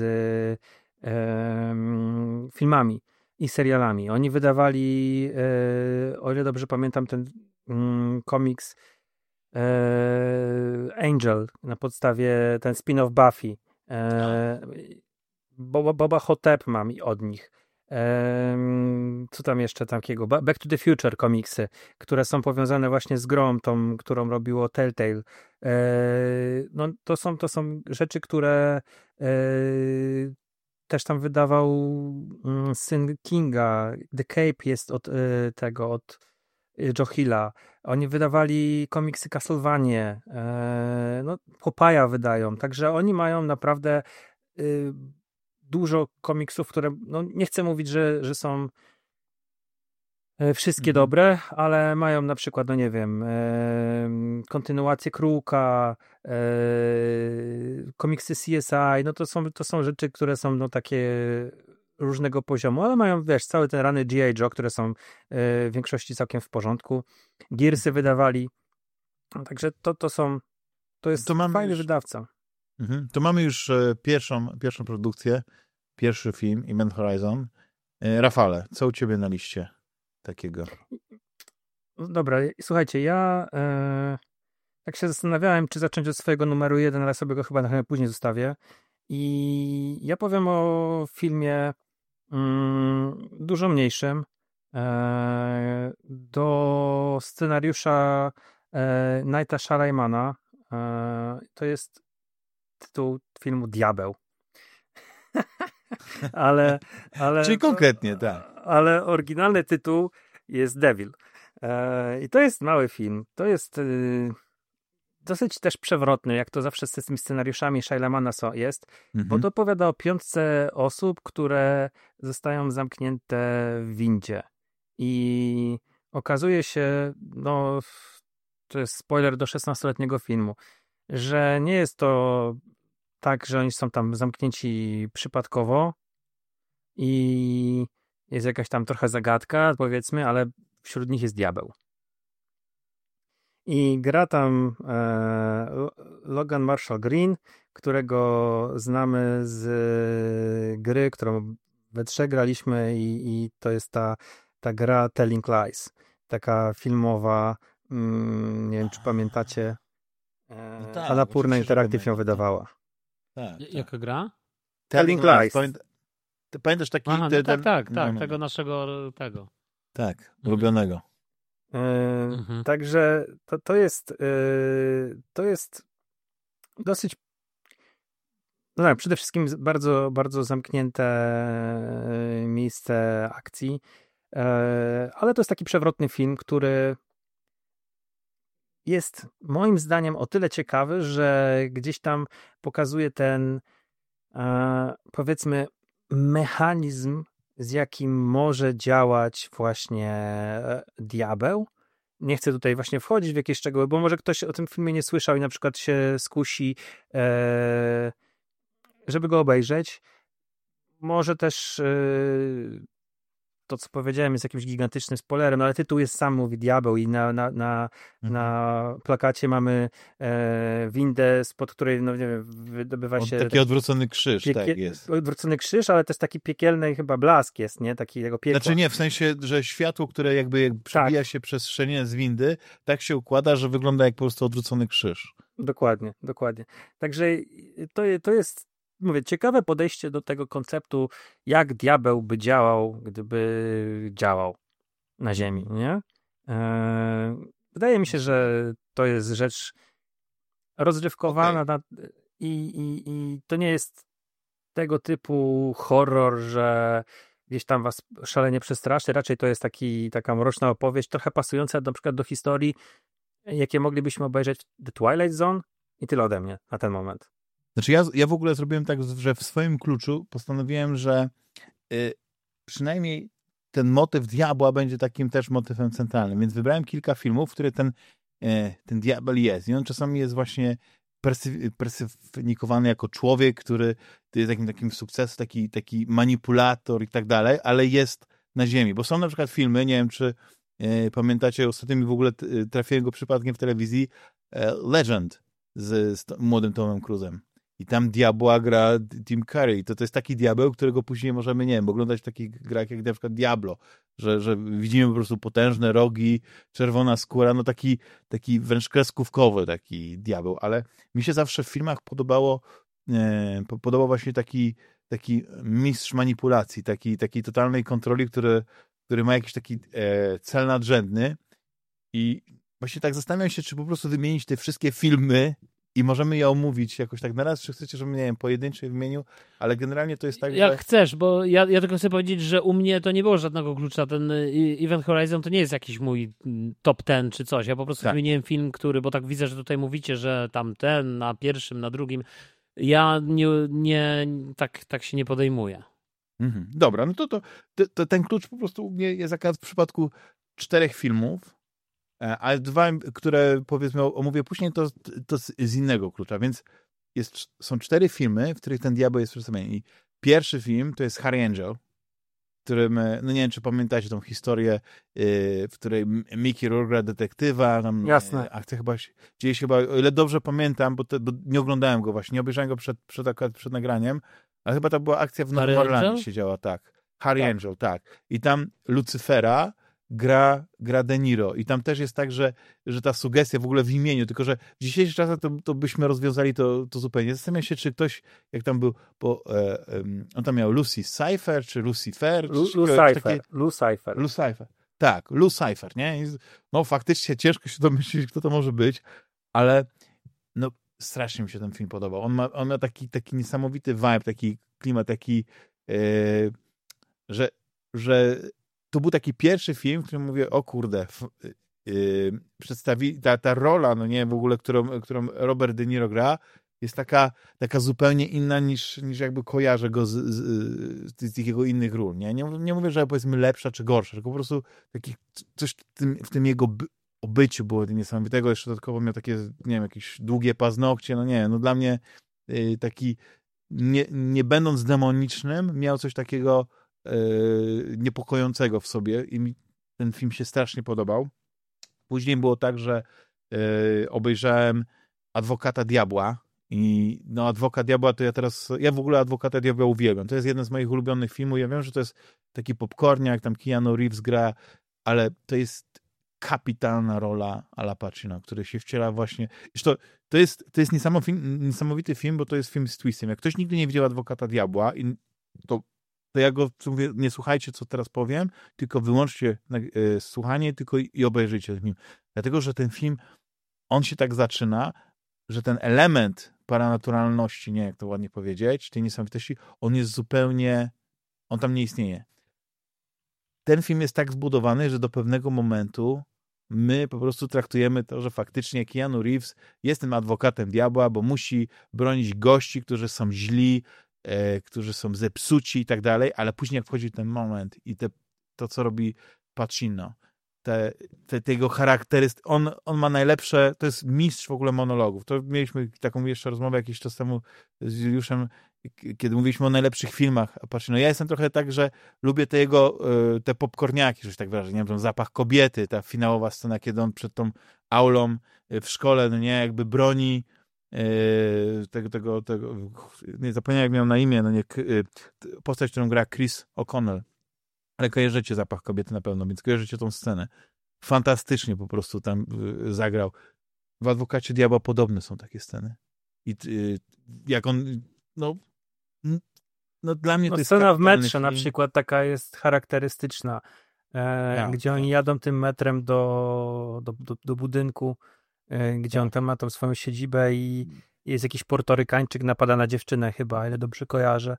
e, filmami i serialami. Oni wydawali, e, o ile dobrze pamiętam, ten mm, komiks e, Angel na podstawie, ten spin-off Buffy. E, Boba, Boba Hotep mam od nich. Ehm, co tam jeszcze takiego? Back to the Future komiksy, które są powiązane właśnie z grą, tą, którą robiło Telltale. No to są, to są rzeczy, które też tam wydawał syn Kinga. The Cape jest od tego, od Joe Hilla. Oni wydawali komiksy Castlevanie. No, Popeye wydają. Także oni mają naprawdę dużo komiksów, które, no nie chcę mówić, że, że są wszystkie mhm. dobre, ale mają na przykład, no nie wiem, e, kontynuację Kruka, e, komiksy C S I, no to są, to są rzeczy, które są no takie różnego poziomu, ale mają, wiesz, cały ten rany G I Joe, które są e, w większości całkiem w porządku. Gearsy wydawali, no, także to, to są, to jest to fajny już, wydawca. Mhm. To mamy już e, pierwszą, pierwszą produkcję, pierwszy film, Event Horizon. E, Rafale, co u ciebie na liście takiego? Dobra, słuchajcie, ja e, tak się zastanawiałem, czy zacząć od swojego numeru jeden, ale sobie go chyba na chwilę później zostawię. I ja powiem o filmie mm, dużo mniejszym. E, do scenariusza e, Nighta Shalaymana. E, to jest tytuł filmu Diabeł. ale, ale, Czyli konkretnie, tak. Ale oryginalny tytuł jest Devil. E, I to jest mały film. To jest y, dosyć też przewrotny, jak to zawsze z tymi scenariuszami Shailamana jest, mhm. bo to opowiada o piątce osób, które zostają zamknięte w windzie. I okazuje się, no to jest spoiler do szesnastoletniego filmu, że nie jest to tak, że oni są tam zamknięci przypadkowo i jest jakaś tam trochę zagadka, powiedzmy, ale wśród nich jest diabeł. I gra tam e, Logan Marshall Green, którego znamy z gry, którą we trzech graliśmy i, i to jest ta, ta gra Telling Lies. Taka filmowa, mm, nie wiem, czy pamiętacie, e, no tak, Annapurna Interactive ją wydawała. Tak, tak. Jaka gra? Telling Lies. Pamięt... Pamiętasz taki... Aha, no te, tak, tak, no, tak, no. tego naszego, tego. Tak, ulubionego. Yy, mhm. Także to, to jest yy, to jest dosyć no tak, przede wszystkim bardzo, bardzo zamknięte miejsce akcji, yy, ale to jest taki przewrotny film, który jest moim zdaniem o tyle ciekawy, że gdzieś tam pokazuje ten yy, powiedzmy mechanizm, z jakim może działać właśnie diabeł. Nie chcę tutaj właśnie wchodzić w jakieś szczegóły, bo może ktoś o tym filmie nie słyszał i na przykład się skusi, e, żeby go obejrzeć. Może też e, to, co powiedziałem, jest jakimś gigantycznym spoilerem, no ale tytuł jest sam, mówi diabeł i na, na, na, mhm. na plakacie mamy e, windę, spod której, no nie wiem, wydobywa się... Taki odwrócony krzyż, piekie- tak jest. Odwrócony krzyż, ale też taki piekielny chyba blask jest, nie? Taki jego piekło. Znaczy nie, w sensie, że światło, które jakby, jakby przebija tak. się przez szczelinę z windy, tak się układa, że wygląda jak po prostu odwrócony krzyż. Dokładnie, dokładnie. Także to, to jest mówię, ciekawe podejście do tego konceptu, jak diabeł by działał, gdyby działał na ziemi, nie? Eee, wydaje mi się, że to jest rzecz rozrywkowana okay. na, i, i, i to nie jest tego typu horror, że gdzieś tam was szalenie przestraszy, raczej to jest taki, taka mroczna opowieść, trochę pasująca na przykład do historii, jakie moglibyśmy obejrzeć The Twilight Zone i tyle ode mnie na ten moment. Znaczy ja, ja w ogóle zrobiłem tak, że w swoim kluczu postanowiłem, że y, przynajmniej ten motyw diabła będzie takim też motywem centralnym, więc wybrałem kilka filmów, w których ten, y, ten diabeł jest i on czasami jest właśnie persy, personifikowane jako człowiek, który jest takim takim sukcesem, taki, taki manipulator i tak dalej, ale jest na ziemi, bo są na przykład filmy, nie wiem czy y, pamiętacie, ostatnio mi w ogóle trafiłem go przypadkiem w telewizji, y, Legend z, z młodym Tomem Cruise'em. I tam diabła gra Tim Curry. To, to jest taki diabeł, którego później możemy, nie wiem, oglądać w takich grach jak na przykład Diablo, że, że widzimy po prostu potężne rogi, czerwona skóra, no taki, taki wręcz kreskówkowy taki diabeł, ale mi się zawsze w filmach podobało e, podobał właśnie taki, taki mistrz manipulacji, taki, takiej totalnej kontroli, który który ma jakiś taki e, cel nadrzędny i właśnie tak zastanawiam się, czy po prostu wymienić te wszystkie filmy i możemy je omówić jakoś tak naraz, czy chcecie, żebym, nie wiem, pojedynczy wymienił, ale generalnie to jest tak, Jak że... chcesz, bo ja, ja tylko chcę powiedzieć, że u mnie to nie było żadnego klucza. Ten Event Horizon to nie jest jakiś mój top ten czy coś. Ja po prostu Tak. wymieniłem film, który, bo tak widzę, że tutaj mówicie, że tam ten na pierwszym, na drugim. Ja nie, nie tak, tak się nie podejmuję. Mhm. Dobra, no to, to, to, to ten klucz po prostu u mnie jest akurat w przypadku czterech filmów, ale dwa, które powiedzmy omówię później, to, to z innego klucza, więc jest, są cztery filmy, w których ten diabeł jest przedstawiony. I pierwszy film to jest Harry Angel, w którym, no nie wiem, czy pamiętacie tą historię, w której Mickey Rourke gra detektywa. Tam, Jasne. Akcja chyba dzieje się chyba, o ile dobrze pamiętam, bo, te, bo nie oglądałem go właśnie, nie obejrzałem go przed, przed, przed nagraniem, ale chyba to była akcja w Nowym Orlanie się działa, tak. Harry tak. Angel, tak. I tam Lucyfera gra, gra De Niro. I tam też jest tak, że, że ta sugestia w ogóle w imieniu, tylko że w dzisiejszych czasach to, to byśmy rozwiązali to, to zupełnie. Zastanawiam się, czy ktoś, jak tam był, bo e, um, on tam miał Lucy Cypher, czy Lucifer? Lu, czy, Lucifer. takie... Lucifer. Lucifer. Tak, Lucifer, nie? I, no faktycznie ciężko się domyślić, kto to może być, ale no strasznie mi się ten film podobał. On ma, on ma taki, taki niesamowity vibe, taki klimat, taki, e, że, że to był taki pierwszy film, w którym mówię, o kurde, f, yy, przedstawi, ta, ta rola, no nie, w ogóle, którą, którą Robert De Niro gra, jest taka, taka zupełnie inna niż, niż jakby kojarzę go z, z, z, z jego innych ról, nie? nie? Nie mówię, że powiedzmy lepsza czy gorsza, tylko po prostu taki, coś w tym, w tym jego by, obyciu było niesamowitego, jeszcze dodatkowo miał takie, nie wiem, jakieś długie paznokcie, no nie, no dla mnie yy, taki, nie, nie będąc demonicznym, miał coś takiego niepokojącego w sobie i mi ten film się strasznie podobał. Później było tak, że y, obejrzałem Adwokata Diabła i no Adwokat Diabła to ja teraz, ja w ogóle Adwokata Diabła uwielbiam. To jest jeden z moich ulubionych filmów. Ja wiem, że to jest taki popcorniak, tam Keanu Reeves gra, ale to jest kapitalna rola Ala Pacino, który się wciela właśnie... Zresztą to jest, to jest niesamowity, niesamowity film, bo to jest film z twistem. Jak ktoś nigdy nie widział Adwokata Diabła, i to to ja go mówię, nie słuchajcie, co teraz powiem, tylko wyłączcie y, słuchanie tylko i, i obejrzyjcie ten film. Dlatego, że ten film, on się tak zaczyna, że ten element paranaturalności, nie jak to ładnie powiedzieć, tej niesamowitości, on jest zupełnie, on tam nie istnieje. Ten film jest tak zbudowany, że do pewnego momentu my po prostu traktujemy to, że faktycznie Keanu Reeves jest tym adwokatem diabła, bo musi bronić gości, którzy są źli, e, którzy są zepsuci i tak dalej, ale później jak wchodzi ten moment i te, to, co robi Pacino, te, te, te jego charakterystyki, on, on ma najlepsze, to jest mistrz w ogóle monologów. To mieliśmy taką jeszcze rozmowę jakiś czas temu z Juliuszem, kiedy mówiliśmy o najlepszych filmach Pacino. Ja jestem trochę tak, że lubię te jego, te popcorniaki, że tak wyrażę, nie wiem, Zapach kobiety, ta finałowa scena, kiedy on przed tą aulą w szkole, no nie, jakby broni tego, tego, tego nie zapomniałem, jak miał na imię, no nie, postać, którą gra Chris O'Connell. Ale kojarzycie Zapach kobiety na pewno, więc kojarzycie tą scenę. Fantastycznie po prostu tam zagrał. W Adwokacie Diabła podobne są takie sceny. I jak on, no, no dla mnie no, to jest scena w metrze film. na przykład taka jest charakterystyczna, e, ja, gdzie oni jadą tym metrem do, do, do, do budynku, e, gdzie tak. on tam ma tą swoją siedzibę i jest jakiś Portorykańczyk, napada na dziewczynę chyba, ile dobrze kojarzę.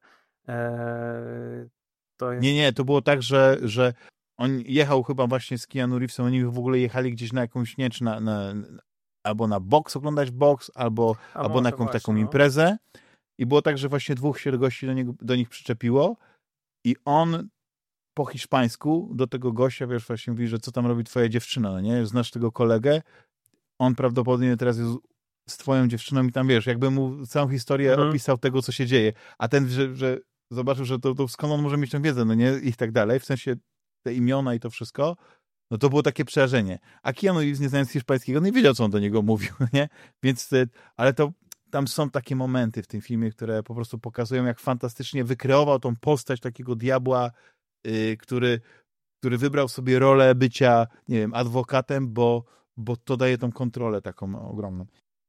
E, To jest... Nie, nie, to było tak, że, że on jechał chyba właśnie z Keanu Reevesem, oni w ogóle jechali gdzieś na jakąś, nie, czy na, na, albo na boks, oglądać boks, albo, albo na jakąś właśnie, taką no. imprezę. I było tak, że właśnie dwóch się gości do, niego, do nich przyczepiło i on po hiszpańsku do tego gościa, wiesz, właśnie mówi, że co tam robi twoja dziewczyna, no nie? Znasz tego kolegę? On prawdopodobnie teraz jest z twoją dziewczyną i tam, wiesz, jakby mu całą historię mhm. opisał tego, co się dzieje. A ten, że, że zobaczył, że to, to skąd on może mieć tę wiedzę, no nie? I tak dalej, w sensie te imiona i to wszystko, no to było takie przerażenie. A Keanu Reeves, nie znając hiszpańskiego, nie wiedział, co on do niego mówił, nie? Więc, ale to tam są takie momenty w tym filmie, które po prostu pokazują, jak fantastycznie wykreował tą postać takiego diabła, yy, który, który wybrał sobie rolę bycia, nie wiem, adwokatem, bo, bo to daje tą kontrolę taką ogromną.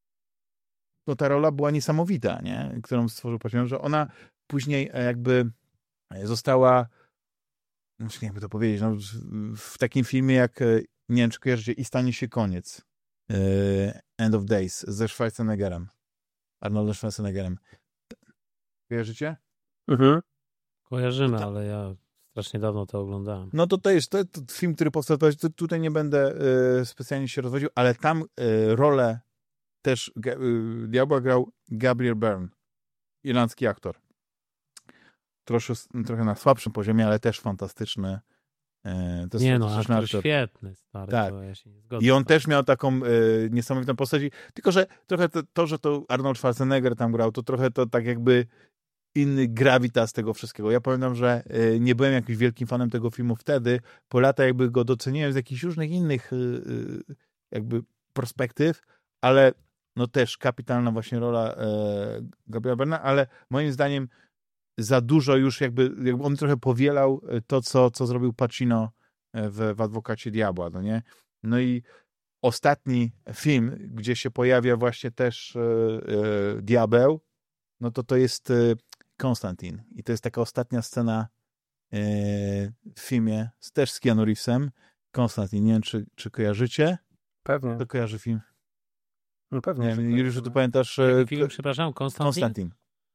To ta rola była niesamowita, nie? Którą stworzył Pacino, że ona później jakby została nie wiem, jakby to powiedzieć, no, w takim filmie jak, nie wiem, czy kojarzycie, I stanie się koniec. End of Days ze Schwarzeneggerem. Arnoldem Schwarzeneggerem. Kojarzycie? Mhm. Kojarzymy, To- ale ja strasznie dawno to oglądałem. No to to jest to, to film, który powstał, to, to tutaj nie będę y, specjalnie się rozwodził, ale tam y, rolę też y, Diabła grał Gabriel Byrne, irlandzki aktor. Trosze, trochę na słabszym poziomie, ale też fantastyczny. Y, to jest Nie no, fantastyczny aktor aktor. świetny, stary, Tak. to ja się nie zgodzę. I on z tobą. też miał taką y, niesamowitą postać, tylko że trochę to, to, że to Arnold Schwarzenegger tam grał, to trochę to tak jakby inny gravitas tego wszystkiego. Ja pamiętam, że y, nie byłem jakimś wielkim fanem tego filmu wtedy, po latach jakby go doceniłem z jakichś różnych innych y, y, jakby perspektyw, ale no też kapitalna właśnie rola y, Gabriela Byrna, ale moim zdaniem za dużo już jakby, jakby on trochę powielał to, co, co zrobił Pacino w, w Adwokacie Diabła, no nie? No i ostatni film, gdzie się pojawia właśnie też e, e, diabeł, no to to jest e, Konstantin. I to jest taka ostatnia scena e, w filmie, z, też z Keanu Reevesem. Konstantin, nie wiem, czy, czy kojarzycie? Pewnie. Kto kojarzy film? No pewnie. Nie że wiem, tak. Juliuszu, ty pamiętasz? e, Jaki film, przepraszam, Konstantin? Konstantin.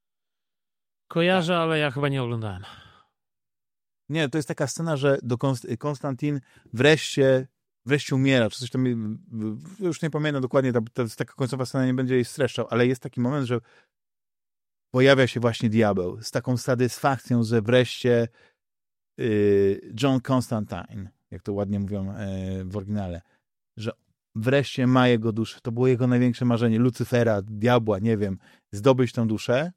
Kojarzę, ale ja chyba nie oglądałem. Nie, to jest taka scena, że do Konst- Konstantin wreszcie wreszcie umiera, czy coś tam, już nie pamiętam dokładnie, ta, ta, taka końcowa scena, nie będzie jej streszczał, ale jest taki moment, że pojawia się właśnie diabeł z taką satysfakcją, że wreszcie y, John Constantine, jak to ładnie mówią y, w oryginale, że wreszcie ma jego duszę. To było jego największe marzenie, Lucyfera, diabła, nie wiem, zdobyć tą duszę.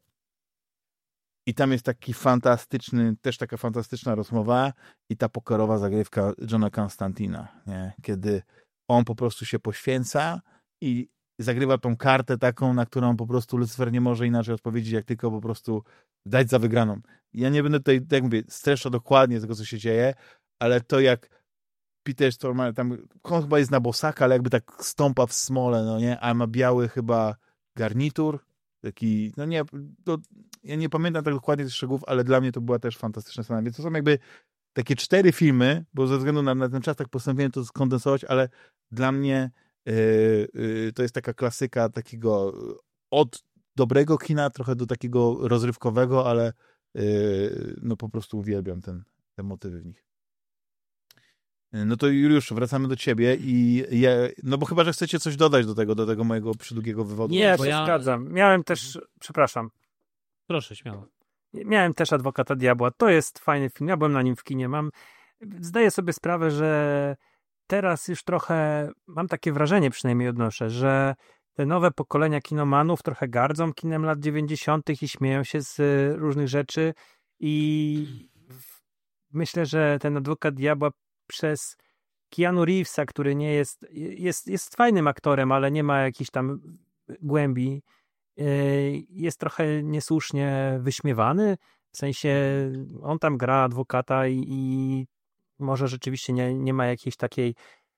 I tam jest taki fantastyczny, też taka fantastyczna rozmowa i ta pokerowa zagrywka Johna Constantina, nie? Kiedy on po prostu się poświęca i zagrywa tą kartę taką, na którą po prostu Lucyfer nie może inaczej odpowiedzieć, jak tylko po prostu dać za wygraną. Ja nie będę tutaj, tak jak mówię, streszczał dokładnie tego, co się dzieje, ale to jak Peter Stormare, tam on chyba jest na bosaka, ale jakby tak stąpa w smole, no nie? A ma biały chyba garnitur, taki, no nie, to, ja nie pamiętam tak dokładnie tych szczegółów, ale dla mnie to była też fantastyczna scena. Więc to są jakby takie cztery filmy, bo ze względu na, na ten czas tak postanowiłem to skondensować, ale dla mnie yy, yy, to jest taka klasyka takiego od dobrego kina trochę do takiego rozrywkowego, ale yy, no po prostu uwielbiam ten, te motywy w nich. No to Juliusz, wracamy do ciebie i ja, no bo chyba, że chcecie coś dodać do tego, do tego mojego przydługiego wywodu. Nie, bo się ja- zgadzam. Miałem też, przepraszam, Proszę, śmiało. miałem też Adwokata Diabła. To jest fajny film. Ja byłem na nim w kinie. Mam, zdaję sobie sprawę, że teraz już trochę, mam takie wrażenie przynajmniej odnoszę, że te nowe pokolenia kinomanów trochę gardzą kinem lat dziewięćdziesiątych i śmieją się z y, różnych rzeczy i w- myślę, że ten Adwokat Diabła przez Keanu Reevesa, który nie jest, jest, jest fajnym aktorem, ale nie ma jakiejś tam głębi, y, jest trochę niesłusznie wyśmiewany. W sensie on tam gra adwokata i, i może rzeczywiście nie, nie ma jakiejś takiej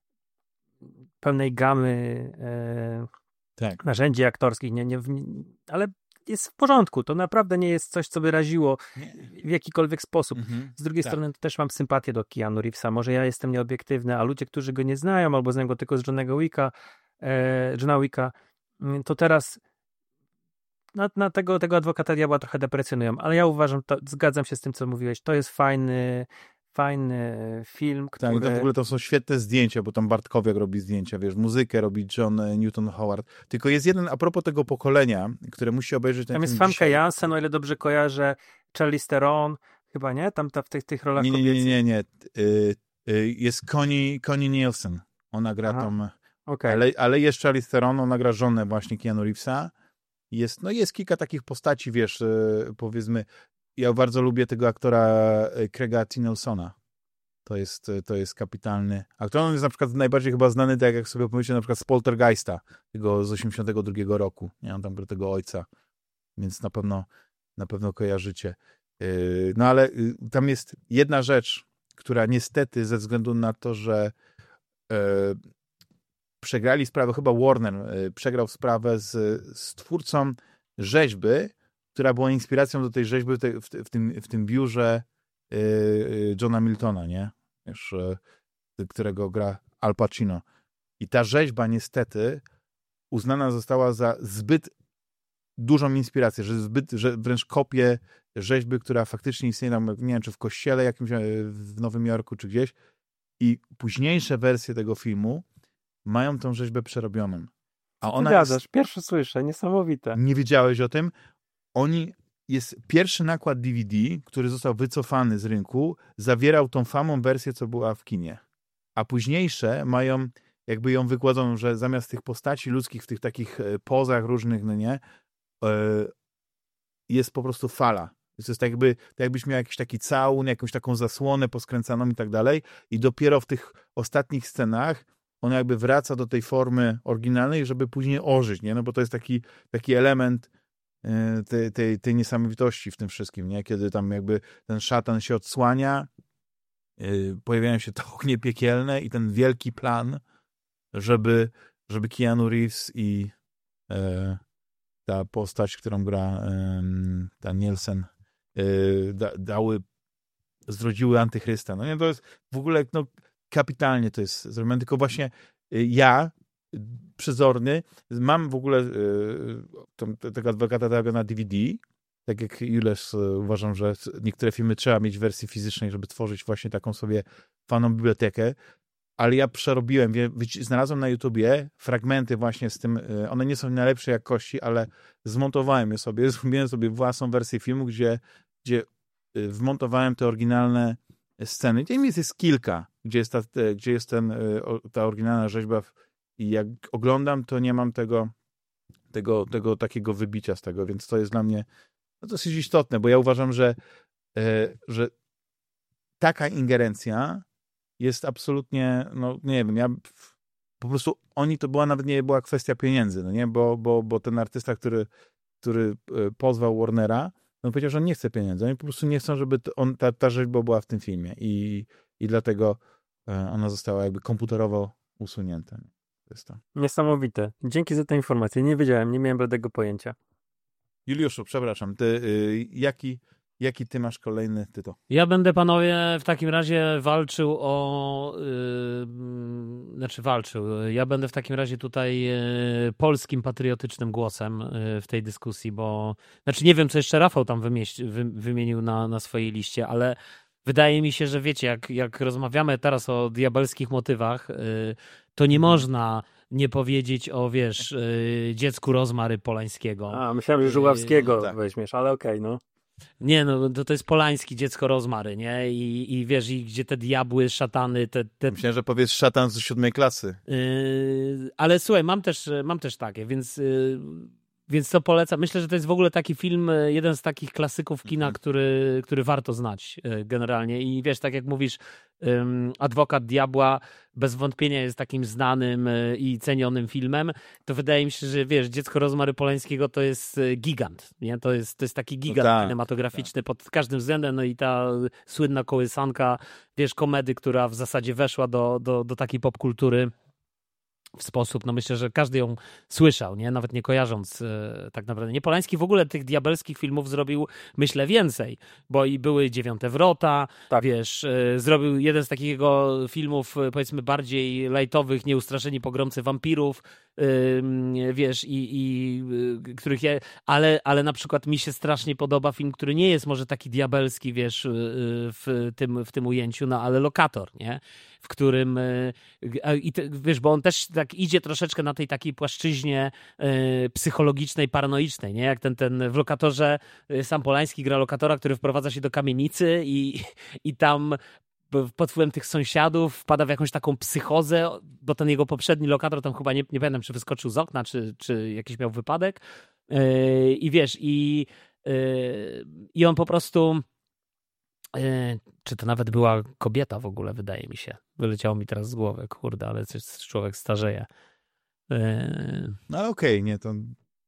pełnej gamy e, Tak. narzędzi aktorskich, nie, nie, w- ale jest w porządku. To naprawdę nie jest coś, co by raziło w jakikolwiek sposób. Mhm. Z drugiej Tak. strony też mam sympatię do Keanu Reevesa. Może ja jestem nieobiektywny, a ludzie, którzy go nie znają albo znają go tylko z Johnego Wicka, e, Johna Wicka, mm, to teraz na, na tego, tego Adwokata Diabła trochę deprecjonują. Ale ja uważam, to, zgadzam się z tym, co mówiłeś. To jest fajny, fajny film, Tak, i który... to w ogóle to są świetne zdjęcia, bo tam Bartkowiak robi zdjęcia, wiesz, muzykę robi John e, Newton Howard. Tylko jest jeden, a propos tego pokolenia, które musi obejrzeć ten Tam jest film Famke dzisiaj. Janssen, o ile dobrze kojarzę, Charlize Theron, chyba nie? Tam ta, w tych, tych rolach Nie, nie, nie, kobiecych. nie, nie. Y, y, jest Connie, Connie Nielsen. Ona gra Aha. tą... Okej. Ale, ale jest Charlize Theron, ona gra żonę właśnie Keanu Reevesa. Jest, no jest kilka takich postaci, wiesz, y, powiedzmy, ja bardzo lubię tego aktora y, Craiga T. Nelsona. To jest, y, to jest kapitalny aktor. On jest na przykład najbardziej chyba znany, tak jak sobie pomyślcie, na przykład z Poltergeista, tego z osiemdziesiątego drugiego roku. Nie, on tam gra tego ojca, więc na pewno, na pewno kojarzycie. Y, no ale y, tam jest jedna rzecz, która niestety ze względu na to, że y, przegrali sprawę, chyba Warner y, przegrał sprawę z, z twórcą rzeźby, która była inspiracją do tej rzeźby te, w, w, tym, w tym biurze yy, Johna Miltona, nie? Wiesz, yy, którego gra Al Pacino. I ta rzeźba niestety uznana została za zbyt dużą inspirację, że zbyt, że wręcz kopię rzeźby, która faktycznie istnieje tam, nie wiem, czy w kościele jakimś w Nowym Jorku, czy gdzieś. I późniejsze wersje tego filmu mają tą rzeźbę przerobioną. A ona Zgadzasz, jest... pierwszy słyszę, niesamowite. Nie wiedziałeś o tym? Oni... Jest pierwszy nakład D V D, który został wycofany z rynku, zawierał tą samą wersję, co była w kinie. A późniejsze mają, jakby ją wykładzoną, że zamiast tych postaci ludzkich w tych takich pozach różnych, no nie, jest po prostu fala. To jest tak jakby, tak jakbyś miał jakiś taki całun, jakąś taką zasłonę poskręcaną i tak dalej. I dopiero w tych ostatnich scenach on jakby wraca do tej formy oryginalnej, żeby później ożyć, nie? No bo to jest taki, taki element tej, tej, tej niesamowitości w tym wszystkim, nie? Kiedy tam jakby ten szatan się odsłania, yy, pojawiają się te ognie piekielne i ten wielki plan, żeby, żeby Keanu Reeves i yy, ta postać, którą gra yy, ta Nielsen, yy, da, dały, zrodziły antychrysta. No nie, to jest w ogóle no, kapitalnie to jest zrobione, tylko właśnie yy, ja przezorny. Mam w ogóle y, tego adwokata tego na D V D. Tak jak Jules, y, uważam, że niektóre filmy trzeba mieć w wersji fizycznej, żeby tworzyć właśnie taką sobie faną bibliotekę. Ale ja przerobiłem, wie, znalazłem na YouTubie fragmenty właśnie z tym, y, one nie są najlepszej jakości, ale zmontowałem je sobie, zrobiłem sobie własną wersję filmu, gdzie, gdzie y, wmontowałem te oryginalne sceny. Gdzie jest, jest kilka, gdzie jest ta, te, gdzie jest ten, y, ta oryginalna rzeźba w, i jak oglądam, to nie mam tego, tego, tego takiego wybicia z tego, więc to jest dla mnie no, dosyć istotne, bo ja uważam, że, e, że taka ingerencja jest absolutnie, no nie wiem, ja po prostu oni to była nawet nie była kwestia pieniędzy, no nie, bo, bo, bo ten artysta, który, który pozwał Warnera, on powiedział, że on nie chce pieniędzy, oni po prostu nie chcą, żeby on, ta, ta rzeźba była w tym filmie i, i dlatego ona została jakby komputerowo usunięta. Jest to. Niesamowite. Dzięki za tę informację. Nie wiedziałem, nie miałem bladego pojęcia. Juliuszu, przepraszam, ty, y, jaki, jaki ty masz kolejny tytuł? Ja będę, panowie, w takim razie walczył o... Yy, znaczy walczył. Ja będę w takim razie tutaj yy, polskim patriotycznym głosem yy, w tej dyskusji, bo... Znaczy nie wiem, co jeszcze Rafał tam wymieś, wy, wymienił na, na swojej liście, ale wydaje mi się, że wiecie, jak, jak rozmawiamy teraz o diabelskich motywach, yy, to nie można nie powiedzieć o, wiesz, yy, dziecku Rozmary Polańskiego. A, myślałem, że Żuławskiego yy, tak. weźmiesz, ale okej, okay, no. Nie, no to, to jest Polański, dziecko Rozmary, nie? I, i wiesz, i gdzie te diabły, szatany, te... te... Myślałem, że powiesz szatan z siódmej klasy. Yy, ale słuchaj, mam też, mam też takie, więc... Yy... Więc to polecam. Myślę, że to jest w ogóle taki film, jeden z takich klasyków kina, który, który warto znać generalnie. I wiesz, tak jak mówisz, um, Adwokat Diabła bez wątpienia jest takim znanym i cenionym filmem. To wydaje mi się, że wiesz, Dziecko Rozmary Polańskiego to jest gigant. Nie? To jest, to jest taki gigant no tak, kinematograficzny tak. pod każdym względem. No i ta słynna kołysanka, wiesz, komedy, która w zasadzie weszła do, do, do takiej popkultury w sposób, no myślę, że każdy ją słyszał, nie? Nawet nie kojarząc e, tak naprawdę. Nie, Polański w ogóle tych diabelskich filmów zrobił, myślę, więcej, bo i były Dziewiąte Wrota, tak. wiesz, e, zrobił jeden z takiego filmów, e, powiedzmy, bardziej lajtowych, Nieustraszeni pogromcy wampirów, e, wiesz, i, i e, których ja, ale, ale na przykład mi się strasznie podoba film, który nie jest może taki diabelski, wiesz, e, w tym, w tym ujęciu, no ale Lokator, nie? W którym, i te, wiesz, bo on też tak idzie troszeczkę na tej takiej płaszczyźnie y, psychologicznej, paranoicznej, nie? Jak ten, ten w Lokatorze y, sam Polański gra lokatora, który wprowadza się do kamienicy i, i tam pod wpływem tych sąsiadów wpada w jakąś taką psychozę, bo ten jego poprzedni lokator tam chyba, nie, nie pamiętam, czy wyskoczył z okna, czy, czy jakiś miał wypadek. Y, I wiesz, i, y, i on po prostu... Czy to nawet była kobieta w ogóle, wydaje mi się. Wyleciało mi teraz z głowy, kurde, ale coś, człowiek starzeje. No okej, okay, nie, to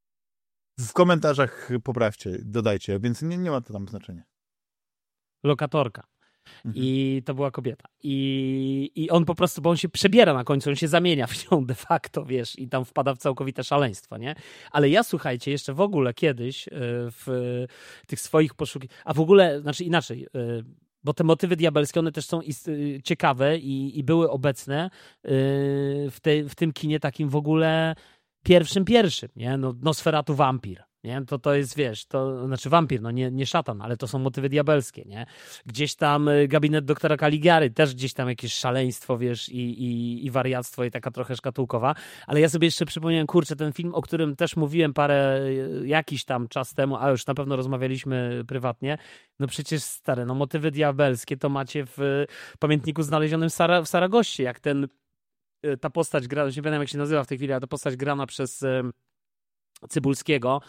w komentarzach poprawcie, dodajcie, więc nie, nie ma to tam znaczenia. Lokatorka. Mhm. I to była kobieta. I, I on po prostu, bo on się przebiera na końcu, on się zamienia w nią de facto, wiesz, i tam wpada w całkowite szaleństwo, nie? Ale ja, słuchajcie, jeszcze w ogóle kiedyś w tych swoich poszukiwaniach, a w ogóle, znaczy inaczej, bo te motywy diabelskie, one też są ciekawe i, i były obecne w, te, w tym kinie takim w ogóle pierwszym, pierwszym, nie? No, Nosferatu wampir, nie? To, to jest, wiesz, to znaczy wampir, no nie, nie szatan, ale to są motywy diabelskie, nie? Gdzieś tam gabinet doktora Caligary, też gdzieś tam jakieś szaleństwo, wiesz, i, i, i wariactwo i taka trochę szkatułkowa, ale ja sobie jeszcze przypomniałem, kurczę, ten film, o którym też mówiłem parę, jakiś tam czas temu, a już na pewno rozmawialiśmy prywatnie, no przecież stare, no motywy diabelskie to macie w pamiętniku znalezionym w, Sara, w Saragossie, jak ten ta postać, gra, nie pamiętam jak się nazywa w tej chwili, ale ta postać grana przez Cybulskiego,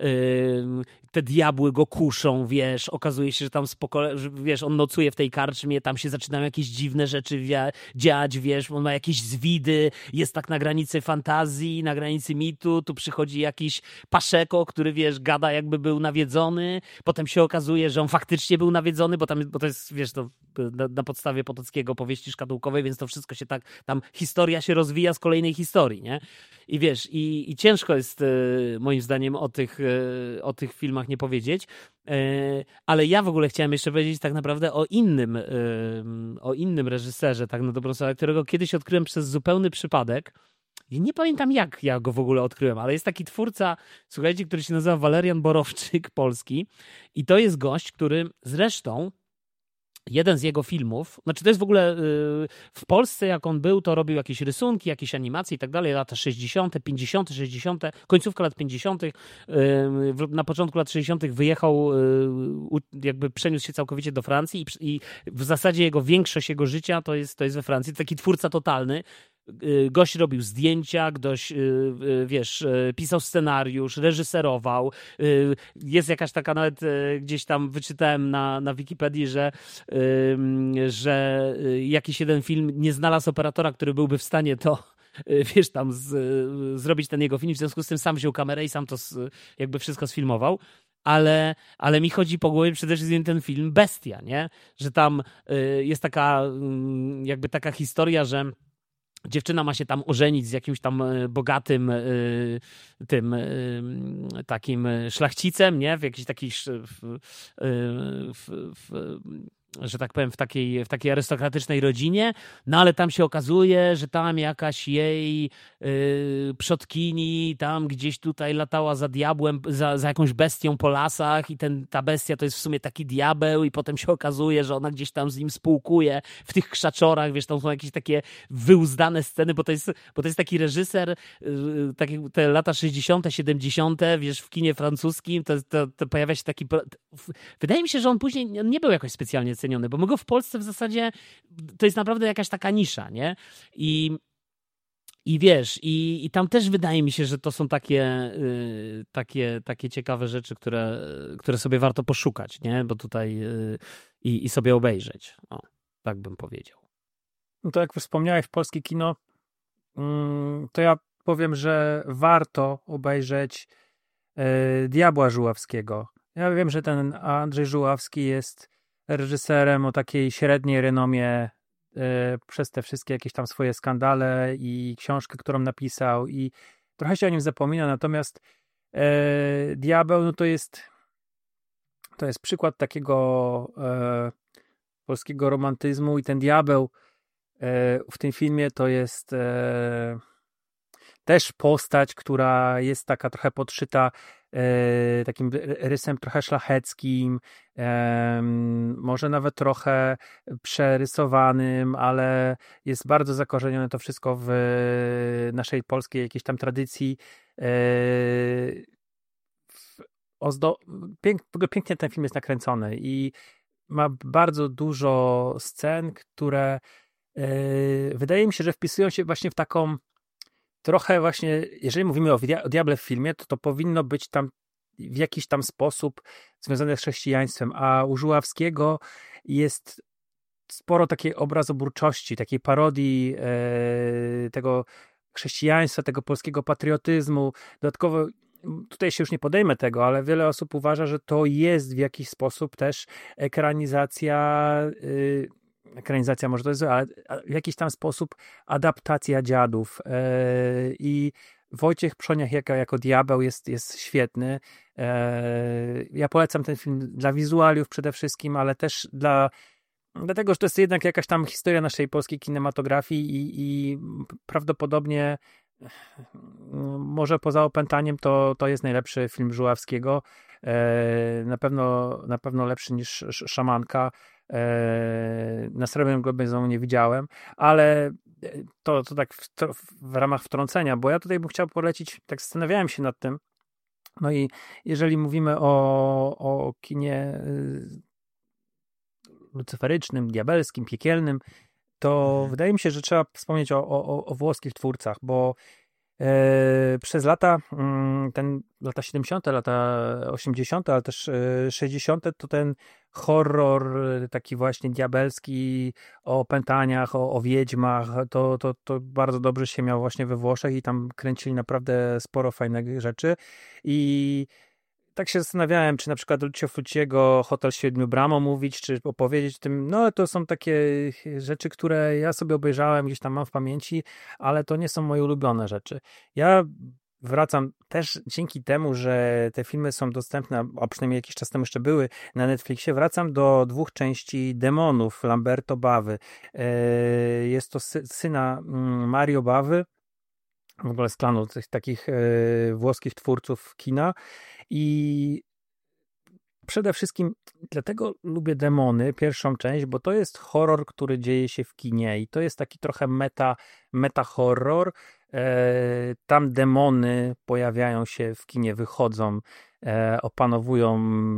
te diabły go kuszą, wiesz, okazuje się, że tam spoko, że, wiesz, on nocuje w tej karczmie, tam się zaczynają jakieś dziwne rzeczy wie, dziać, wiesz, on ma jakieś zwidy, jest tak na granicy fantazji, na granicy mitu, tu przychodzi jakiś Paszeko, który, wiesz, gada jakby był nawiedzony, potem się okazuje, że on faktycznie był nawiedzony, bo tam, bo to jest, wiesz, to na, na podstawie Potockiego powieści szkatułkowej, więc to wszystko się tak, tam historia się rozwija z kolejnej historii, nie? I wiesz, i, i ciężko jest moim zdaniem o tych o tych filmach nie powiedzieć, ale ja w ogóle chciałem jeszcze powiedzieć tak naprawdę o innym o innym reżyserze, tak na dobrą sprawę, którego kiedyś odkryłem przez zupełny przypadek. I nie pamiętam jak ja go w ogóle odkryłem, ale jest taki twórca, słuchajcie, który się nazywa Walerian Borowczyk, polski, i to jest gość, który zresztą jeden z jego filmów, znaczy to jest w ogóle yy, w Polsce, jak on był, to robił jakieś rysunki, jakieś animacje i tak dalej, lata sześćdziesiąte, pięćdziesiąte, sześćdziesiąte, końcówka lat pięćdziesiątych, yy, na początku lat sześćdziesiątych wyjechał, yy, jakby przeniósł się całkowicie do Francji i, i w zasadzie jego większość jego życia to jest, to jest we Francji. Taki twórca totalny. Gość robił zdjęcia, gość, wiesz, pisał scenariusz, reżyserował. Jest jakaś taka, nawet gdzieś tam wyczytałem na, na Wikipedii, że, że jakiś jeden film nie znalazł operatora, który byłby w stanie to, wiesz, tam z, zrobić ten jego film. W związku z tym sam wziął kamerę i sam to jakby wszystko sfilmował. Ale, ale mi chodzi po głowie przede wszystkim ten film Bestia, nie? Że tam jest taka jakby taka historia, że dziewczyna ma się tam ożenić z jakimś tam bogatym tym takim szlachcicem, nie? W jakiejś takiej w, w, w, że tak powiem, w takiej, w takiej arystokratycznej rodzinie, no ale tam się okazuje, że tam jakaś jej yy, przodkini tam gdzieś tutaj latała za diabłem, za, za jakąś bestią po lasach i ten, ta bestia to jest w sumie taki diabeł i potem się okazuje, że ona gdzieś tam z nim spółkuje w tych krzaczorach, wiesz, tam są jakieś takie wyuzdane sceny, bo to jest, bo to jest taki reżyser, yy, takie te lata sześćdziesiąte, siedemdziesiąte, wiesz, w kinie francuskim, to, to, to pojawia się taki... Wydaje mi się, że on później nie był jakoś specjalnie ceniony, bo my go w Polsce w zasadzie to jest naprawdę jakaś taka nisza, nie? I, i wiesz, i, i tam też wydaje mi się, że to są takie, y, takie, takie ciekawe rzeczy, które, które sobie warto poszukać, nie? Bo tutaj y, i, i sobie obejrzeć. O, tak bym powiedział. No to jak wspomniałeś, polskie kino, to ja powiem, że warto obejrzeć y, Diabła Żuławskiego. Ja wiem, że ten Andrzej Żuławski jest reżyserem o takiej średniej renomie e, przez te wszystkie jakieś tam swoje skandale i książkę, którą napisał i trochę się o nim zapomina, natomiast e, Diabeł, no to jest to jest przykład takiego e, polskiego romantyzmu i ten diabeł e, w tym filmie to jest e, też postać, która jest taka trochę podszyta e, takim rysem trochę szlacheckim, e, może nawet trochę przerysowanym, ale jest bardzo zakorzenione to wszystko w naszej polskiej jakiejś tam tradycji. E, ozdo- pięk, w ogóle pięknie ten film jest nakręcony i ma bardzo dużo scen, które e, wydaje mi się, że wpisują się właśnie w taką trochę właśnie, jeżeli mówimy o, dia- o diable w filmie, to to powinno być tam w jakiś tam sposób związane z chrześcijaństwem, a u Żuławskiego jest sporo takiej obrazoburczości, takiej parodii e, tego chrześcijaństwa, tego polskiego patriotyzmu. Dodatkowo tutaj się już nie podejmę tego, ale wiele osób uważa, że to jest w jakiś sposób też ekranizacja y, ekranizacja może to jest, ale w jakiś tam sposób adaptacja Dziadów yy, i Wojciech Przoniak jako, jako diabeł jest, jest świetny. Yy, ja polecam ten film dla wizualiów przede wszystkim, ale też dla dlatego, że to jest jednak jakaś tam historia naszej polskiej kinematografii i, i prawdopodobnie może poza Opętaniem to, to jest najlepszy film Żuławskiego. E, na pewno, na pewno lepszy niż Szamanka. E, na Srebrnym Globie znowu nie widziałem, ale to, to tak w, to w ramach wtrącenia, bo ja tutaj bym chciał polecić, tak zastanawiałem się nad tym. No i jeżeli mówimy o, o kinie lucyferycznym, diabelskim, piekielnym, to mhm. wydaje mi się, że trzeba wspomnieć o, o, o włoskich twórcach, bo e, przez lata, ten, lata siedemdziesiąte, lata osiemdziesiąte, ale też sześćdziesiąte, to ten horror taki właśnie diabelski o opętaniach, o, o wiedźmach, to, to, to bardzo dobrze się miał właśnie we Włoszech i tam kręcili naprawdę sporo fajnych rzeczy i tak się zastanawiałem, czy na przykład Lucio Fulciego Hotel Siedmiu Bram omówić, czy opowiedzieć o tym. No to są takie rzeczy, które ja sobie obejrzałem, gdzieś tam mam w pamięci, ale to nie są moje ulubione rzeczy. Ja wracam też dzięki temu, że te filmy są dostępne, a przynajmniej jakiś czas temu jeszcze były na Netflixie, wracam do dwóch części Demonów Lamberto Bawy. Jest to syna Mario Bawy, w ogóle z klanu tych takich włoskich twórców kina. I przede wszystkim dlatego lubię Demony, pierwszą część, bo to jest horror, który dzieje się w kinie i to jest taki trochę meta, meta horror. E, tam demony pojawiają się w kinie, wychodzą, e, opanowują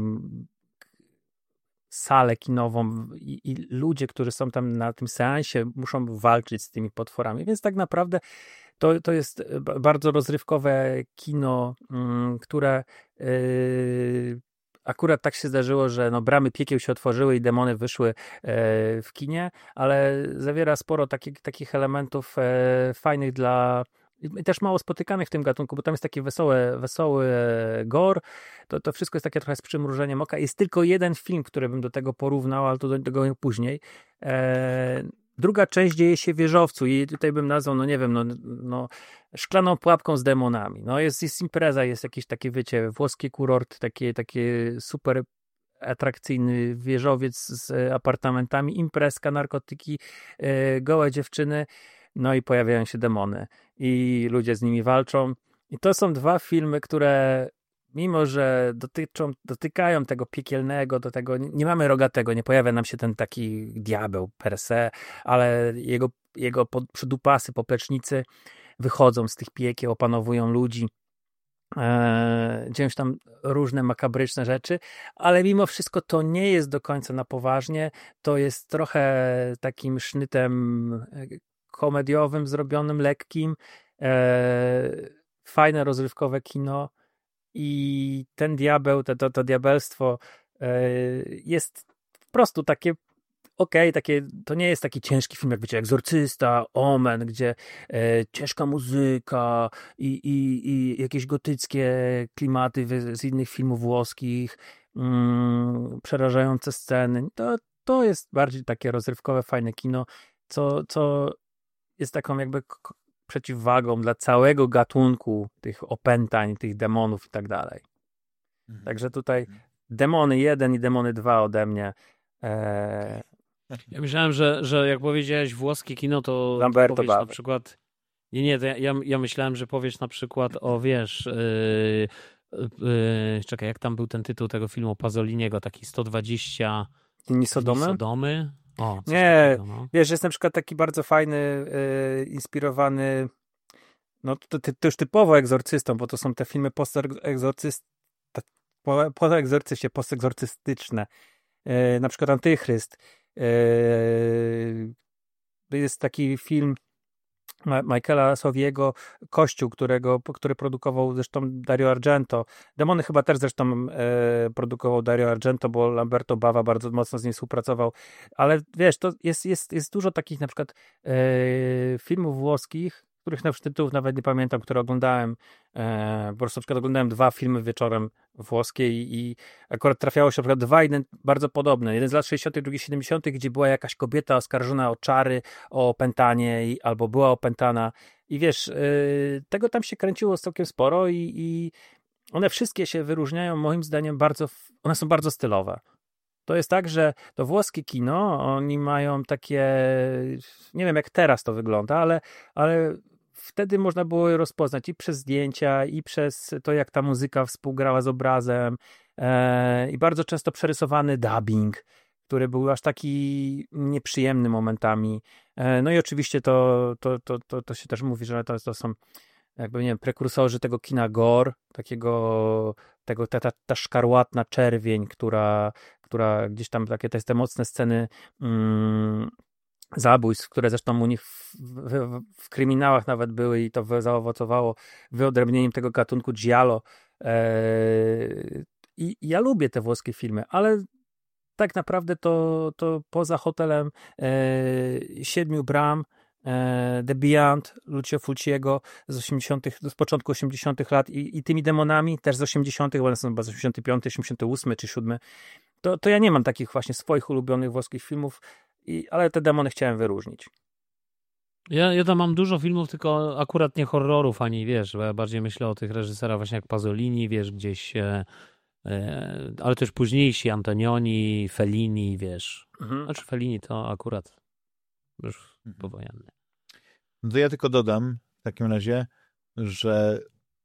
salę kinową i, i ludzie, którzy są tam na tym seansie, muszą walczyć z tymi potworami, więc tak naprawdę To, to jest bardzo rozrywkowe kino, które yy, akurat tak się zdarzyło, że no, bramy piekieł się otworzyły i demony wyszły yy, w kinie, ale zawiera sporo takich, takich elementów yy, fajnych dla i też mało spotykanych w tym gatunku, bo tam jest taki wesoły, wesoły gore, to, to wszystko jest takie trochę z przymrużeniem oka. Jest tylko jeden film, który bym do tego porównał, ale to do tego później. Yy, Druga część dzieje się w wieżowcu i tutaj bym nazwał, no nie wiem, no, no szklaną pułapką z demonami. No jest, jest impreza, jest jakiś taki, wiecie, włoski kurort, takie, takie super atrakcyjny wieżowiec z apartamentami, imprezka, narkotyki, yy, gołe dziewczyny, no i pojawiają się demony i ludzie z nimi walczą. I to są dwa filmy, które mimo, że dotyczą, dotykają tego piekielnego, do tego, nie mamy rogatego, nie pojawia nam się ten taki diabeł per se, ale jego, jego przydupasy, poplecznicy wychodzą z tych piekieł, opanowują ludzi, e, dzieją się tam różne makabryczne rzeczy, ale mimo wszystko to nie jest do końca na poważnie, to jest trochę takim sznytem komediowym zrobionym, lekkim, e, fajne, rozrywkowe kino. I ten diabeł, to, to, to diabelstwo yy, jest po prostu takie okej, okay, takie, to nie jest taki ciężki film, jak wiecie, Egzorcysta, Omen, gdzie yy, ciężka muzyka i, i, i jakieś gotyckie klimaty z, z innych filmów włoskich, yy, przerażające sceny. To, to jest bardziej takie rozrywkowe, fajne kino, co, co jest taką jakby przeciwwagą dla całego gatunku tych opętań, tych demonów i tak dalej. Mhm. Także tutaj Demony jeden i Demony dwa ode mnie. Eee... Ja myślałem, że, że jak powiedziałeś włoskie kino, to Lamberto powiesz Bawy. na przykład... Nie, nie, to ja, ja myślałem, że powiesz na przykład o, wiesz... Yy, yy, czekaj, jak tam był ten tytuł tego filmu Pasoliniego, taki sto dwadzieścia... Dni Sodomy? Sodomy? O, nie, takiego, no. Wiesz, jest na przykład taki bardzo fajny, yy, inspirowany, no to, to, to już typowo egzorcystą, bo to są te filmy post-egzorcyst, po, po egzorcyście, postegzorcystyczne. Yy, na przykład Antychryst. Yy, jest taki film Michaela Sowiego, Kościół, którego, który produkował zresztą Dario Argento. Demony chyba też zresztą e, produkował Dario Argento, bo Lamberto Bava bardzo mocno z nim współpracował. Ale wiesz, to jest, jest, jest dużo takich na przykład e, filmów włoskich, których na tytułów nawet nie pamiętam, które oglądałem. E, po prostu na przykład oglądałem dwa filmy wieczorem włoskie i, i akurat trafiało się na przykład dwa, jeden bardzo podobny. Jeden z lat sześćdziesiątych, drugi siedemdziesiątych, gdzie była jakaś kobieta oskarżona o czary, o opętanie i, albo była opętana. I wiesz, e, tego tam się kręciło całkiem sporo i, i one wszystkie się wyróżniają moim zdaniem bardzo, one są bardzo stylowe. To jest tak, że to włoskie kino, oni mają takie, nie wiem jak teraz to wygląda, ale, ale wtedy można było je rozpoznać i przez zdjęcia, i przez to, jak ta muzyka współgrała z obrazem, e, i bardzo często przerysowany dubbing, który był aż taki nieprzyjemny momentami. E, no i oczywiście to, to, to, to, to się też mówi, że to, to są jakby, nie wiem, prekursorzy tego kina gore, takiego, tego, ta, ta, ta szkarłatna czerwień, która, która gdzieś tam, takie te, te mocne sceny mm, zabójstw, które zresztą u nich w, w, w kryminałach nawet były i to zaowocowało wyodrębnieniem tego gatunku giallo. Eee, I ja lubię te włoskie filmy, ale tak naprawdę to, to poza hotelem e, Siedmiu Bram, e, The Beyond, Lucio Fulciego z osiemdziesiątych, z początku osiemdziesiątych lat i, i tymi demonami też z osiemdziesiątych, bo one są chyba z osiemdziesiąty piąty, osiemdziesiąty ósmy czy siódmy, to, to ja nie mam takich właśnie swoich ulubionych włoskich filmów, i, ale te demony chciałem wyróżnić. Ja, ja tam mam dużo filmów, tylko akurat nie horrorów, ani wiesz, bo ja bardziej myślę o tych reżyserach właśnie jak Pasolini, wiesz, gdzieś e, e, ale też późniejsi, Antonioni, Fellini, wiesz. Mhm. Znaczy Fellini to akurat już mhm. powojenny. No to ja tylko dodam w takim razie, że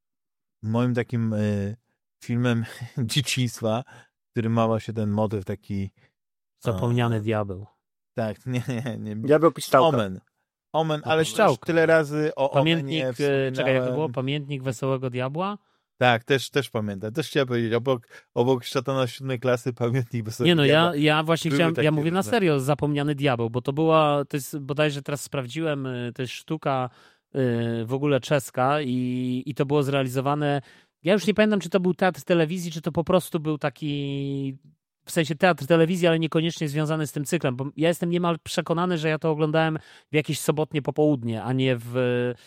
moim takim y, filmem dzieciństwa, który ma właśnie ten motyw taki Zapomniany o, diabeł. Tak, nie, nie, nie. Diabeł Piszczałka. Omen. Omen, ale już tyle razy o Pamiętnik, Omenie czekaj, jak to było? Pamiętnik Wesołego Diabła? Tak, też, też pamiętam. Też chciałem powiedzieć, obok, obok Szatana siódmej klasy Pamiętnik Wesołego Nie no, Diabła. ja, ja właśnie chciałem, ja mówię na serio, Zapomniany Diabeł, bo to była, to jest bodajże teraz sprawdziłem, to jest sztuka w ogóle czeska i, i to było zrealizowane, ja już nie pamiętam, czy to był teatr telewizji, czy to po prostu był taki, w sensie teatr telewizji, ale niekoniecznie związany z tym cyklem, bo ja jestem niemal przekonany, że ja to oglądałem w jakieś sobotnie popołudnie, a nie w,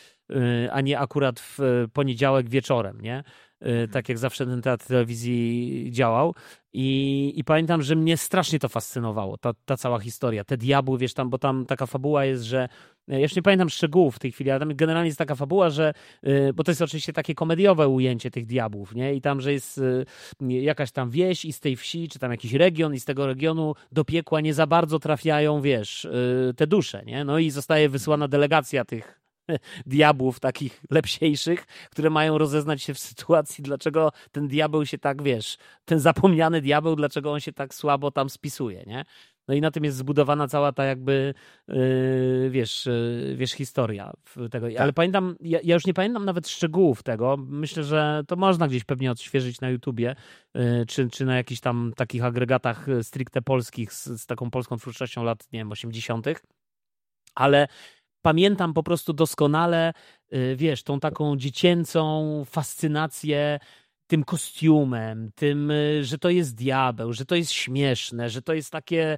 a nie akurat w poniedziałek wieczorem, nie? Tak jak zawsze ten teatr telewizji działał. I, i pamiętam, że mnie strasznie to fascynowało, ta, ta cała historia, te diabły, wiesz, tam, bo tam taka fabuła jest, że ja już nie pamiętam szczegółów w tej chwili, ale tam generalnie jest taka fabuła, że, bo to jest oczywiście takie komediowe ujęcie tych diabłów, nie? I tam, że jest jakaś tam wieś i z tej wsi, czy tam jakiś region i z tego regionu do piekła nie za bardzo trafiają, wiesz, te dusze, nie? No i zostaje wysłana delegacja tych diabłów takich lepsiejszych, które mają rozeznać się w sytuacji, dlaczego ten diabeł się tak, wiesz, ten zapomniany diabeł, dlaczego on się tak słabo tam spisuje, nie? No i na tym jest zbudowana cała ta jakby, yy, wiesz, yy, wiesz, historia tego. Tak. Ale pamiętam, ja, ja już nie pamiętam nawet szczegółów tego. Myślę, że to można gdzieś pewnie odświeżyć na YouTubie, yy, czy, czy na jakichś tam takich agregatach stricte polskich z, z taką polską twórczością lat, nie wiem, osiemdziesiątych. Ale pamiętam po prostu doskonale, wiesz, tą taką dziecięcą fascynację tym kostiumem, tym, że to jest diabeł, że to jest śmieszne, że to jest takie,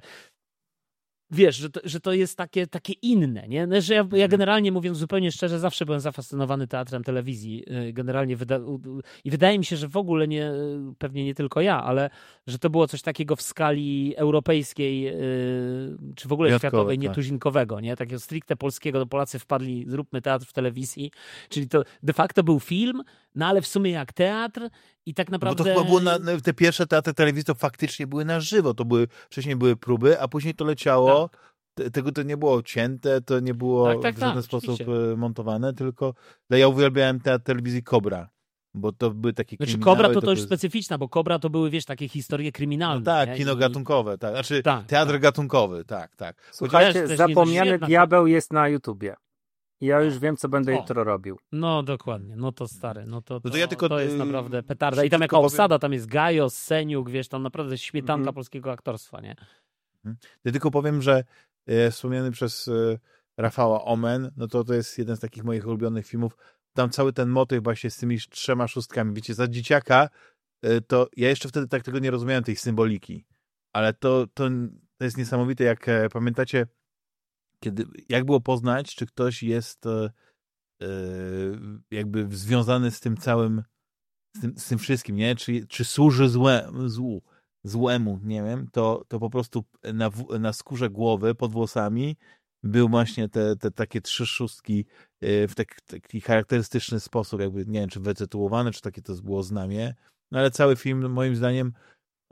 wiesz, że to, że to jest takie, takie inne, nie? Że ja, ja generalnie, mówiąc zupełnie szczerze, zawsze byłem zafascynowany teatrem telewizji. Generalnie wyda- i wydaje mi się, że w ogóle nie, pewnie nie tylko ja, ale że to było coś takiego w skali europejskiej, czy w ogóle Wyjątkowe, światowej, tak. nietuzinkowego, nie? Takiego stricte polskiego, to Polacy wpadli, zróbmy teatr w telewizji, czyli to de facto był film, no ale w sumie jak teatr i tak naprawdę... No bo to chyba było na, te pierwsze teatry telewizji to faktycznie były na żywo, to były, wcześniej były próby, a później to leciało, tak. Tego to nie było cięte, to nie było tak, tak, w żaden tak, sposób oczywiście. montowane, tylko ja uwielbiałem teatr telewizji Kobra, bo to były takie Znaczy kryminały. Kobra to, to, to już jest... specyficzna, bo Kobra to były, wiesz, takie historie kryminalne. No tak, nie? kino I... gatunkowe, tak. Znaczy tak, teatr tak. gatunkowy, tak, tak. Słuchajcie, też, też Zapomniany jedna... Diabeł jest na YouTubie. Ja już wiem, co będę o. jutro robił. No dokładnie, no to stary, no to, to, No to, ja tylko, to jest yy, naprawdę petarda. I tam jaka powiem... obsada, tam jest Gajos, Seniuk, wiesz, tam naprawdę śmietanka mm. polskiego aktorstwa, nie? Ja tylko powiem, że e, wspomniany przez e, Rafała Omen, no to to jest jeden z takich moich ulubionych filmów. Tam cały ten motyw właśnie z tymi trzema szóstkami. Wiecie, za dzieciaka e, to ja jeszcze wtedy tak tego nie rozumiałem, tej symboliki. Ale to, to, to jest niesamowite, jak e, pamiętacie, kiedy, jak było poznać, czy ktoś jest e, e, jakby związany z tym całym, z tym, z tym wszystkim, nie? Czy, czy służy złe, złu, złemu, nie wiem, to, to po prostu na, na skórze głowy, pod włosami był właśnie te, te takie trzy szóstki w taki, taki charakterystyczny sposób, jakby, nie wiem, czy wytytułowane, czy takie to było znamie, no ale cały film, moim zdaniem,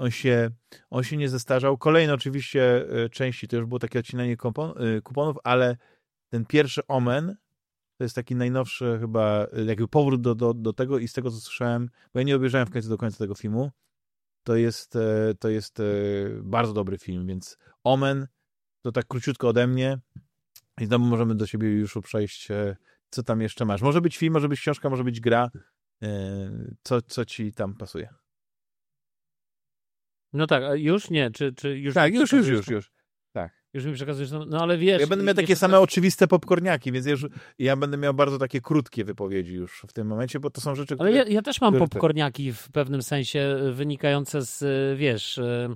On się, on się nie zestarzał. Kolejne oczywiście części, to już było takie odcinanie kupon, kuponów, ale ten pierwszy Omen to jest taki najnowszy chyba jakby powrót do, do, do tego i z tego, co słyszałem, bo ja nie obejrzałem w końcu do końca tego filmu, to jest, to jest bardzo dobry film, więc Omen to tak króciutko ode mnie i znowu możemy do siebie już przejść, co tam jeszcze masz. Może być film, może być książka, może być gra. Co, co ci tam pasuje? No tak, a już nie, czy, czy już... Tak, już, już, już, już. Tak. Już mi przekazujesz, no, no ale wiesz... Ja będę miał takie same oczywiste popcorniaki, więc już, ja będę miał bardzo takie krótkie wypowiedzi już w tym momencie, bo to są rzeczy, które... Ale ja, ja też mam które... popcorniaki w pewnym sensie wynikające z, wiesz...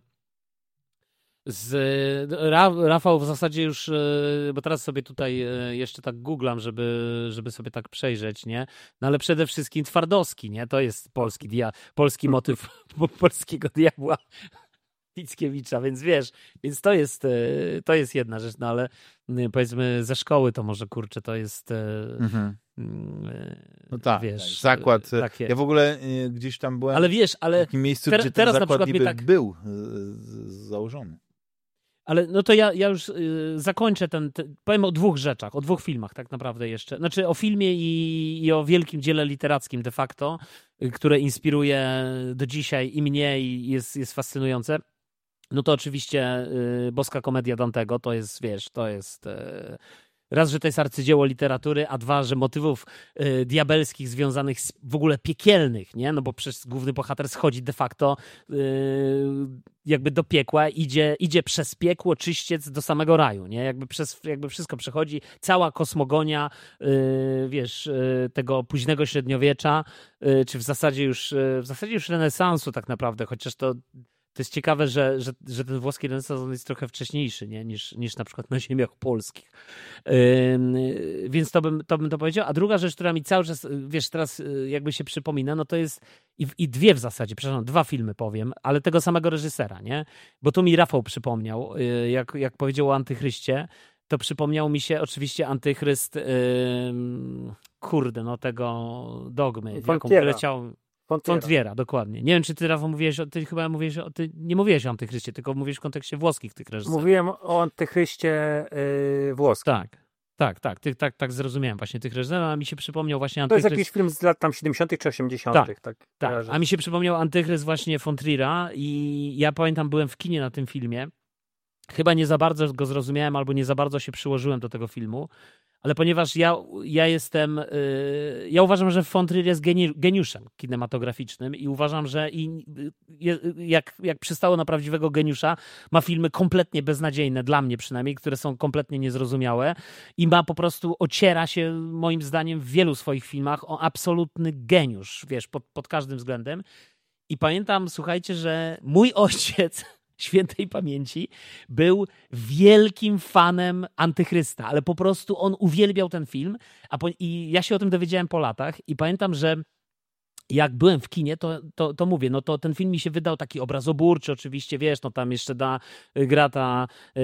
Z, Rafał w zasadzie już, bo teraz sobie tutaj jeszcze tak googlam, żeby, żeby sobie tak przejrzeć, nie? No ale przede wszystkim Twardowski, nie? To jest polski, dia, polski motyw polskiego diabła Mickiewicza, więc wiesz, więc to jest, to jest jedna rzecz, no ale powiedzmy ze szkoły to może, kurczę, to jest mhm. no tak, wiesz, tak, zakład. Takie... Ja w ogóle gdzieś tam byłem ale wiesz, ale w takim miejscu, ter, gdzie ten teraz zakład na niby tak... był założony. Ale no to ja, ja już y, zakończę ten, ten, powiem o dwóch rzeczach, o dwóch filmach tak naprawdę jeszcze. Znaczy o filmie i, i o wielkim dziele literackim de facto, y, które inspiruje do dzisiaj i mnie i jest, jest fascynujące. No to oczywiście y, Boska Komedia Dantego, to jest, wiesz, to jest... Y, raz, że to jest arcydzieło literatury, a dwa, że motywów y, diabelskich związanych z w ogóle piekielnych, nie? No bo przecież główny bohater schodzi de facto y, jakby do piekła, idzie, idzie przez piekło czyściec do samego raju, nie? Jakby przez jakby wszystko przechodzi, cała kosmogonia, y, wiesz, y, tego późnego średniowiecza, y, czy w zasadzie już y, w zasadzie już renesansu tak naprawdę, chociaż to To jest ciekawe, że, że, że ten włoski renesans on jest trochę wcześniejszy, nie? Niż, niż na przykład na ziemiach polskich. Yy, więc to bym, to bym to powiedział. A druga rzecz, która mi cały czas, wiesz, teraz jakby się przypomina, no to jest i, i dwie w zasadzie, przepraszam, dwa filmy powiem, ale tego samego reżysera, nie? Bo tu mi Rafał przypomniał, yy, jak, jak powiedział o Antychryście, to przypomniał mi się oczywiście Antychryst, yy, kurde, no tego Dogmy, jaką wyleciał... Fontviera, dokładnie. Nie wiem, czy ty, Rafał, mówiłeś o, ty chyba mówiłeś o, ty nie mówiłeś o Antychryście, tylko mówiłeś w kontekście włoskich tych reżyserów. Mówiłem o Antychryście yy, włoskim. Tak, tak, tak, ty, tak, tak zrozumiałem właśnie tych reżyserów, a mi się przypomniał właśnie Antychryst. To jest jakiś film z lat tam siedemdziesiątych czy osiemdziesiątych. Tak, tak, tak. A mi się przypomniał Antychryst właśnie Fontriera i ja pamiętam, byłem w kinie na tym filmie. Chyba nie za bardzo go zrozumiałem albo nie za bardzo się przyłożyłem do tego filmu. Ale ponieważ ja, ja jestem, yy, ja uważam, że von Trier jest geni- geniuszem kinematograficznym i uważam, że i, je, jak, jak przystało na prawdziwego geniusza, ma filmy kompletnie beznadziejne, dla mnie przynajmniej, które są kompletnie niezrozumiałe i ma po prostu, ociera się moim zdaniem w wielu swoich filmach o absolutny geniusz, wiesz, pod, pod każdym względem. I pamiętam, słuchajcie, że mój ojciec... świętej pamięci, był wielkim fanem Antychrysta, ale po prostu on uwielbiał ten film, a po, i ja się o tym dowiedziałem po latach i pamiętam, że jak byłem w kinie, to, to, to mówię, no to ten film mi się wydał taki obrazoburczy, oczywiście, wiesz, no tam jeszcze da, gra ta, yy,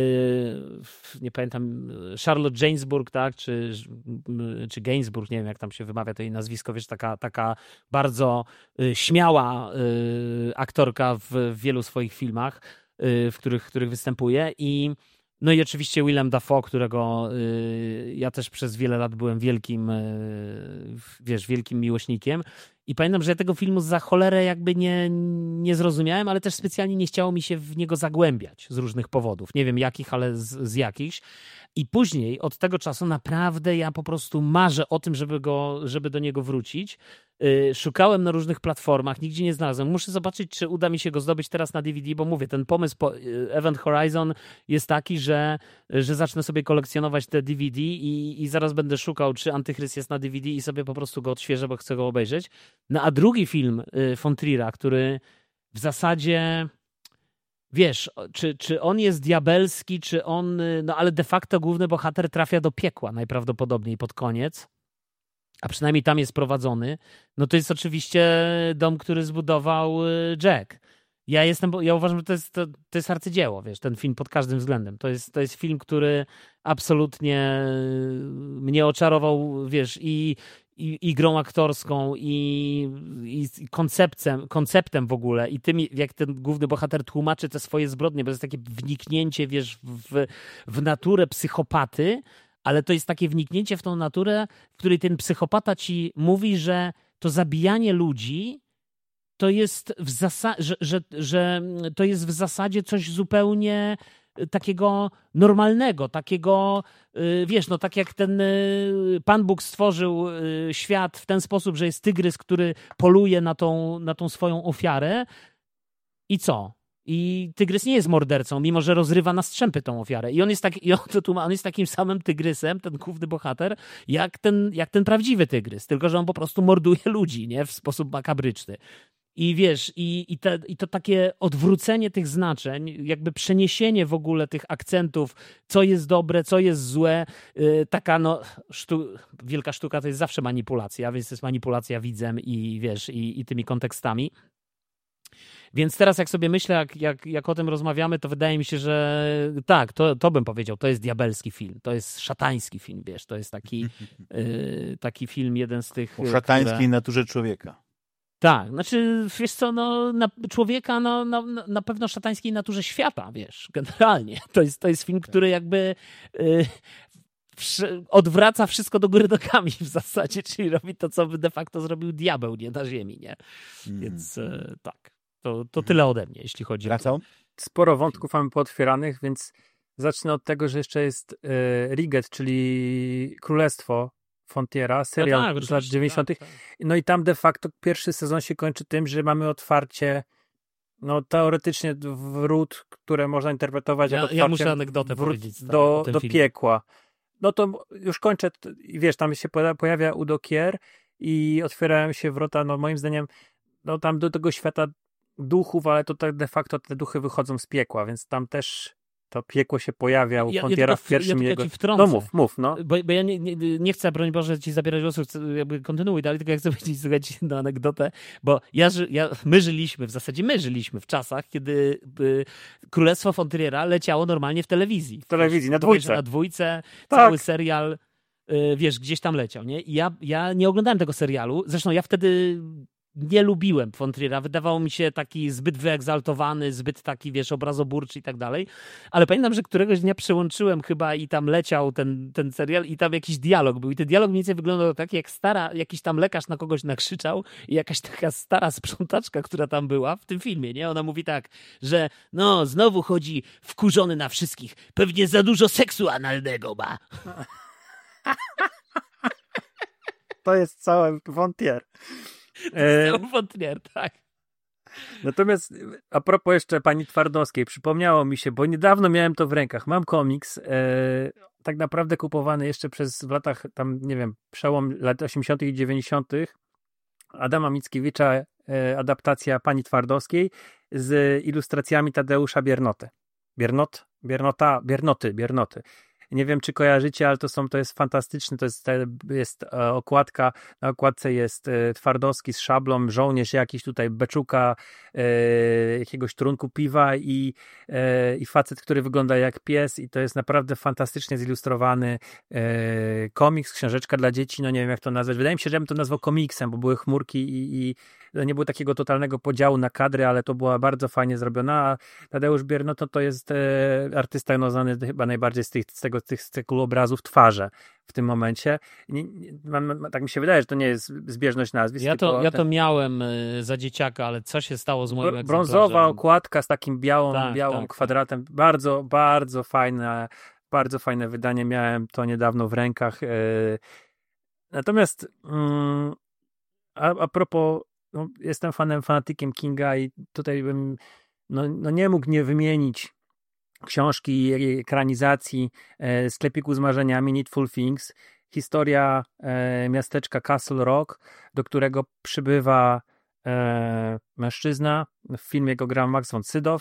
nie pamiętam, Charlotte Gainsbourg, tak, czy, czy Gainsbourg, nie wiem jak tam się wymawia to jej nazwisko, wiesz, taka, taka bardzo yy, śmiała yy, aktorka w, w wielu swoich filmach, yy, w których, których występuje i no i oczywiście Willem Dafoe, którego y, ja też przez wiele lat byłem wielkim, y, wiesz, wielkim miłośnikiem. I pamiętam, że ja tego filmu za cholerę jakby nie, nie zrozumiałem, ale też specjalnie nie chciało mi się w niego zagłębiać z różnych powodów. Nie wiem jakich, ale z, z jakichś. I później od tego czasu naprawdę ja po prostu marzę o tym, żeby, go, żeby do niego wrócić. Yy, szukałem na różnych platformach, nigdzie nie znalazłem. Muszę zobaczyć, czy uda mi się go zdobyć teraz na D V D, bo mówię, ten pomysł po Event Horizon jest taki, że, że zacznę sobie kolekcjonować te D V D i, i zaraz będę szukał, czy Antychryst jest na D V D i sobie po prostu go odświeżę, bo chcę go obejrzeć. No a drugi film yy, von Trier'a, który w zasadzie... Wiesz, czy, czy on jest diabelski, czy on... No ale de facto główny bohater trafia do piekła najprawdopodobniej pod koniec, a przynajmniej tam jest prowadzony. No to jest oczywiście dom, który zbudował Jack. Ja jestem, ja uważam, że to jest, to, to jest arcydzieło, wiesz, ten film pod każdym względem. To jest, to jest film, który absolutnie mnie oczarował, wiesz, i, i, i grą aktorską i, i konceptem, konceptem w ogóle i tym, jak ten główny bohater tłumaczy te swoje zbrodnie, bo to jest takie wniknięcie, wiesz, w, w naturę psychopaty, ale to jest takie wniknięcie w tą naturę, w której ten psychopata ci mówi, że to zabijanie ludzi to jest w zasadzie, że, że, że to jest w zasadzie coś zupełnie takiego normalnego, takiego, wiesz, no tak jak ten Pan Bóg stworzył świat w ten sposób, że jest tygrys, który poluje na tą, na tą swoją ofiarę i co? I tygrys nie jest mordercą, mimo że rozrywa na strzępy tą ofiarę. I on jest, tak, i on, to tłuma, on jest takim samym tygrysem, ten główny bohater, jak ten, jak ten prawdziwy tygrys, tylko że on po prostu morduje ludzi, nie? W sposób makabryczny. I wiesz, i, i, te, i to takie odwrócenie tych znaczeń, jakby przeniesienie w ogóle tych akcentów, co jest dobre, co jest złe, yy, taka no, sztu, wielka sztuka to jest zawsze manipulacja, więc to jest manipulacja widzem i wiesz, i, i tymi kontekstami. Więc teraz jak sobie myślę, jak, jak, jak o tym rozmawiamy, to wydaje mi się, że tak, to, to bym powiedział, to jest diabelski film, to jest szatański film, wiesz, to jest taki, yy, taki film, jeden z tych... O szatańskiej które... naturze człowieka. Tak, znaczy, wiesz co, no, na człowieka, no, na, na pewno szatańskiej naturze świata, wiesz, generalnie. To jest, to jest film, który jakby yy, przy, odwraca wszystko do góry nogami w zasadzie, czyli robi to, co by de facto zrobił diabeł, nie, na ziemi, nie? Mm. Więc yy, tak, to, to tyle ode mnie, jeśli chodzi Wracam? o to. Sporo wątków mamy pootwieranych, więc zacznę od tego, że jeszcze jest yy, Riget, czyli Królestwo Frontiera, serial no tak, z lat dziewięćdziesiątych. Tak, tak. No i tam de facto pierwszy sezon się kończy tym, że mamy otwarcie, no teoretycznie wrót, które można interpretować ja, jako otwarcie ja muszę anegdotę powiedzieć do, do piekła. No to już kończę, i wiesz, tam się pojawia Udo Kier i otwierają się wrota, no moim zdaniem, no tam do tego świata duchów, ale to tak de facto te duchy wychodzą z piekła, więc tam też to piekło się pojawia u Frontiera ja, ja w pierwszym ja jego... No mów, mów, no. Bo, bo ja nie, nie, nie chcę, broń Boże, ci zabierać głosu, jakby kontynuuj dalej, tylko ja chcę powiedzieć, słuchajcie, na anegdotę, bo ja, ja, my żyliśmy, w zasadzie my żyliśmy w czasach, kiedy y, Królestwo Frontiera leciało normalnie w telewizji. W telewizji, na dwójce. Na dwójce, tak. Cały serial, y, wiesz, gdzieś tam leciał, nie? I ja, ja nie oglądałem tego serialu, zresztą ja wtedy... Nie lubiłem Frontiera, wydawał mi się taki zbyt wyegzaltowany, zbyt taki, wiesz, obrazoburczy i tak dalej, ale pamiętam, że któregoś dnia przełączyłem chyba i tam leciał ten, ten serial i tam jakiś dialog był i ten dialog mniej więcej wyglądał tak, jak stara, jakiś tam lekarz na kogoś nakrzyczał i jakaś taka stara sprzątaczka, która tam była w tym filmie, nie? Ona mówi tak, że no, znowu chodzi wkurzony na wszystkich, pewnie za dużo seksu analnego ma. To jest cały Frontier. Wątpier, tak. Natomiast a propos jeszcze pani Twardowskiej, przypomniało mi się, bo niedawno miałem to w rękach. Mam komiks, e, tak naprawdę kupowany jeszcze przez w latach, tam nie wiem, przełom lat osiemdziesiątych i dziewięćdziesiątych Adama Mickiewicza, e, adaptacja pani Twardowskiej z ilustracjami Tadeusza Biernoty. Biernot? Biernota? Biernoty, Biernoty. Nie wiem, czy kojarzycie, ale to są, to jest fantastyczne, to jest, jest okładka, na okładce jest Twardowski z szablą, żołnierz jakiś tutaj beczuka, e, jakiegoś trunku piwa i, e, i facet, który wygląda jak pies i to jest naprawdę fantastycznie zilustrowany e, komiks, książeczka dla dzieci, no nie wiem jak to nazwać, wydaje mi się, że ja bym to nazwał komiksem, bo były chmurki i, i nie było takiego totalnego podziału na kadry, ale to była bardzo fajnie zrobiona, a Tadeusz Biernoto to jest e, artysta no, znany chyba najbardziej z, tych, z tego tych cyklu obrazów twarze w tym momencie. Nie, nie, man, tak mi się wydaje, że to nie jest zbieżność nazwisk. Ja to, ja ten... to miałem za dzieciaka, ale co się stało z moim egzemplarzem? Brązowa okładka z takim białą, tak, białą tak, kwadratem. Tak. Bardzo, bardzo fajne, bardzo fajne wydanie. Miałem to niedawno w rękach. Natomiast mm, a, a propos, no, jestem fanem, fanatykiem Kinga i tutaj bym no, no nie mógł nie wymienić książki, ekranizacji e, Sklepiku z marzeniami, Needful Things, historia e, miasteczka Castle Rock, do którego przybywa e, mężczyzna, w filmie go gra Max von Sydow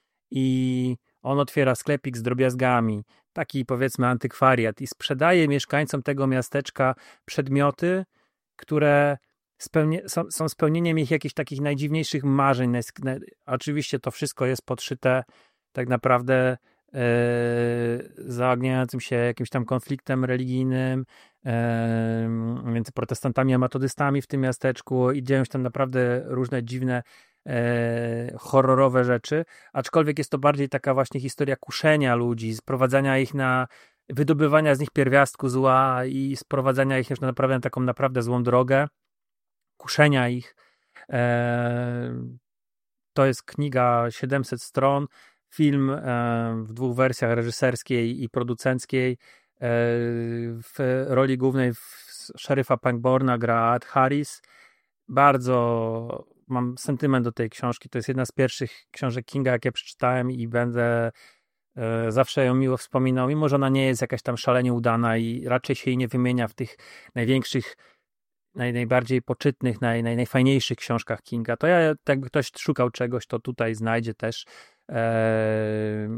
i on otwiera sklepik z drobiazgami, taki powiedzmy antykwariat i sprzedaje mieszkańcom tego miasteczka przedmioty, które spełnie, są, są spełnieniem ich jakichś takich najdziwniejszych marzeń. Oczywiście to wszystko jest podszyte tak naprawdę e, zaogniającym się jakimś tam konfliktem religijnym, e, między protestantami a metodystami w tym miasteczku i dzieją się tam naprawdę różne dziwne e, horrorowe rzeczy, aczkolwiek jest to bardziej taka właśnie historia kuszenia ludzi, sprowadzania ich na, wydobywania z nich pierwiastku zła i sprowadzania ich już na naprawdę na taką naprawdę złą drogę, kuszenia ich. E, to jest kniga siedemset stron, film e, w dwóch wersjach, reżyserskiej i producenckiej. E, w roli głównej w szeryfa Pangborna gra Ed Harris. Bardzo mam sentyment do tej książki. To jest jedna z pierwszych książek Kinga, jakie przeczytałem i będę e, zawsze ją miło wspominał, mimo że ona nie jest jakaś tam szalenie udana i raczej się jej nie wymienia w tych największych, naj, najbardziej poczytnych, naj, naj, najfajniejszych książkach Kinga. To ja, jakby ktoś szukał czegoś, to tutaj znajdzie też e,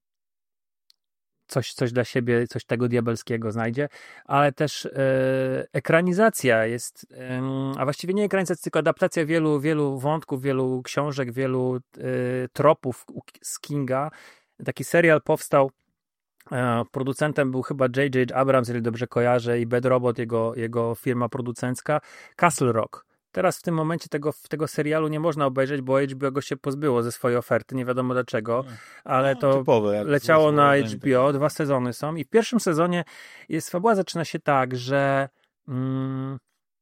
coś, coś dla siebie, coś tego diabelskiego znajdzie, ale też e, ekranizacja jest, e, a właściwie nie ekranizacja, tylko adaptacja wielu, wielu wątków, wielu książek, wielu e, tropów z Kinga. Taki serial powstał, e, producentem był chyba J J Abrams, jeżeli dobrze kojarzę, i Bad Robot, jego, jego firma producencka, Castle Rock. Teraz w tym momencie tego, tego serialu nie można obejrzeć, bo H B O go się pozbyło ze swojej oferty, nie wiadomo dlaczego, ale No, to typowe, leciało na złe- H B O, dwa sezony są i w pierwszym sezonie jest, fabuła zaczyna się tak, że mm,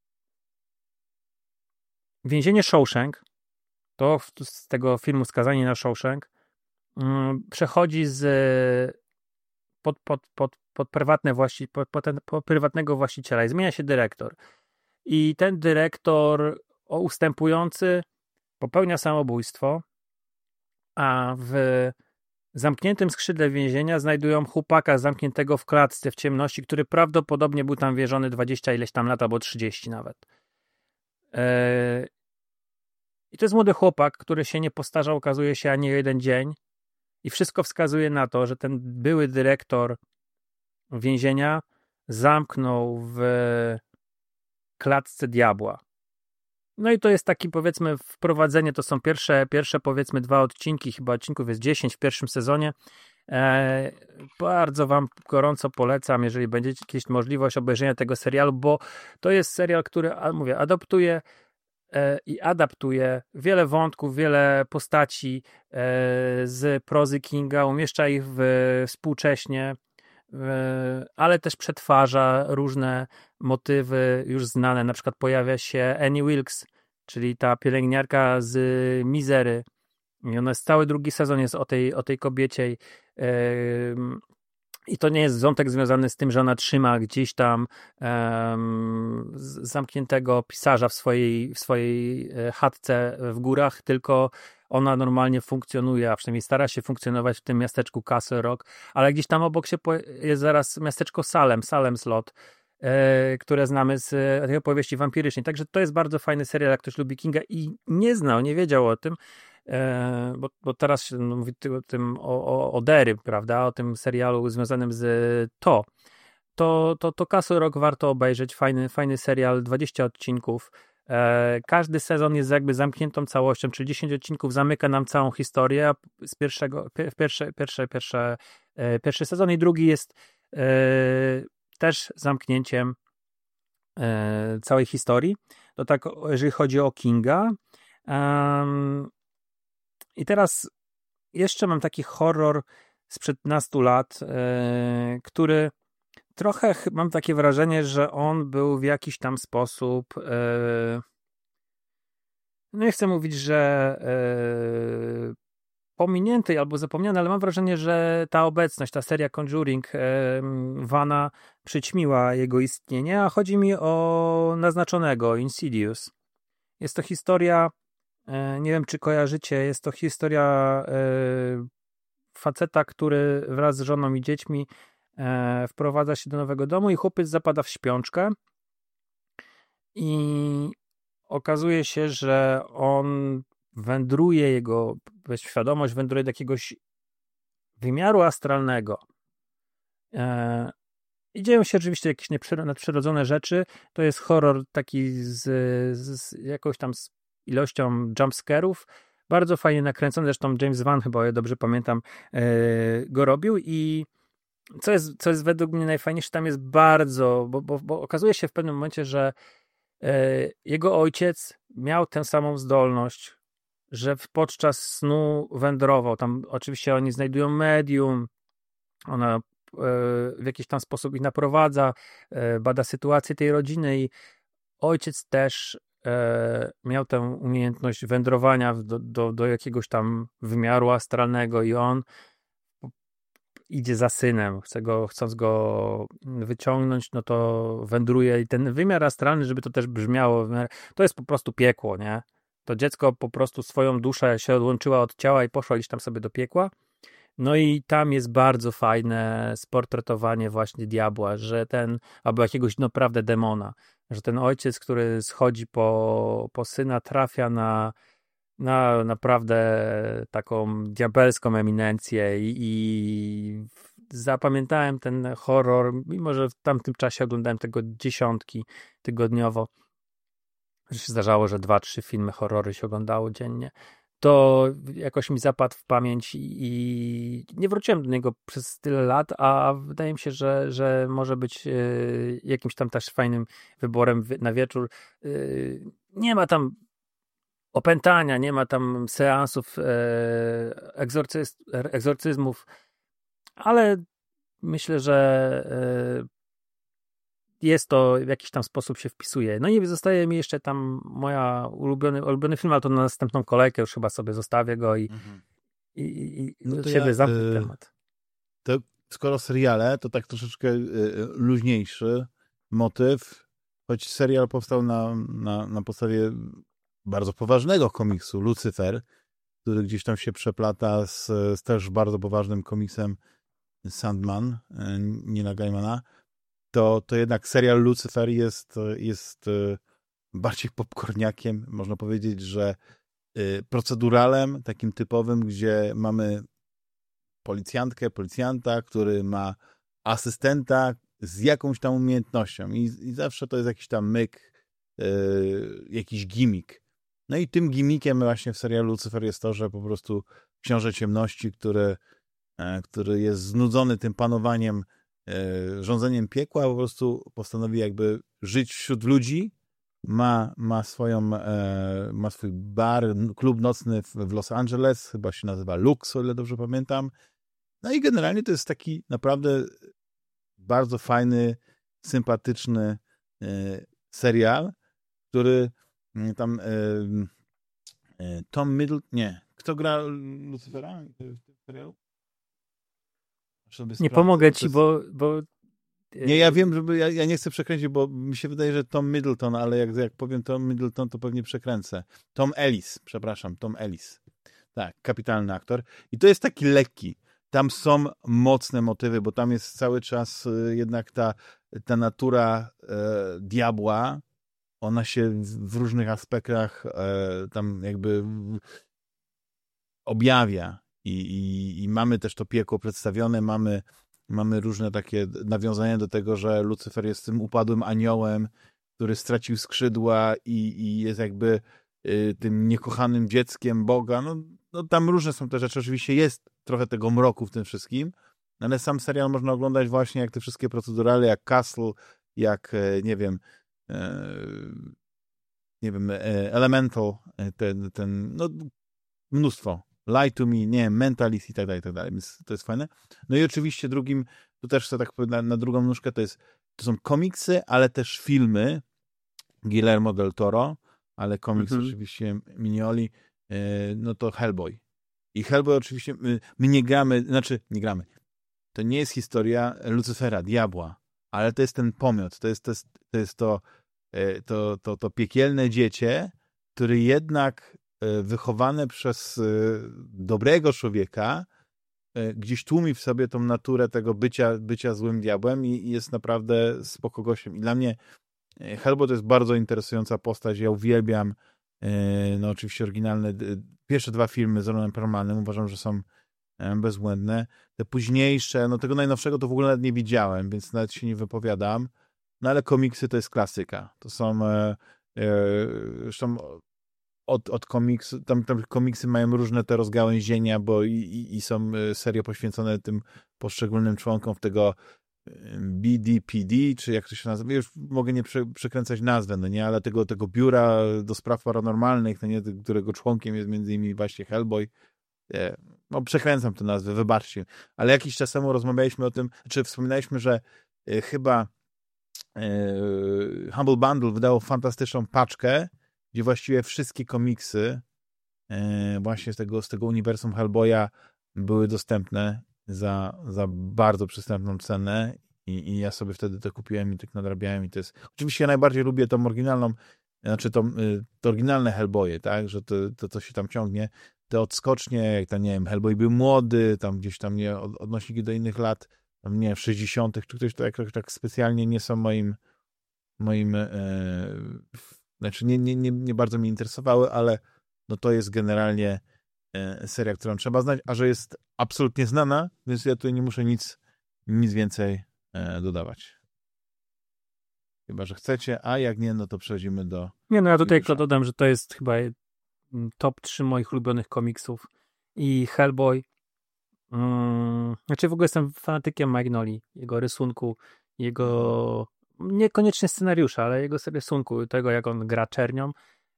więzienie Shawshank, to w- z tego filmu Skazani na Shawshank, mm, przechodzi z pod, pod, pod, pod, prywatne właści, pod, pod, ten, pod prywatnego właściciela i zmienia się dyrektor. I ten dyrektor o, ustępujący popełnia samobójstwo, a w zamkniętym skrzydle więzienia znajdują chłopaka zamkniętego w klatce w ciemności, który prawdopodobnie był tam wierzony dwadzieścia ileś tam lat, albo trzydzieści nawet. Eee... I to jest młody chłopak, który się nie postarzał, okazuje się, ani o jeden dzień. I wszystko wskazuje na to, że ten były dyrektor więzienia zamknął w klatce diabła. No i to jest taki, powiedzmy, wprowadzenie, to są pierwsze, pierwsze powiedzmy dwa odcinki, chyba odcinków jest dziesięć w pierwszym sezonie. E, bardzo wam gorąco polecam, jeżeli będziecie kiedyś możliwość obejrzenia tego serialu, bo to jest serial, który, a, mówię, adoptuje e, i adaptuje wiele wątków, wiele postaci e, z prozy Kinga, umieszcza ich w, współcześnie, ale też przetwarza różne motywy już znane. Na przykład pojawia się Annie Wilkes, czyli ta pielęgniarka z Mizery. I ona jest cały drugi sezon jest o tej, o tej kobiecie. I to nie jest wątek związany z tym, że ona trzyma gdzieś tam um, zamkniętego pisarza w swojej, w swojej chatce w górach, tylko ona normalnie funkcjonuje, a przynajmniej stara się funkcjonować w tym miasteczku Castle Rock, ale gdzieś tam obok się jest zaraz miasteczko Salem, Salem's Lot, e, które znamy z e, tej opowieści wampirycznej. Także to jest bardzo fajny serial, jak ktoś lubi Kinga i nie znał, nie wiedział o tym, e, bo, bo teraz się no, mówi o tym, o, o, o Derry, prawda, o tym serialu związanym z to. To, to, to Castle Rock warto obejrzeć, fajny, fajny serial, dwadzieścia odcinków. E, każdy sezon jest jakby zamkniętą całością, czyli dziesięć odcinków zamyka nam całą historię, a z pierwszego, pier, pierwsze, pierwsze, pierwsze, e, pierwszy sezon i drugi jest e, też zamknięciem e, całej historii. To tak, jeżeli chodzi o Kinga. Um, I teraz jeszcze mam taki horror sprzed nastu lat, e, który trochę mam takie wrażenie, że on był w jakiś tam sposób e, no nie chcę mówić, że e, pominięty albo zapomniany, ale mam wrażenie, że ta obecność, ta seria Conjuring e, Vana przyćmiła jego istnienie, a chodzi mi o naznaczonego Insidious. Jest to historia, e, nie wiem czy kojarzycie, jest to historia e, faceta, który wraz z żoną i dziećmi e, wprowadza się do nowego domu i chłopiec zapada w śpiączkę i okazuje się, że on wędruje, jego świadomość wędruje do jakiegoś wymiaru astralnego. E, I dzieją się oczywiście jakieś nadprzyrodzone rzeczy. To jest horror taki z, z jakąś tam z ilością jumpscarów. Bardzo fajnie nakręcony, zresztą James Wan, chyba ja dobrze pamiętam, e, go robił i co jest, co jest według mnie najfajniejsze, tam jest bardzo, bo, bo, bo okazuje się w pewnym momencie, że e, jego ojciec miał tę samą zdolność, że w- podczas snu wędrował. Tam oczywiście oni znajdują medium, ona e, w jakiś tam sposób ich naprowadza, e, bada sytuację tej rodziny i ojciec też e, miał tę umiejętność wędrowania w- do, do, do jakiegoś tam wymiaru astralnego i on idzie za synem, chce go, chcąc go wyciągnąć, no to wędruje i ten wymiar astralny, żeby to też brzmiało, to jest po prostu piekło, nie? To dziecko po prostu swoją duszę się odłączyła od ciała i poszła gdzieś tam sobie do piekła. No i tam jest bardzo fajne sportretowanie właśnie diabła, że ten, albo jakiegoś naprawdę demona, że ten ojciec, który schodzi po, po syna, trafia na, na naprawdę taką diabelską eminencję i, i zapamiętałem ten horror, mimo że w tamtym czasie oglądałem tego dziesiątki tygodniowo, że się zdarzało, że dwa, trzy filmy horrory się oglądało dziennie, to jakoś mi zapadł w pamięć i, i nie wróciłem do niego przez tyle lat, a wydaje mi się, że, że może być y, jakimś tam też fajnym wyborem wi- na wieczór. Y, nie ma tam opętania, nie ma tam seansów e, egzorcyz, egzorcyzmów, ale myślę, że e, jest to w jakiś tam sposób się wpisuje. No i zostaje mi jeszcze tam moja ulubiony, ulubiony film, ale to na następną kolejkę już chyba sobie zostawię go i, Mhm. i, i, i No to siebie ja, zamknę y, temat. To skoro seriale, to tak troszeczkę y, y, luźniejszy motyw, choć serial powstał na, na, na podstawie bardzo poważnego komiksu Lucyfer, który gdzieś tam się przeplata z, z też bardzo poważnym komiksem Sandman, y, Neila Gaimana, to, to jednak serial Lucyfer jest, jest y, bardziej popcorniakiem, można powiedzieć, że y, proceduralem takim typowym, gdzie mamy policjantkę, policjanta, który ma asystenta z jakąś tam umiejętnością i, i zawsze to jest jakiś tam myk, yy, jakiś gimmick. No i tym gimmickiem właśnie w serialu Lucyfer jest to, że po prostu książę ciemności, który, e, który jest znudzony tym panowaniem, e, rządzeniem piekła, po prostu postanowi jakby żyć wśród ludzi, ma, ma swoją, e, ma swój bar, klub nocny w, w Los Angeles, chyba się nazywa Lux, o ile dobrze pamiętam. No i generalnie to jest taki naprawdę bardzo fajny, sympatyczny e, serial, który mm, tam e, e, Tom Middleton, nie, kto gra Lucyfera w tym serialu? Nie pomogę ci, jest... bo, bo... Nie, ja wiem, żeby ja, ja nie chcę przekręcić, bo mi się wydaje, że Tom Middleton, ale jak, jak powiem Tom Middleton, to pewnie przekręcę. Tom Ellis, przepraszam, Tom Ellis. Tak, kapitalny aktor. I to jest taki lekki. Tam są mocne motywy, bo tam jest cały czas jednak ta, ta natura e, diabła, ona się w, w różnych aspektach e, tam jakby objawia. I, i, I mamy też to piekło przedstawione, mamy, mamy różne takie nawiązania do tego, że Lucyfer jest tym upadłym aniołem, który stracił skrzydła i, i jest jakby y, tym niekochanym dzieckiem Boga. No, no tam różne są te rzeczy. Oczywiście jest trochę tego mroku w tym wszystkim, ale sam serial można oglądać właśnie jak te wszystkie procedurale, jak Castle, jak, nie wiem, e, nie wiem, Elemental, ten, ten no mnóstwo. Lie to Me, nie wiem, Mentalist i tak dalej, i tak dalej. Więc to jest fajne. No i oczywiście drugim, tu też chcę tak powiedzieć na, na drugą nóżkę, to jest, to są komiksy, ale też filmy Guillermo del Toro, ale komiks Mhm. oczywiście Mignoli, no to Hellboy. I Hellboy oczywiście, my, my nie gramy, znaczy nie gramy, to nie jest historia Lucyfera, diabła, ale to jest ten pomiot, to jest to, jest, to, jest to, to, to, to piekielne dziecię, który jednak wychowane przez dobrego człowieka gdzieś tłumi w sobie tą naturę tego bycia, bycia złym diabłem i, i jest naprawdę spoko gościem. I dla mnie Hellboy to jest bardzo interesująca postać, ja uwielbiam no oczywiście oryginalne pierwsze dwa filmy z Ronem Perlmanem, uważam, że są bezbłędne. Te późniejsze, no tego najnowszego to w ogóle nawet nie widziałem, więc nawet się nie wypowiadam. No ale komiksy to jest klasyka. To są e, e, zresztą od, od komiksu, tam, tam komiksy mają różne te rozgałęzienia, bo i, i, i są serio poświęcone tym poszczególnym członkom w tego B D P D, czy jak to się nazywa, już mogę nie prze, przekręcać nazwę, no nie, ale tego, tego biura do spraw paranormalnych, no nie, którego członkiem jest między innymi właśnie Hellboy. Nie, no przekręcam tę nazwę, wybaczcie. Ale jakiś czas temu rozmawialiśmy o tym, czy wspominaliśmy, że y, chyba y, Humble Bundle wydało fantastyczną paczkę, gdzie właściwie wszystkie komiksy y, właśnie z tego, z tego uniwersum Hellboya były dostępne za, za bardzo przystępną cenę i, i ja sobie wtedy to kupiłem i tak nadrabiałem i to jest... Oczywiście ja najbardziej lubię tą oryginalną, znaczy to, to oryginalne Hellboye, tak, że to, to, to się tam ciągnie, te odskocznie, jak tam, nie wiem, Hellboy był młody, tam gdzieś tam, nie, odnośniki do innych lat, tam, nie wiem, w sześćdziesiątych, czy ktoś to tak, tak specjalnie nie są moim moim, e, znaczy nie, nie, nie, nie bardzo mnie interesowały, ale no to jest generalnie seria, którą trzeba znać, a że jest absolutnie znana, więc ja tutaj nie muszę nic, nic więcej e, dodawać. Chyba że chcecie, a jak nie, no to przechodzimy do... Nie, no ja tutaj tylko dodam, że to jest chyba top trzy moich ulubionych komiksów i Hellboy. Hmm, znaczy w ogóle jestem fanatykiem Mignola, jego rysunku, jego niekoniecznie scenariusza, ale jego rysunku, tego jak on gra czernią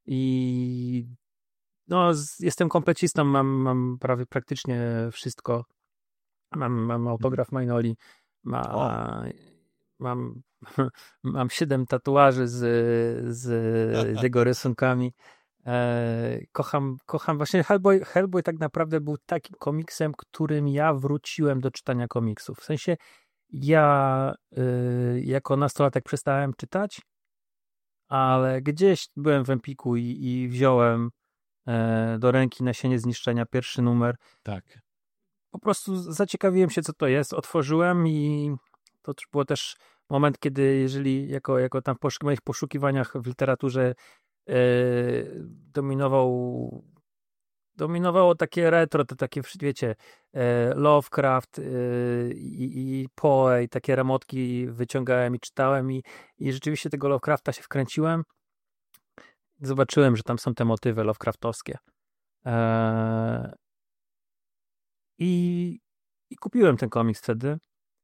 i no, z, jestem komplecistą, mam, mam prawie praktycznie wszystko. Mam, mam autograf Magnoli, ma, mam, mam siedem tatuaży z, z, z jego rysunkami. E, kocham, kocham właśnie Hellboy, Hellboy tak naprawdę był takim komiksem, którym ja wróciłem do czytania komiksów. W sensie ja y, jako nastolatek przestałem czytać, ale gdzieś byłem w Empiku i, i wziąłem do ręki Nasienie Zniszczenia, pierwszy numer. Tak. Po prostu zaciekawiłem się, co to jest, otworzyłem i to było też moment, kiedy jeżeli jako, jako tam w moich poszukiwaniach w literaturze e, dominował dominowało takie retro, to takie, wiecie, e, Lovecraft e, i, i Poe i takie ramotki wyciągałem i czytałem i, i rzeczywiście tego Lovecrafta się wkręciłem. Zobaczyłem, że tam są te motywy Lovecraftowskie. Eee, i, I kupiłem ten komiks wtedy.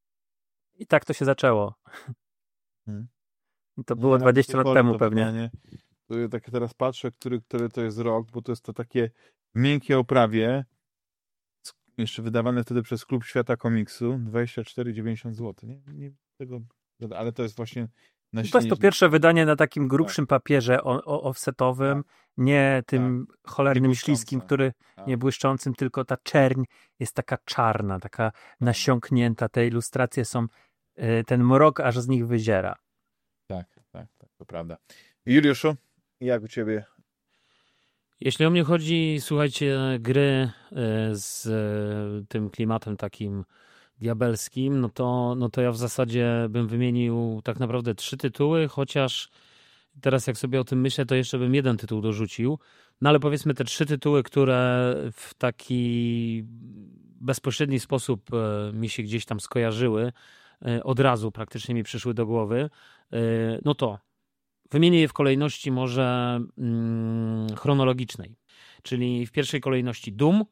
I tak to się zaczęło. Hmm. I to było nie, dwadzieścia lat temu pewnie. Pytanie, to ja tak teraz patrzę, który, który to jest rok, bo to jest to takie w miękkiej oprawie, jeszcze wydawane wtedy przez Klub Świata Komiksu, dwadzieścia cztery dziewięćdziesiąt złotych. Nie, nie tego, ale to jest właśnie No to jest to pierwsze wydanie na takim grubszym tak. papierze o, o, offsetowym, tak. nie tym tak. cholernym nie śliskim, który tak. nie błyszczącym, tylko ta czerń jest taka czarna, taka nasiąknięta. Te ilustracje są, y, ten mrok aż z nich wyziera. Tak, tak, tak, to prawda. Juliuszu, jak u ciebie? Jeśli o mnie chodzi, słuchajcie, gry z tym klimatem takim diabelskim, no to, no to ja w zasadzie bym wymienił tak naprawdę trzy tytuły, chociaż teraz jak sobie o tym myślę, to jeszcze bym jeden tytuł dorzucił. No ale powiedzmy te trzy tytuły, które w taki bezpośredni sposób mi się gdzieś tam skojarzyły, od razu praktycznie mi przyszły do głowy, no to wymienię je w kolejności może hmm, chronologicznej, czyli w pierwszej kolejności Doom,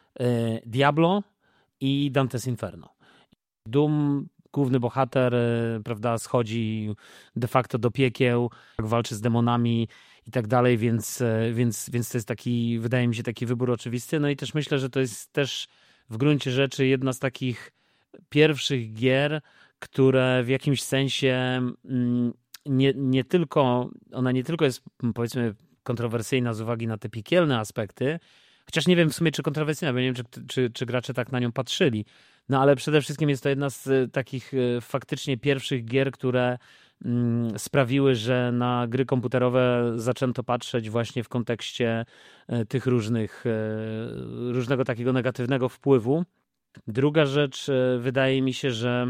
Diablo i Dante's Inferno. Doom, główny bohater, prawda, schodzi de facto do piekieł, walczy z demonami i tak dalej, więc, więc, więc to jest taki, wydaje mi się, taki wybór oczywisty. No i też myślę, że to jest też w gruncie rzeczy jedna z takich pierwszych gier, które w jakimś sensie nie, nie tylko, ona nie tylko jest, powiedzmy, kontrowersyjna z uwagi na te piekielne aspekty, chociaż nie wiem w sumie, czy kontrowersyjna, bo nie wiem, czy, czy, czy gracze tak na nią patrzyli. No ale przede wszystkim jest to jedna z takich faktycznie pierwszych gier, które mm, sprawiły, że na gry komputerowe zaczęto patrzeć właśnie w kontekście tych różnych, różnego takiego negatywnego wpływu. Druga rzecz, wydaje mi się, że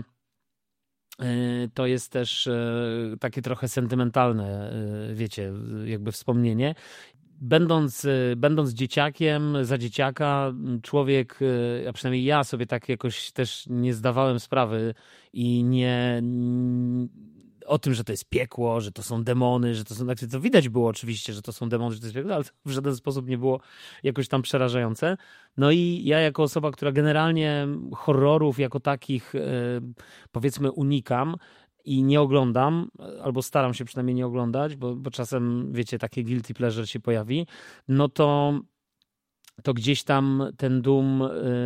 to jest też takie trochę sentymentalne, wiecie, jakby wspomnienie. Będąc, będąc dzieciakiem, za dzieciaka, człowiek, a przynajmniej ja sobie tak jakoś też nie zdawałem sprawy i nie o tym, że to jest piekło, że to są demony, że to są... Znaczy, to widać było oczywiście, że to są demony, że to jest piekło, ale to w żaden sposób nie było jakoś tam przerażające. No i ja jako osoba, która generalnie horrorów jako takich powiedzmy unikam i nie oglądam, albo staram się przynajmniej nie oglądać, bo, bo czasem, wiecie, takie guilty pleasure się pojawi, no to to gdzieś tam ten Doom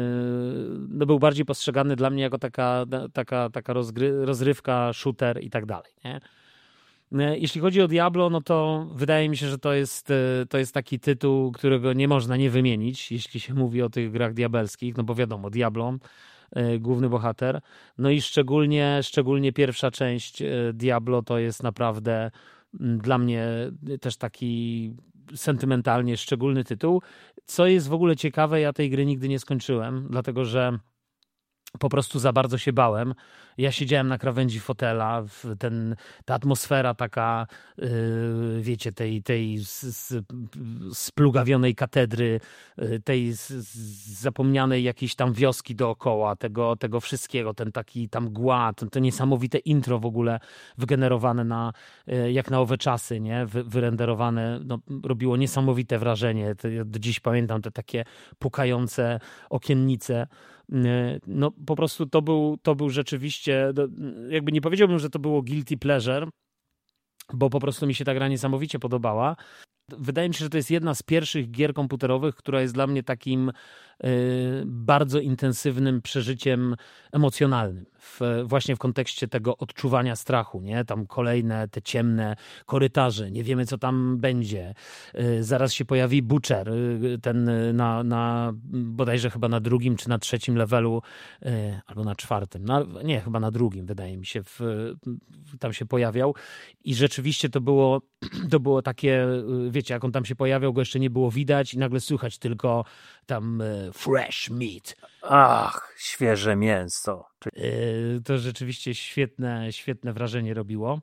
yy, no był bardziej postrzegany dla mnie jako taka, taka, taka rozgry, rozrywka, shooter i tak dalej, nie? Jeśli chodzi o Diablo, no to wydaje mi się, że to jest, to jest taki tytuł, którego nie można nie wymienić, jeśli się mówi o tych grach diabelskich, no bo wiadomo, Diablo, yy, główny bohater, no i szczególnie, szczególnie pierwsza część yy, Diablo to jest naprawdę yy, dla mnie też taki sentymentalnie szczególny tytuł. Co jest w ogóle ciekawe, ja tej gry nigdy nie skończyłem, dlatego że po prostu za bardzo się bałem. Ja siedziałem na krawędzi fotela, ten, ta atmosfera taka, yy, wiecie, tej, tej z, z, splugawionej katedry, yy, tej z, z zapomnianej jakiejś tam wioski dookoła, tego, tego wszystkiego, ten taki tam mgła, to, to niesamowite intro w ogóle wygenerowane na, yy, jak na owe czasy, nie? Wy, wyrenderowane, no, robiło niesamowite wrażenie. To, ja do dziś pamiętam te takie pukające okiennice. No po prostu to był, to był rzeczywiście, jakby nie powiedziałbym, że to było guilty pleasure, bo po prostu mi się ta gra niesamowicie podobała. Wydaje mi się, że to jest jedna z pierwszych gier komputerowych, która jest dla mnie takim y, bardzo intensywnym przeżyciem emocjonalnym. W, właśnie w kontekście tego odczuwania strachu, nie? Tam kolejne te ciemne korytarze, nie wiemy co tam będzie. Y, zaraz się pojawi Butcher, y, ten na, na bodajże chyba na drugim czy na trzecim levelu, y, albo na czwartym, na, nie, chyba na drugim wydaje mi się, w, tam się pojawiał i rzeczywiście to było, to było takie, wiecie, jak on tam się pojawiał, go jeszcze nie było widać i nagle słychać tylko tam y, fresh meat. Ach, świeże mięso. Y, to rzeczywiście świetne, świetne wrażenie robiło.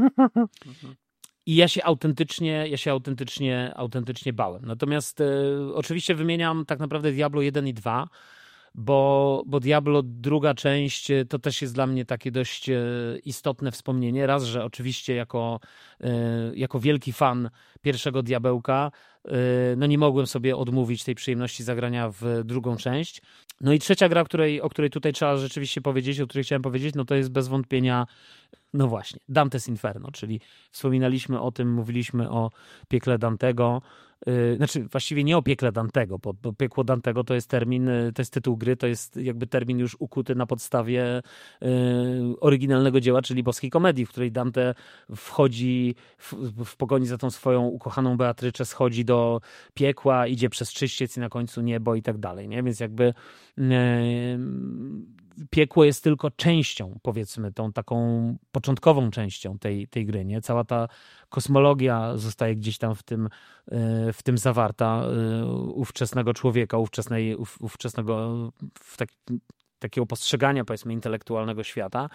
I ja się autentycznie, ja się autentycznie, autentycznie bałem. Natomiast y, oczywiście wymieniam tak naprawdę Diablo jeden i dwa, bo, bo Diablo druga część to też jest dla mnie takie dość istotne wspomnienie. Raz, że oczywiście jako, jako wielki fan pierwszego Diabełka no nie mogłem sobie odmówić tej przyjemności zagrania w drugą część. No i trzecia gra, której, o której tutaj trzeba rzeczywiście powiedzieć, o której chciałem powiedzieć, no to jest bez wątpienia, no właśnie, Dante's Inferno, czyli wspominaliśmy o tym, mówiliśmy o piekle Dantego. Yy, znaczy właściwie nie o piekle Dantego, bo, bo piekło Dantego to jest termin, to jest tytuł gry, to jest jakby termin już ukuty na podstawie yy, oryginalnego dzieła, czyli boskiej komedii, w której Dante wchodzi w, w pogoni za tą swoją ukochaną Beatryczę, schodzi do piekła, idzie przez czyściec i na końcu niebo i tak dalej, nie? Więc jakby yy, piekło jest tylko częścią, powiedzmy, tą taką początkową częścią tej, tej gry, nie? Cała ta kosmologia zostaje gdzieś tam w tym, w tym zawarta, ówczesnego człowieka, ówczesnej, ów, ówczesnego w tak, takiego postrzegania, powiedzmy, intelektualnego świata.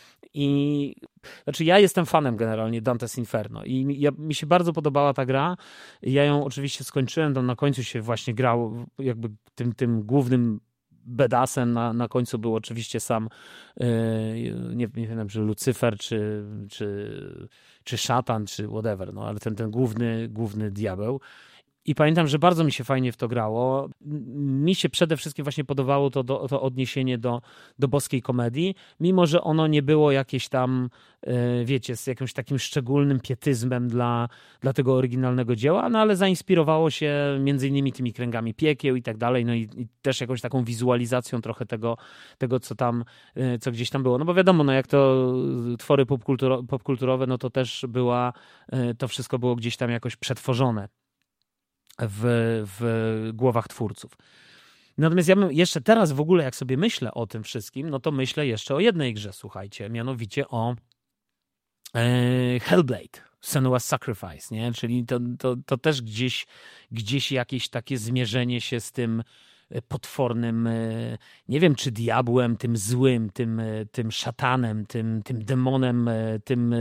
I znaczy ja jestem fanem generalnie Dante's Inferno i ja, mi się bardzo podobała ta gra. Ja ją oczywiście skończyłem, tam na końcu się właśnie grał jakby tym, tym głównym bedasem, na, na końcu był oczywiście sam yy, nie, nie wiem, czy Lucyfer, czy, czy, czy szatan, czy whatever, no ale ten, ten główny, główny diabeł. I pamiętam, że bardzo mi się fajnie w to grało. Mi się przede wszystkim właśnie podobało to, do, to odniesienie do, do boskiej komedii, mimo że ono nie było jakieś tam, wiecie, z jakimś takim szczególnym pietyzmem dla, dla tego oryginalnego dzieła, no ale zainspirowało się między innymi tymi kręgami piekieł i tak dalej, no i, i też jakąś taką wizualizacją trochę tego, tego, co tam, co gdzieś tam było. No bo wiadomo, no jak to twory popkulturo, popkulturowe, no to też była, to wszystko było gdzieś tam jakoś przetworzone W, w głowach twórców. Natomiast ja bym jeszcze teraz w ogóle, jak sobie myślę o tym wszystkim, no to myślę jeszcze o jednej grze, słuchajcie, mianowicie o e, Hellblade, Senua's Sacrifice, nie? Czyli to, to, to też gdzieś, gdzieś jakieś takie zmierzenie się z tym potwornym, nie wiem czy diabłem, tym złym, tym, tym szatanem, tym, tym demonem, tym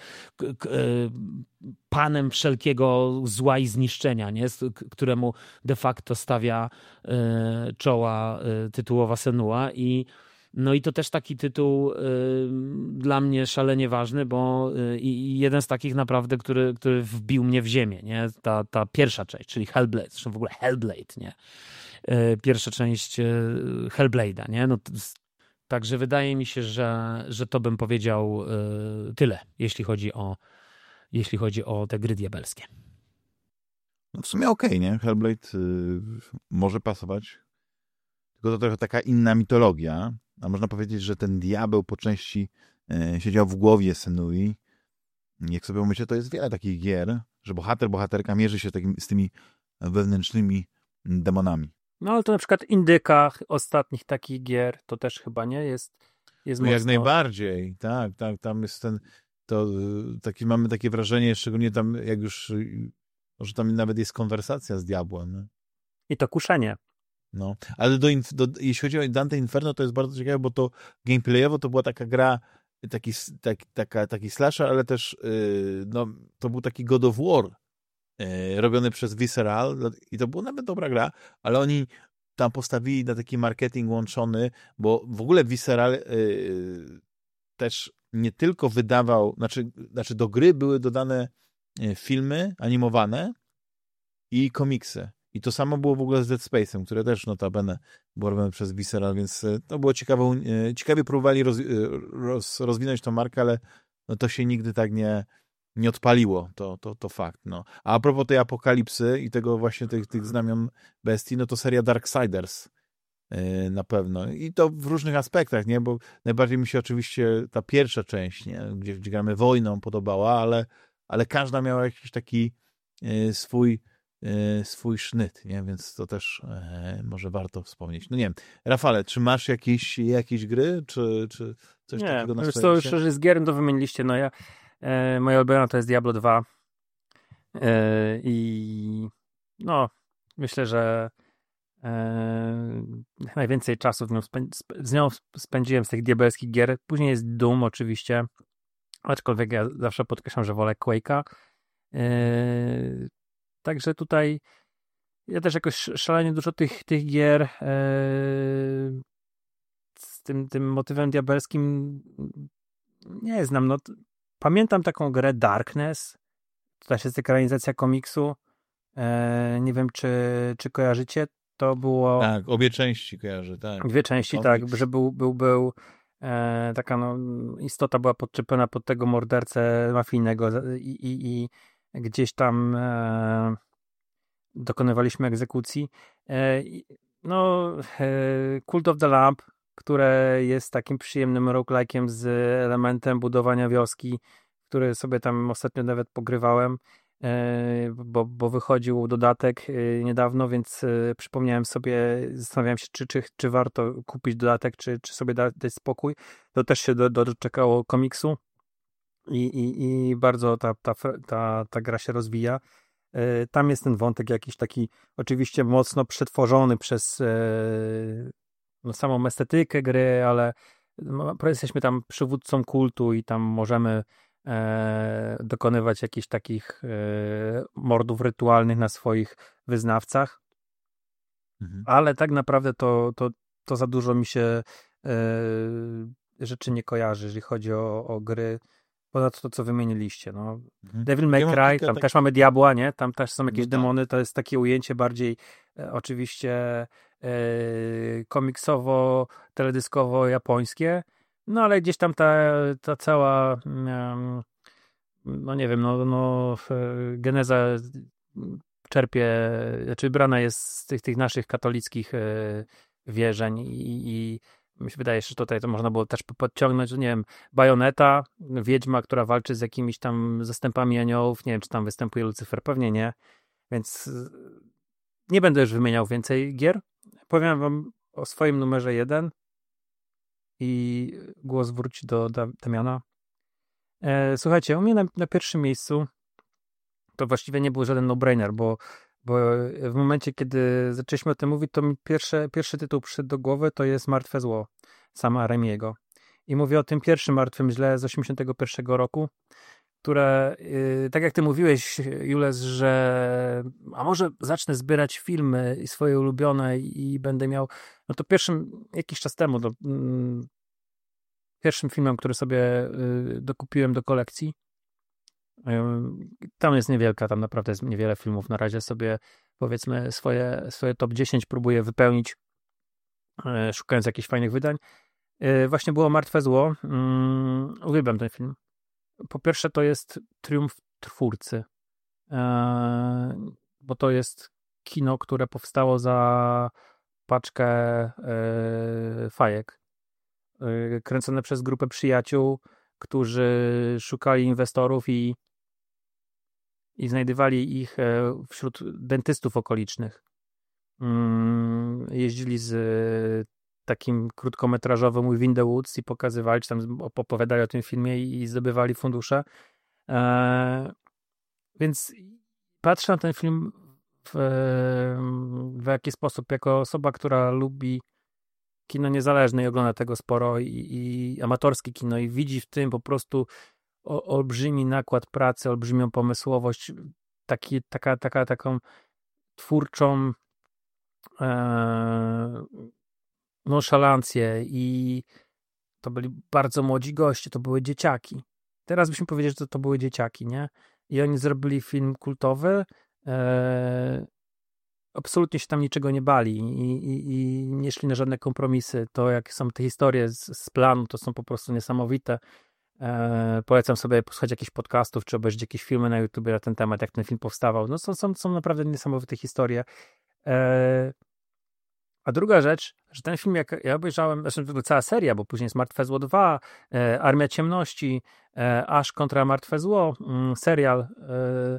panem wszelkiego zła i zniszczenia, nie? Któremu de facto stawia czoła tytułowa Senua i No i to też taki tytuł y, dla mnie szalenie ważny, bo y, i jeden z takich naprawdę, który, który wbił mnie w ziemię, nie? Ta, ta pierwsza część, czyli Hellblade, zresztą w ogóle Hellblade, nie? Y, pierwsza część y, Hellblade'a, nie? No, to, także wydaje mi się, że, że to bym powiedział y, tyle, jeśli chodzi o jeśli chodzi o te gry diabelskie. No w sumie okej, okay, nie? Hellblade y, może pasować. Tylko to trochę taka inna mitologia. A można powiedzieć, że ten diabeł po części y, siedział w głowie Senui. Jak sobie myślę, to jest wiele takich gier, że bohater, bohaterka mierzy się takim, z tymi wewnętrznymi demonami. No ale to na przykład indyka ostatnich takich gier, to też chyba nie jest, jest no, mocno... Jak najbardziej, tak, tak, tam jest ten, to taki, mamy takie wrażenie, szczególnie tam, jak już, że tam nawet jest konwersacja z diabłem. Nie? I to kuszenie. No, ale do, do, jeśli chodzi o Dante Inferno, to jest bardzo ciekawe, bo to gameplayowo to była taka gra, taki, tak, taka, taki slasher, ale też yy, no, to był taki God of War yy, robiony przez Visceral i to była nawet dobra gra, ale oni tam postawili na taki marketing łączony, bo w ogóle Visceral yy, też nie tylko wydawał, znaczy, znaczy do gry były dodane filmy animowane i komiksy. I to samo było w ogóle z Dead Space'em, które też notabene było robione przez Visceral, więc to było ciekawe. Ciekawie próbowali roz, roz, rozwinąć tą markę, ale no to się nigdy tak nie, nie odpaliło. To, to, to fakt. No. A, a propos tej apokalipsy i tego właśnie tych, tych znamion bestii, no to seria Darksiders yy, na pewno. I to w różnych aspektach, nie? Bo najbardziej mi się oczywiście ta pierwsza część, nie? Gdzie, gdzie gramy wojną, podobała, ale, ale każda miała jakiś taki yy, swój swój sznyt, nie? Więc to też e, może warto wspomnieć. No nie wiem, Rafale, czy masz jakieś, jakieś gry, czy, czy coś nie, takiego na swoim swoim Nie, już z gier to wymieniliście, no ja e, moja ulubiona to jest Diablo dwa e, i no, myślę, że e, najwięcej czasu w nią spę- z nią spędziłem z tych diabelskich gier. Później jest Doom oczywiście, aczkolwiek ja zawsze podkreślam, że wolę Quake'a. E, Także tutaj ja też jakoś szalenie dużo tych, tych gier e, z tym, tym motywem diabelskim nie znam. No, pamiętam taką grę Darkness, to też jest ekranizacja komiksu. E, nie wiem, czy, czy kojarzycie. To było... Tak, obie części kojarzę, tak. Dwie części, Komiks. Tak, że był, był, był e, taka no, istota była podczepiona pod tego mordercę mafijnego i, i, i gdzieś tam e, dokonywaliśmy egzekucji. E, no, e, Cult of the Lamp, które jest takim przyjemnym roguelike'iem z elementem budowania wioski, który sobie tam ostatnio nawet pogrywałem, e, bo, bo wychodził dodatek e, niedawno, więc e, przypomniałem sobie, zastanawiałem się, czy, czy, czy warto kupić dodatek, czy, czy sobie da, dać spokój. To też się do, doczekało komiksu. I, i, i bardzo ta, ta, ta, ta gra się rozwija. Tam jest ten wątek jakiś taki oczywiście mocno przetworzony przez no, samą estetykę gry, ale jesteśmy tam przywódcą kultu i tam możemy e, dokonywać jakichś takich e, mordów rytualnych na swoich wyznawcach. Mhm. Ale tak naprawdę to, to, to za dużo mi się e, rzeczy nie kojarzy, jeżeli chodzi o, o gry. Ponad to, co wymieniliście. No. Mhm. Devil May Cry, tam tak... też mamy diabła, nie? Tam też są jakieś no tak. demony, to jest takie ujęcie bardziej e, oczywiście e, komiksowo, teledyskowo japońskie, no ale gdzieś tam ta, ta cała um, no nie wiem, no, no geneza czerpie, znaczy brana jest z tych, tych naszych katolickich e, wierzeń i, i mi się wydaje, że tutaj to można było też podciągnąć, że nie wiem, Bajoneta, wiedźma, która walczy z jakimiś tam zastępami aniołów, nie wiem, czy tam występuje Lucyfer, pewnie nie, więc nie będę już wymieniał więcej gier. Powiem wam o swoim numerze jeden i głos wróci do Damiana. E, słuchajcie, u mnie na, na pierwszym miejscu to właściwie nie był żaden no-brainer, bo Bo w momencie, kiedy zaczęliśmy o tym mówić, to mi pierwszy, pierwszy tytuł przyszedł do głowy, to jest Martwe Zło, sama Raimiego. I mówię o tym pierwszym Martwym Zle z osiemdziesiątego pierwszego roku. które, yy, tak jak ty mówiłeś, Jules, że a może zacznę zbierać filmy swoje ulubione i będę miał, no to pierwszym, jakiś czas temu, do, yy, pierwszym filmem, który sobie yy, dokupiłem do kolekcji, yy, tam jest niewielka, tam naprawdę jest niewiele filmów, na razie sobie powiedzmy swoje, swoje top dziesięć próbuję wypełnić, yy, szukając jakichś fajnych wydań. Yy, właśnie było Martwe Zło, yy, uwielbiam ten film. Po pierwsze to jest triumf twórcy, e, bo to jest kino, które powstało za paczkę e, fajek, e, kręcone przez grupę przyjaciół, którzy szukali inwestorów i, i znajdywali ich e, wśród dentystów okolicznych. Mm, jeździli z takim krótkometrażowym Within the Woods i pokazywali, czy tam opowiadali o tym filmie i, i zdobywali fundusze. Eee, więc patrzę na ten film w, w jaki sposób, jako osoba, która lubi kino niezależne i ogląda tego sporo i, i amatorskie kino i widzi w tym po prostu o, olbrzymi nakład pracy, olbrzymią pomysłowość, taki, taka, taka, taką twórczą eee, nonszalancję i to byli bardzo młodzi goście, to były dzieciaki. Teraz byśmy powiedzieli, że to, to były dzieciaki, nie? I oni zrobili film kultowy, e, absolutnie się tam niczego nie bali i, i, i nie szli na żadne kompromisy. To, jak są te historie z, z planu, to są po prostu niesamowite. E, polecam sobie posłuchać jakichś podcastów, czy obejrzeć jakieś filmy na YouTube na ten temat, jak ten film powstawał. No są, są, są naprawdę niesamowite historie. E, A druga rzecz, że ten film, jak ja obejrzałem, znaczy cała seria, bo później jest Martwe Zło dwa, e, Armia Ciemności, e, Aż kontra Martwe Zło, mm, serial. E,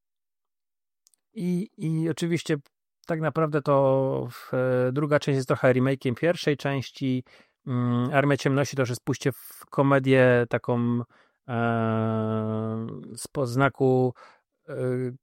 i, I oczywiście tak naprawdę to w, e, druga część jest trochę remake'iem pierwszej części. Mm, Armia Ciemności to już jest pójście w komedię taką e, z poznaku e,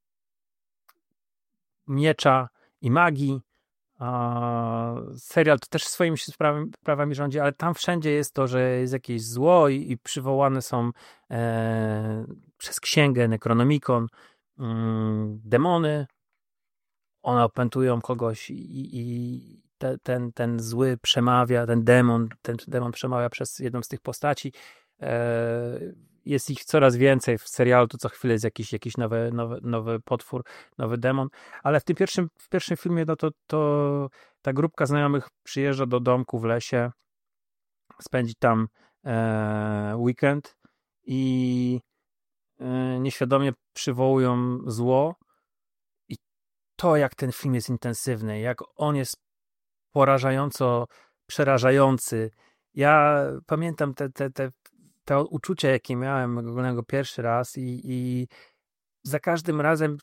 miecza i magii. A serial to też swoimi sprawami, prawami rządzi, ale tam wszędzie jest to, że jest jakieś zło i, i przywołane są e, przez księgę Necronomicon mm, demony. One opętują kogoś i, i te, ten, ten zły przemawia, ten demon, ten demon przemawia przez jedną z tych postaci. E, jest ich coraz więcej w serialu, to co chwilę jest jakiś, jakiś nowy, nowy, nowy potwór, nowy demon, ale w tym pierwszym, w pierwszym filmie no to, to ta grupka znajomych przyjeżdża do domku w lesie, spędzi tam e, weekend i e, nieświadomie przywołują zło i to, jak ten film jest intensywny, jak on jest porażająco przerażający. Ja pamiętam te, te, te to uczucie, jakie miałem, jak oglądałem go pierwszy raz i, i za każdym razem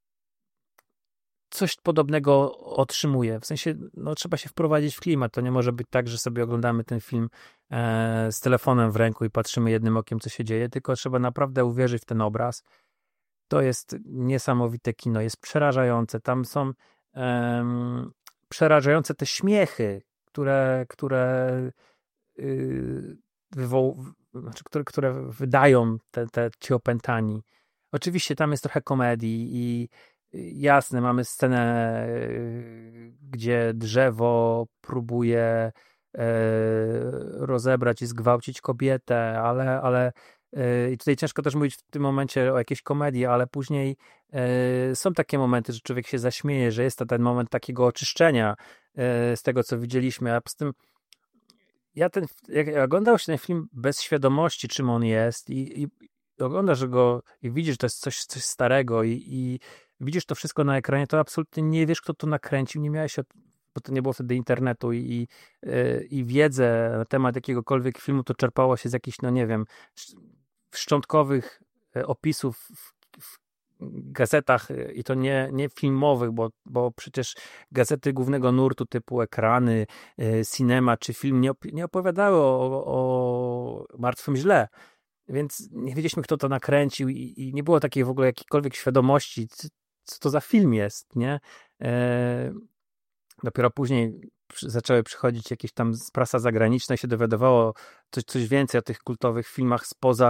coś podobnego otrzymuję. W sensie, no trzeba się wprowadzić w klimat. To nie może być tak, że sobie oglądamy ten film e, z telefonem w ręku i patrzymy jednym okiem, co się dzieje, tylko trzeba naprawdę uwierzyć w ten obraz. To jest niesamowite kino, jest przerażające. Tam są e, przerażające te śmiechy, które, które yy, wywoł, znaczy, które, które wydają te, te ci opętani. Oczywiście tam jest trochę komedii i jasne, mamy scenę, gdzie drzewo próbuje rozebrać i zgwałcić kobietę, ale, ale i tutaj ciężko też mówić w tym momencie o jakiejś komedii, ale później są takie momenty, że człowiek się zaśmieje, że jest to ten moment takiego oczyszczenia z tego, co widzieliśmy, a poza tym ja ten, jak oglądał się ten film bez świadomości, czym on jest i, i oglądasz go i widzisz, że to jest coś, coś starego i, i widzisz to wszystko na ekranie, to absolutnie nie wiesz, kto to nakręcił, nie miałeś, bo to nie było wtedy internetu i, i, i wiedzę na temat jakiegokolwiek filmu to czerpało się z jakichś, no nie wiem, szczątkowych opisów w, w gazetach i to nie, nie filmowych, bo, bo przecież gazety głównego nurtu typu Ekrany, Cinema czy Film nie, op- nie opowiadały o, o Martwym Źle. Więc nie wiedzieliśmy, kto to nakręcił i, i nie było takiej w ogóle jakiejkolwiek świadomości, co, co to za film jest, nie? E, dopiero później przy, zaczęły przychodzić jakieś tam z prasa zagraniczna i się dowiadywało coś, coś więcej o tych kultowych filmach spoza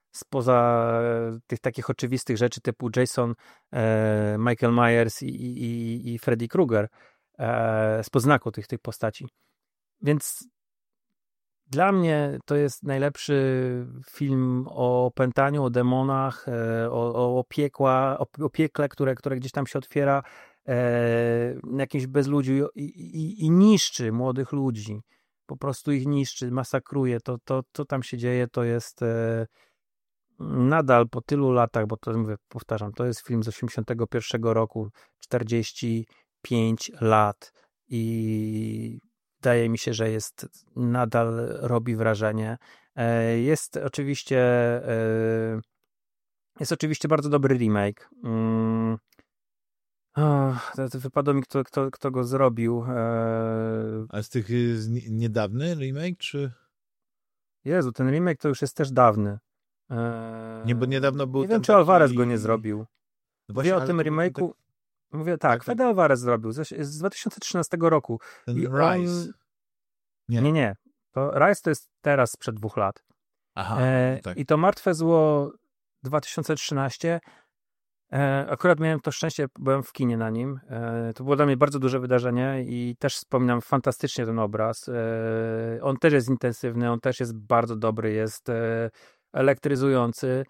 spoza tych takich oczywistych rzeczy typu Jason, e, Michael Myers i, i, i Freddy Krueger, e, spod znaku tych, tych postaci. Więc dla mnie to jest najlepszy film o pętaniu, o demonach, e, o, o, piekła, o, o piekle, które, które gdzieś tam się otwiera, e, jakimś bezludziu i, i, i niszczy młodych ludzi. Po prostu ich niszczy, masakruje. To, to, co tam się dzieje, to jest e, nadal po tylu latach, bo to mówię, powtarzam, to jest film z osiemdziesiątego pierwszego roku, czterdzieści pięć lat i wydaje mi się, że jest, nadal robi wrażenie. E, jest oczywiście e, jest oczywiście bardzo dobry remake. Mm. Oh, to, to wypadło mi, kto, kto, kto go zrobił. E... A z tych z niedawny remake, czy? Jezu, ten remake to już jest też dawny. E... Nie, bo niedawno był. Nie wiem, czy Alvarez taki... go nie zrobił. No właśnie, mówię o tym remake'u. Tak... Mówię tak, tak Fede tak. Alvarez zrobił z, z dwa tysiące trzynastego roku. Ten I Rise. On... Nie. nie, nie. To Rise to jest teraz sprzed dwóch lat. Aha, e... tak. I to Martwe Zło dwa tysiące trzynaście. E, akurat miałem to szczęście, byłem w kinie na nim. E, to było dla mnie bardzo duże wydarzenie i też wspominam fantastycznie ten obraz. E, on też jest intensywny, on też jest bardzo dobry, jest e, elektryzujący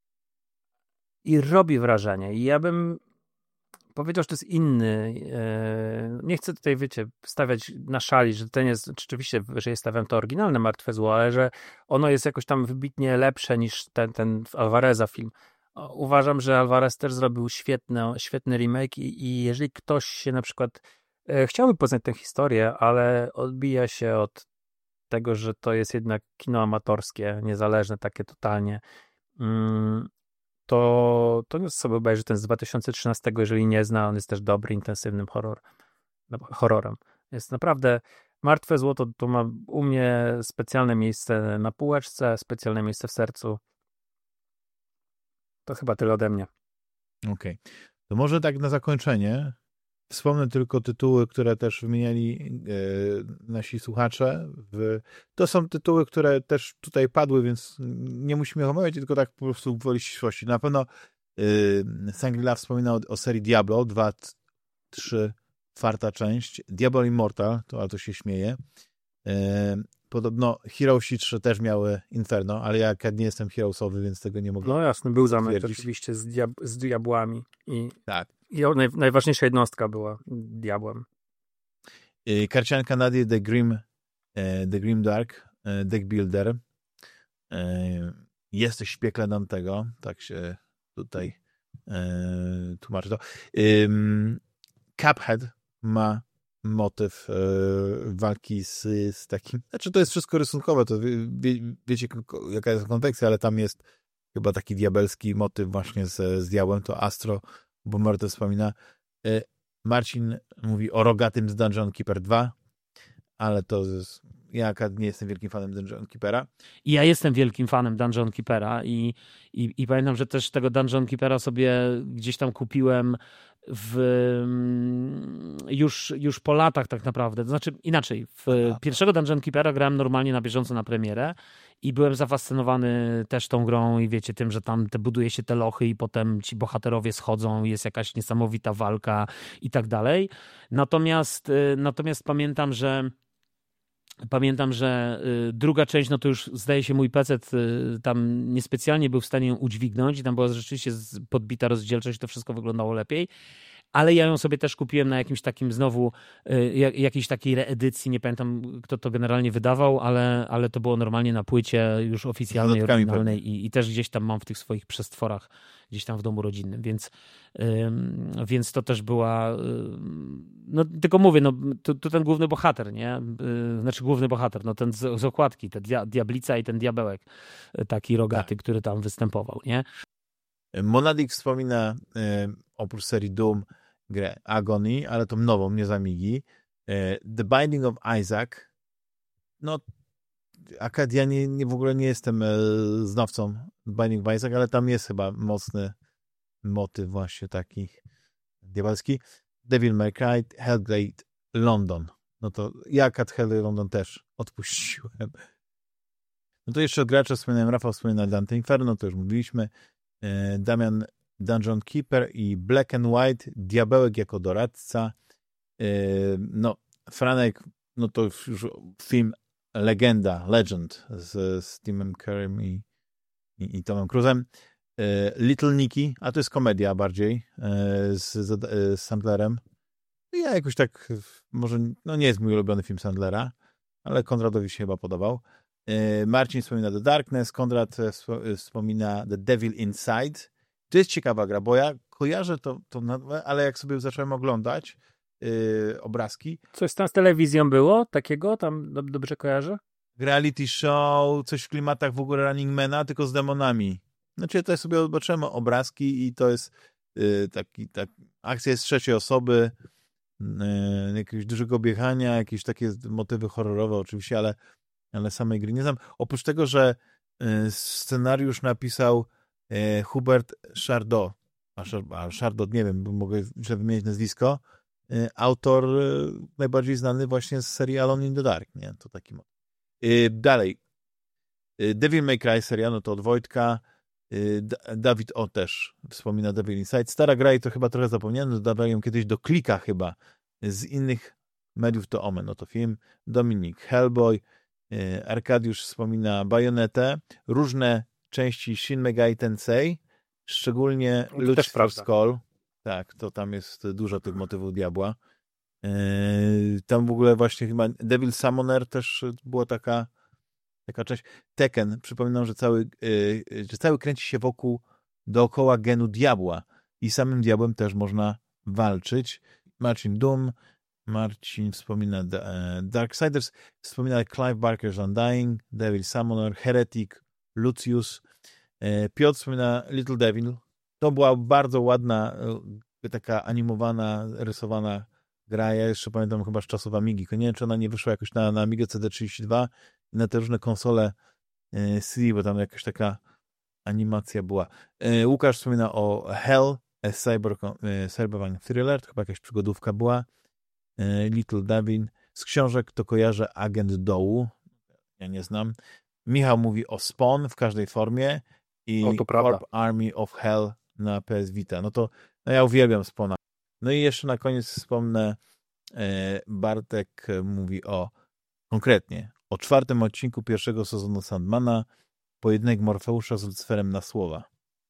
i robi wrażenie. I ja bym powiedział, że to jest inny. E, nie chcę tutaj, wiecie, stawiać na szali, że ten jest, oczywiście, że jest stawiam to oryginalne Martwe Zło, ale że ono jest jakoś tam wybitnie lepsze niż ten, ten Alvareza film. Uważam, że Alvarez też zrobił świetny, świetny remake i, i jeżeli ktoś się na przykład e, chciałby poznać tę historię, ale odbija się od tego, że to jest jednak kino amatorskie, niezależne, takie totalnie, mm, to, to sobie obejrzy ten z dwa tysiące trzynastego, jeżeli nie zna, on jest też dobry, intensywnym horror, horrorem. Jest naprawdę Martwe Zło, to, to ma u mnie specjalne miejsce na półeczce, specjalne miejsce w sercu. To chyba tyle ode mnie. Okej. Okay. To może tak na zakończenie wspomnę tylko tytuły, które też wymieniali e, nasi słuchacze. W, to są tytuły, które też tutaj padły, więc nie musimy ich omawiać, tylko tak po prostu gwoli ścisłości. Na pewno e, Shangri-La wspominał o, o serii Diablo, dwa, trzy, czwarta część. Diablo Immortal, to, a to się śmieje. E, Podobno Heroesi trzy też miały Inferno, ale ja nie jestem Heroesowy, więc tego nie mogę. No jasne, był zamek oczywiście z, diab- z diabłami. I, tak. I naj- najważniejsza jednostka była diabłem. Karcianka Nadia The Grim, The Grim Dark, Deck Builder. Jesteś w piekle Dantego, tak się tutaj tłumaczy to. Cuphead ma motyw e, walki z, z takim, znaczy to jest wszystko rysunkowe, to wie, wiecie jaka jest konweksja, ale tam jest chyba taki diabelski motyw właśnie z, z diabłem, to Astro Boomer to wspomina. E, Marcin mówi o rogatym z Dungeon Keeper dwa, ale to jest, ja nie jestem wielkim fanem Dungeon Keepera. I ja jestem wielkim fanem Dungeon Keepera i, i, i pamiętam, że też tego Dungeon Keepera sobie gdzieś tam kupiłem w, już, już po latach tak naprawdę. To znaczy inaczej, w Aha. pierwszego Dungeon Keepera grałem normalnie na bieżąco na premierę i byłem zafascynowany też tą grą i wiecie tym, że tam te, buduje się te lochy i potem ci bohaterowie schodzą, jest jakaś niesamowita walka i tak dalej. Natomiast, natomiast pamiętam, że Pamiętam, że y, druga część, no to już zdaje się mój pecet y, tam niespecjalnie był w stanie ją udźwignąć i tam była rzeczywiście podbita rozdzielczość, to wszystko wyglądało lepiej, ale ja ją sobie też kupiłem na jakimś takim znowu, y, jak, jakiejś takiej reedycji, nie pamiętam kto to generalnie wydawał, ale, ale to było normalnie na płycie już oficjalnej, oryginalnej i, i też gdzieś tam mam w tych swoich przestworach, gdzieś tam w domu rodzinnym, więc, ym, więc to też była, ym, no tylko mówię, no to, to ten główny bohater, nie? Yy, znaczy główny bohater, no ten z, z okładki, ta dia, diablica i ten diabełek, taki rogaty, tak, który tam występował, nie? Monadik wspomina y, oprócz serii Doom grę Agony, ale tą nową, nie z Amigi. Y, The Binding of Isaac. No akad ja nie, nie, w ogóle nie jestem e, znawcą Binding of Isaac, ale tam jest chyba mocny motyw właśnie taki diabelski. Devil May Cry, Hellblade London. No to ja Cat Hell London też odpuściłem. No to jeszcze od graczy wspominałem, Rafał wspominał Dante Inferno, to już mówiliśmy. Damian Dungeon Keeper i Black and White, Diabełek jako doradca. No, Franek, no to już film legenda, legend z, z Timem Currym i, i, i Tomem Cruise'em. Little Nicky, a to jest komedia bardziej z, z, z Sandlerem. Ja jakoś tak, może, no nie jest mój ulubiony film Sandlera, ale Konradowi się chyba podobał. Marcin wspomina The Darkness, Konrad wspomina The Devil Inside. To jest ciekawa gra, bo ja kojarzę to, to ale jak sobie zacząłem oglądać yy, obrazki. Coś tam z telewizją było takiego? Tam dobrze kojarzę? Reality show, coś w klimatach w ogóle Running Mana, tylko z demonami. Znaczy ja tutaj sobie zobaczyłem obrazki i to jest yy, taki, tak, akcja jest z trzeciej osoby, yy, jakiegoś dużego biegania, jakieś takie motywy horrorowe oczywiście, ale, ale samej gry nie znam. Oprócz tego, że yy, scenariusz napisał yy, Hubert Chardot, a, a Chardot nie wiem, bo mogę źle wymienić nazwisko, yy, autor yy, najbardziej znany właśnie z serii Alone in the Dark, nie? To taki motyw. Yy, dalej. Yy, Devil May Cry seria, no to od Wojtka. Dawid O też wspomina Devil Inside. Stara gra i to chyba trochę zapomniałem, dodawałem ją kiedyś do Klika chyba. Z innych mediów to Omen, no to film. Dominik Hellboy. Arkadiusz wspomina Bajonetę. Różne części Shin Megami Tensei, szczególnie no Lucifer's Call. Tak, to tam jest dużo tych motywów diabła. Tam w ogóle właśnie chyba Devil Summoner też była taka Taka część. Tekken, przypominam, że cały, yy, że cały kręci się wokół, dookoła genu diabła i samym diabłem też można walczyć. Marcin Doom, Marcin wspomina e, Darksiders, wspomina Clive Barker's Undying, Devil Summoner, Heretic, Lucius. E, Piotr wspomina Little Devil. To była bardzo ładna, e, taka animowana, rysowana gra. Ja jeszcze pamiętam chyba z czasów Amigi. Nie wiem, czy ona nie wyszła jakoś na, na Amigę C D trzydzieści dwa i na te różne konsole e, C D, bo tam jakaś taka animacja była. E, Łukasz wspomina o Hell, a cyber, e, cyberpunk thriller, to chyba jakaś przygodówka była. E, Little Devil. Z książek to kojarzę Agent Dołu. Ja nie znam. Michał mówi o Spawn w każdej formie i o, to Corp Army of Hell na P S Vita. No to no ja uwielbiam Spawna. No i jeszcze na koniec wspomnę, e, Bartek mówi o konkretnie o czwartym odcinku pierwszego sezonu Sandmana, pojedynek Morfeusza z Lucyferem na słowa.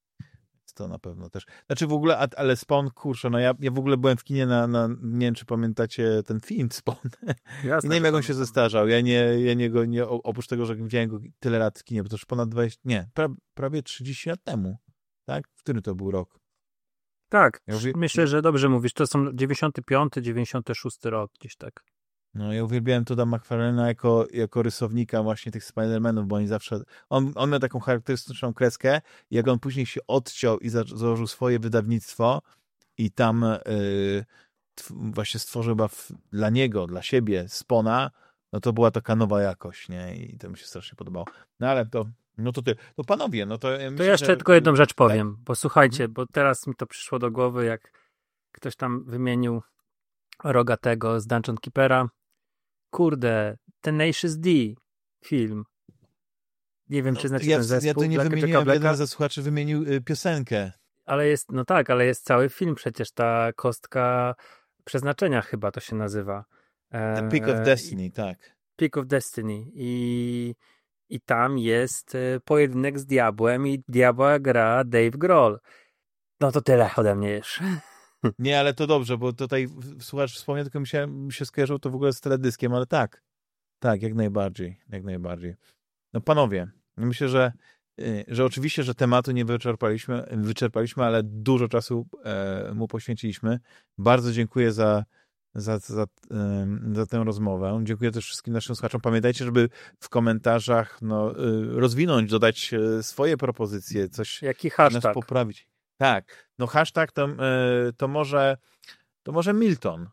To na pewno też. Znaczy w ogóle, ale Spawn, kurczę, no ja, ja w ogóle byłem w kinie na, na, nie wiem, czy pamiętacie ten film Spawn. Jasne, I nie wiem, jak on się zestarzał. Ja nie, ja nie go, nie, oprócz tego, że widziałem go tyle lat w kinie, bo to już ponad dwadzieścia, nie, pra, prawie trzydzieści lat temu. Tak? W którym to był rok? Tak, ja mówię, myślę, że dobrze mówisz. To są dziewięćdziesiąty piąty, dziewięćdziesiąty szósty rok, gdzieś tak. No, ja uwielbiałem Todda McFarlane'a jako, jako rysownika właśnie tych Spider-Manów, bo oni zawsze... On, on miał taką charakterystyczną kreskę i jak on później się odciął i za, założył swoje wydawnictwo i tam yy, tw, właśnie stworzył chyba w, dla niego, dla siebie Spawna, no to była taka nowa jakość, nie? I to mi się strasznie podobało. No ale to... No to ty, no panowie, no to... Ja to myślę, jeszcze że... tylko jedną rzecz powiem, tak? bo słuchajcie, bo teraz mi to przyszło do głowy, jak ktoś tam wymienił Rogatego z Dungeon Keepera. Kurde, Tenacious D film. Nie wiem, No, czy znacie ja, ten zespół. ja to nie Black wymieniłem, Blacka, jeden ze słuchaczy wymienił y, piosenkę. ale jest, no tak, ale jest cały film przecież, ta kostka przeznaczenia chyba to się nazywa. The Peak of Destiny, i, tak. Peak of Destiny i, i tam jest pojedynek z diabłem i diabła gra Dave Grohl. No to tyle ode mnie już. Nie, ale to dobrze, bo tutaj słuchacz wspomniał, tylko mi się, mi się skojarzyło to w ogóle z teledyskiem, ale tak, tak, jak najbardziej, jak najbardziej. No panowie, myślę, że, że oczywiście, że tematu nie wyczerpaliśmy, wyczerpaliśmy, ale dużo czasu e, mu poświęciliśmy. Bardzo dziękuję za, za, za, e, za tę rozmowę. Dziękuję też wszystkim naszym słuchaczom. Pamiętajcie, żeby w komentarzach no, rozwinąć, dodać swoje propozycje, coś Jaki hashtag? nas poprawić. Tak, no hashtag to, to może to może Milton.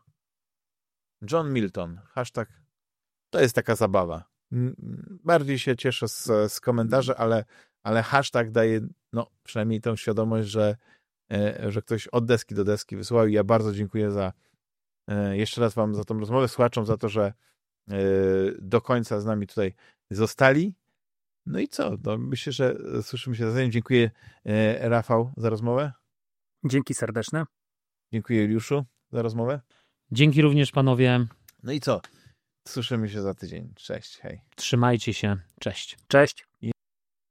John Milton. Hashtag to jest taka zabawa. Bardziej się cieszę z, z komentarzy, ale, ale hashtag daje no, przynajmniej tą świadomość, że, że ktoś od deski do deski wysłał i ja bardzo dziękuję za jeszcze raz wam za tą rozmowę, słuchaczom za to, że do końca z nami tutaj zostali No i co? No, myślę, że słyszymy się za tydzień. Dziękuję e, Rafał za rozmowę. Dzięki serdeczne. Dziękuję Juliuszu za rozmowę. Dzięki również panowie. No i co? Słyszymy się za tydzień. Cześć, hej. Trzymajcie się. Cześć. Cześć.